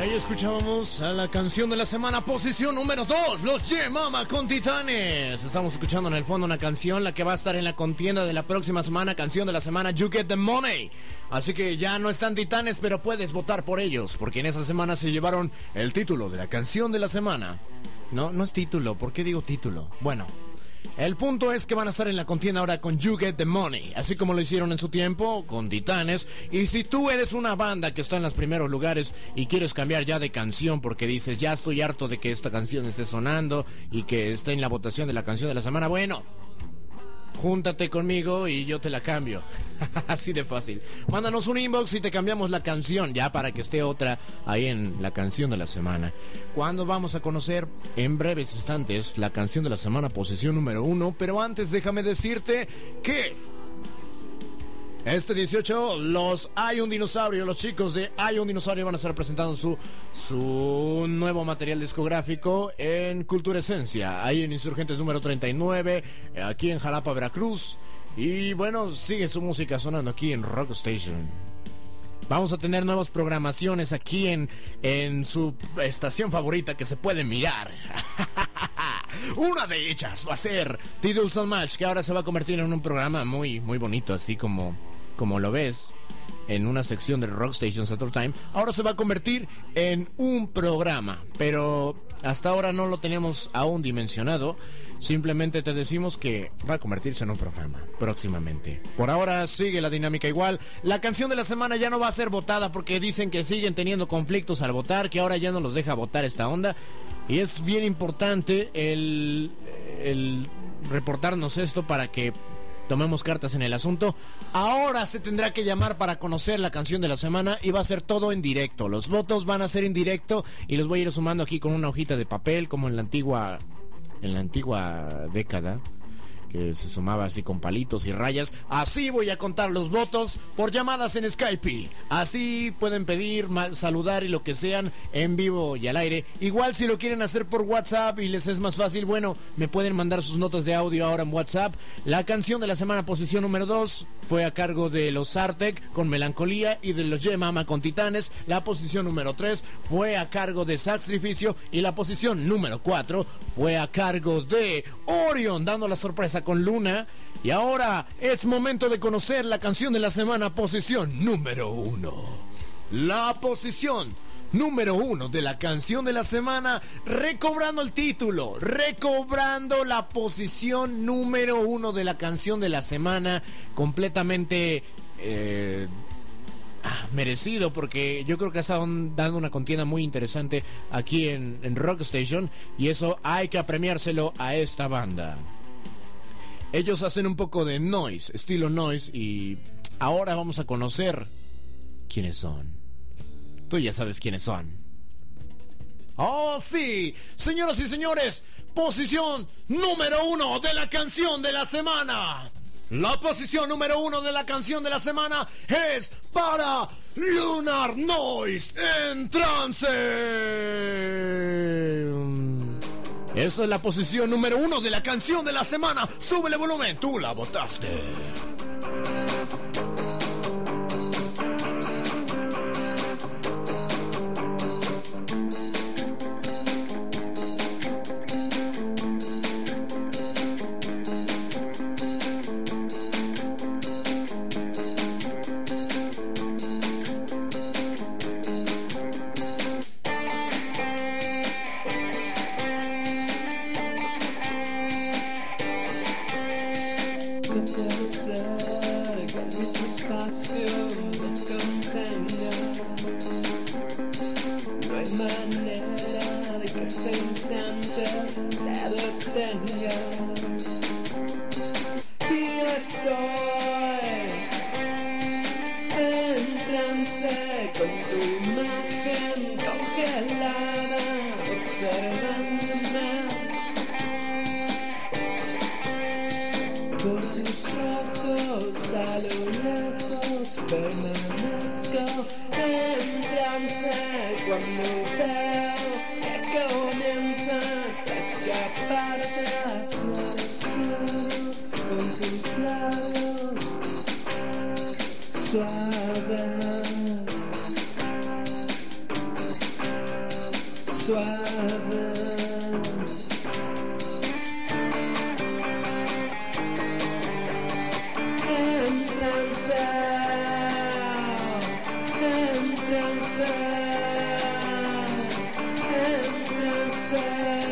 Ahí escuchábamos a la canción de la semana, posición número dos, los Ye Mama con Titanes. Estamos escuchando en el fondo una canción, la que va a estar en la contienda de la próxima semana, canción de la semana, You Get the Money. Así que ya no están Titanes, pero puedes votar por ellos, porque en esa semana se llevaron el título de la canción de la semana. No, no es título, ¿por qué digo título? Bueno, el punto es que van a estar en la contienda ahora con You Get the Money, así como lo hicieron en su tiempo con Titanes. Y si tú eres una banda que está en los primeros lugares y quieres cambiar ya de canción porque dices, ya estoy harto de que esta canción esté sonando y que esté en la votación de la canción de la semana, bueno, júntate conmigo y yo te la cambio. Así de fácil. Mándanos un inbox y te cambiamos la canción ya para que esté otra ahí en la canción de la semana. ¿Cuándo vamos a conocer? En breves instantes la canción de la semana, posición número uno. Pero antes déjame decirte que este dieciocho, los Hay un Dinosaurio, los chicos de Hay un Dinosaurio van a estar presentando su, su nuevo material discográfico en Cultura Esencia, ahí en Insurgentes número treinta y nueve, aquí en Jalapa, Veracruz. Y bueno, sigue su música sonando aquí en Rock Station. Vamos a tener nuevas programaciones aquí en, en su estación favorita que se puede mirar. Una de ellas va a ser Titles and Match, que ahora se va a convertir en un programa muy, muy bonito, así como, como lo ves en una sección de Rock Station Saturday Time. Ahora se va a convertir en un programa, pero hasta ahora no lo teníamos aún dimensionado. Simplemente te decimos que va a convertirse en un programa próximamente. Por ahora sigue la dinámica igual. La canción de la semana ya no va a ser votada porque dicen que siguen teniendo conflictos al votar, que ahora ya no los deja votar esta onda. Y es bien importante el, el reportarnos esto para que tomemos cartas en el asunto. Ahora se tendrá que llamar para conocer la canción de la semana y va a ser todo en directo. Los votos van a ser en directo y los voy a ir sumando aquí con una hojita de papel como en la antigua... en la antigua década, que se sumaba así con palitos y rayas. Así voy a contar los votos por llamadas en Skype. Así pueden pedir, saludar y lo que sean en vivo y al aire. Igual si lo quieren hacer por WhatsApp y les es más fácil, bueno, me pueden mandar sus notas de audio ahora en WhatsApp. La canción de la semana, posición número dos, fue a cargo de los Artec con Melancolía y de los Ye Mama con Titanes. La posición número tres fue a cargo de Sacrificio y la posición número cuatro fue a cargo de Orion, dando la sorpresa con Luna. Y ahora es momento de conocer la canción de la semana, posición número uno. La posición número uno de la canción de la semana, recobrando el título, recobrando la posición número uno de la canción de la semana, completamente eh, ah, merecido, porque yo creo que ha estado dando una contienda muy interesante aquí en, en Rock Station, y eso hay que apremiárselo a esta banda. Ellos hacen un poco de noise, estilo noise, y ahora vamos a conocer quiénes son. Tú ya sabes quiénes son. ¡Oh, sí! Señoras y señores, posición número uno de la canción de la semana. La posición número uno de la canción de la semana es para Lunar Noise en Trance. Esa es la posición número uno de la canción de la semana. Súbele volumen, tú la votaste. suaves. En trance, en trance, en trance.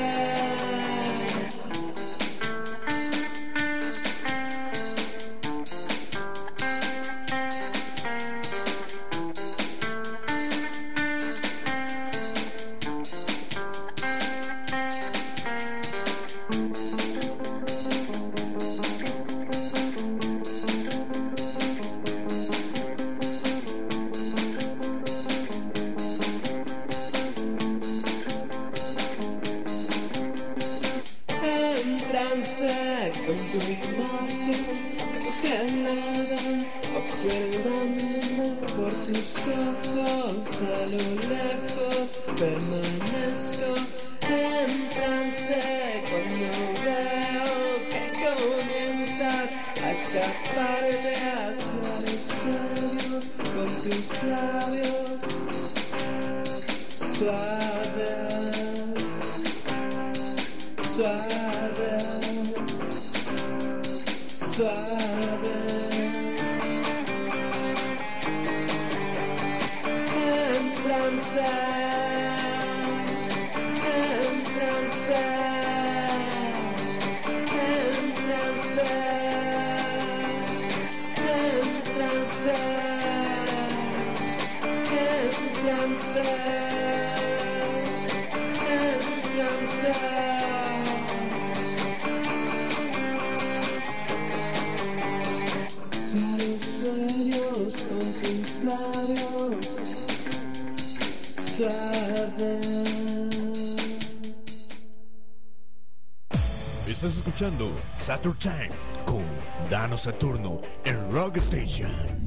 Con tu imagen congelada, observándome por tus ojos, a lo lejos permanezco en trance cuando veo que comienzas a escaparte hacia los sueños con tus labios suaves, suaves, suaves. En trance, en trance, en trance, en trance, en trance, en trance. Sueños con tus labios suaves. Estás escuchando Saturn Time con Dano Saturno en Rock Station.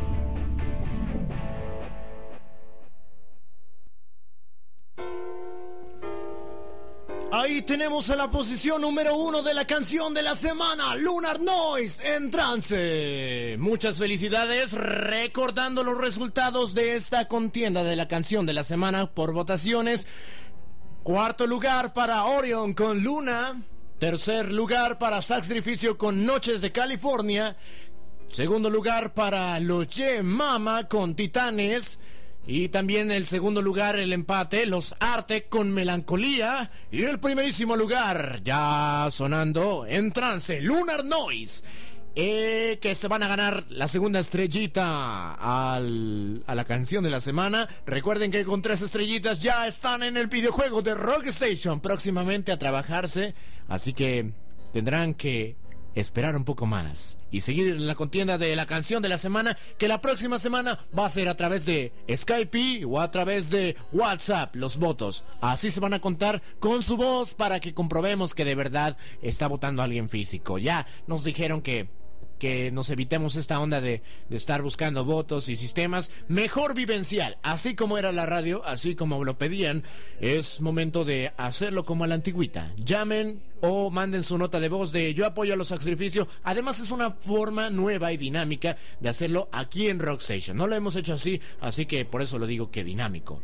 Ahí tenemos en la posición número uno de la canción de la semana, Lunar Noise, en trance. Muchas felicidades, recordando los resultados de esta contienda de la canción de la semana por votaciones. Cuarto lugar para Orion con Luna. Tercer lugar para Sacrificio con Noches de California. Segundo lugar para Los Ye Mama con Titanes. Y también el segundo lugar, el empate, Los Arte con Melancolía. Y el primerísimo lugar, ya sonando en trance, Lunar Noise. Eh, que se van a ganar la segunda estrellita al, a la canción de la semana. Recuerden que con tres estrellitas ya están en el videojuego de Rock Station, próximamente a trabajarse. Así que tendrán que esperar un poco más y seguir en la contienda de la canción de la semana, que la próxima semana va a ser a través de Skype o a través de WhatsApp los votos. Así se van a contar con su voz para que comprobemos que de verdad está votando alguien físico. Ya nos dijeron que que nos evitemos esta onda de, de estar buscando votos y sistemas. Mejor vivencial, así como era la radio, así como lo pedían. Es momento de hacerlo como a la antigüita. Llamen o manden su nota de voz de yo apoyo a los sacrificios. Además es una forma nueva y dinámica de hacerlo aquí en Rock Station. No lo hemos hecho así, así que por eso lo digo que dinámico.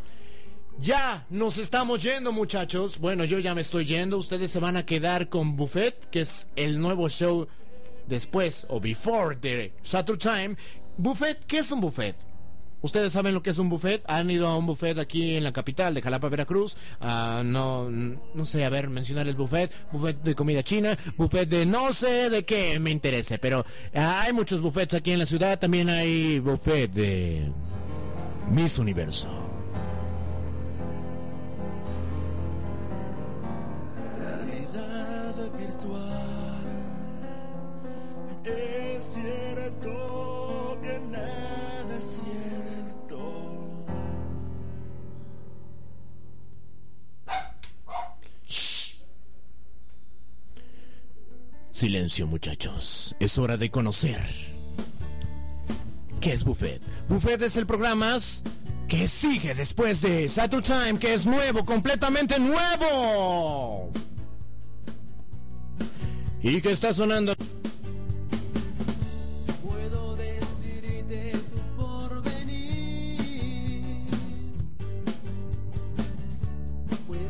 Ya nos estamos yendo, muchachos. Bueno, yo ya me estoy yendo. Ustedes se van a quedar con Buffet, que es el nuevo show después o before de Saturn Time. Buffet, ¿qué es un buffet? ¿Ustedes saben lo que es un buffet? ¿Han ido a un buffet aquí en la capital de Jalapa, Veracruz? Uh, no, no sé, a ver, mencionar el buffet. Buffet de comida china, buffet de no sé de qué me interese, pero uh, hay muchos buffets aquí en la ciudad. También hay buffet de Miss Universo. Realidad virtual, es cierto que nada es cierto. Shh. Silencio, muchachos. Es hora de conocer ¿qué es Buffet? Buffet es el programa que sigue después de Saturn Time, que es nuevo, completamente nuevo. Y que está sonando. Puedo decirte tu porvenir.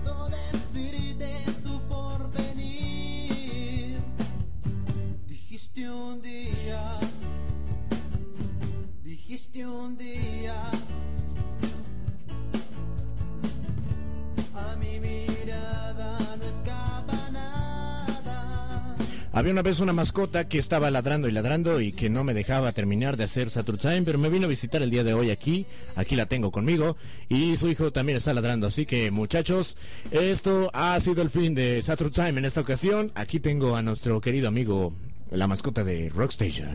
Había una vez una mascota que estaba ladrando y ladrando y que no me dejaba terminar de hacer Saturn Time, pero me vino a visitar el día de hoy aquí, aquí la tengo conmigo y su hijo también está ladrando, así que muchachos, esto ha sido el fin de Saturn Time en esta ocasión. Aquí tengo a nuestro querido amigo, la mascota de Rockstation,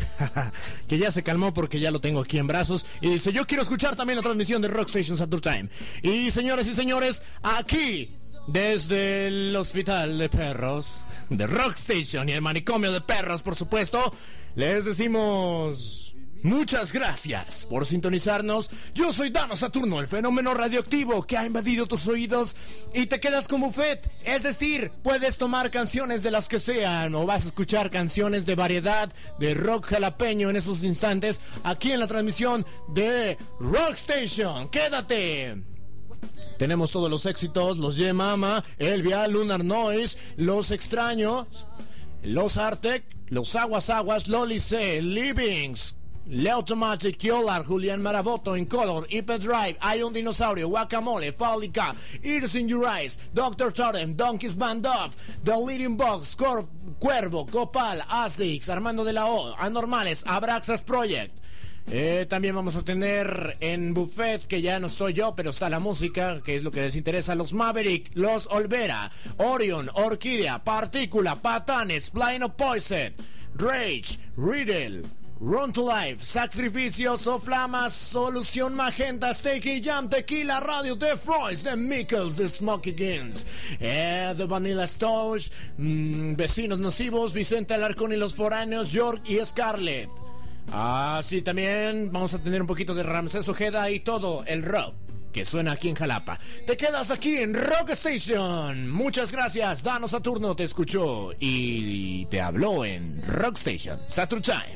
que ya se calmó porque ya lo tengo aquí en brazos y dice, yo quiero escuchar también la transmisión de Rockstation Saturn Time. Y señores y señores, aquí desde el hospital de perros de Rockstation y el manicomio de perros, por supuesto, les decimos muchas gracias por sintonizarnos. Yo soy Dano Saturno, el fenómeno radioactivo que ha invadido tus oídos y te quedas con buffet. Es decir, puedes tomar canciones de las que sean o vas a escuchar canciones de variedad de rock jalapeño en esos instantes aquí en la transmisión de Rockstation. ¡Quédate! Tenemos todos los éxitos, los Ye Mama, Elvia, Lunar Noise, Los Extraños, Los Artec, Los Aguas Aguas, Loli C, Livings, Le Automatic, Kiolar, Julián Maraboto, Incolor, Hyperdrive, Hay un Dinosaurio, Guacamole, Fálica, Ears in Your Eyes, doctor Totem, Donkeys Band Off, The Leading Box, Cor Cuervo, Copal, Asterix, Armando de la O, Anormales, Abraxas Project. Eh, también vamos a tener en buffet, que ya no estoy yo, pero está la música, que es lo que les interesa, los Maverick, los Olvera, Orion, Orquídea, Partícula, Patanes, Blind of Poison, Rage, Riddle, Run to Life, Sacrificios o Flamas, Solución Magenta, Steaky Jam, Tequila, Radio, The Froys, The Mickles, The Smokey Gins, eh, The Vanilla Stoush, mmm, Vecinos Nocivos, Vicente Alarcón y los Foráneos, York y Scarlett. Ah, sí, también vamos a tener un poquito de Ramsés Ojeda y todo el rock que suena aquí en Jalapa. Te quedas aquí en Rock Station. Muchas gracias, Dano Saturno te escuchó y te habló en Rock Station Saturn Time.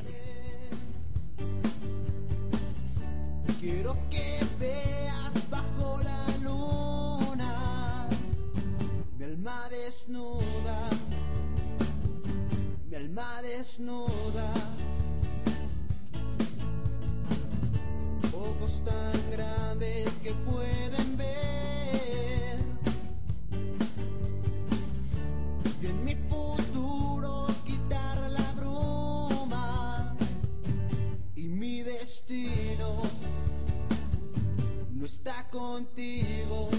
Quiero que veas bajo la luna mi alma desnuda, mi alma desnuda. Ojos tan grandes que pueden ver, y en mi futuro quitar la bruma, y mi destino no está contigo.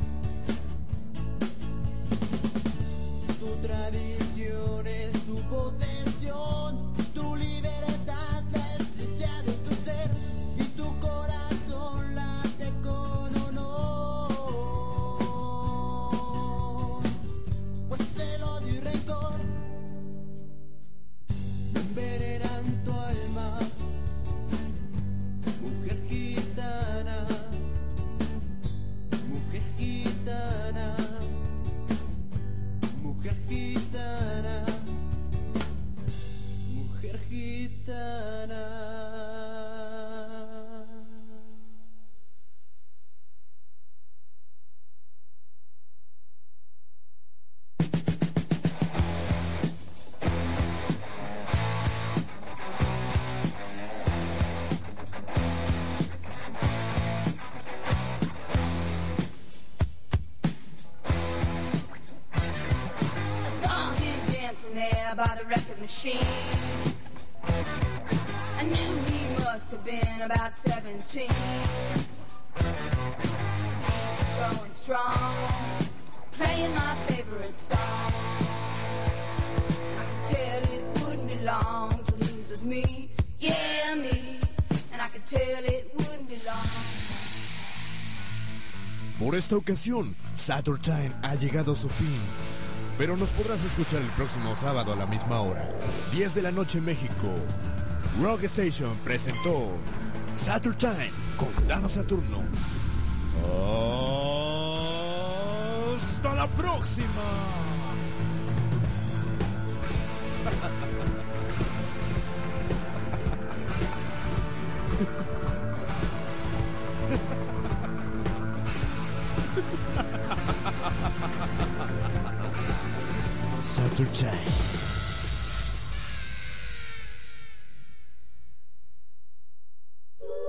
Tu tradición es tu posesión, tu libertad la esencia de tu ser. Tu corazón late con honor, pues el odio y rencor envenenan tu alma, mujer gitana, mujer gitana, mujer gitana, mujer gitana. There by the record machine, I knew he must have been about seventeen. He was going strong, playing my favorite song. I could tell it wouldn't be long till he was with me, yeah me, and I could tell it wouldn't be long. Por esta ocasión, Saturn Time ha llegado a su fin. Pero nos podrás escuchar el próximo sábado a la misma hora, diez de la noche en México. Rock Station presentó Saturn Time con Dano Saturno. ¡Hasta la próxima! Saturn Time.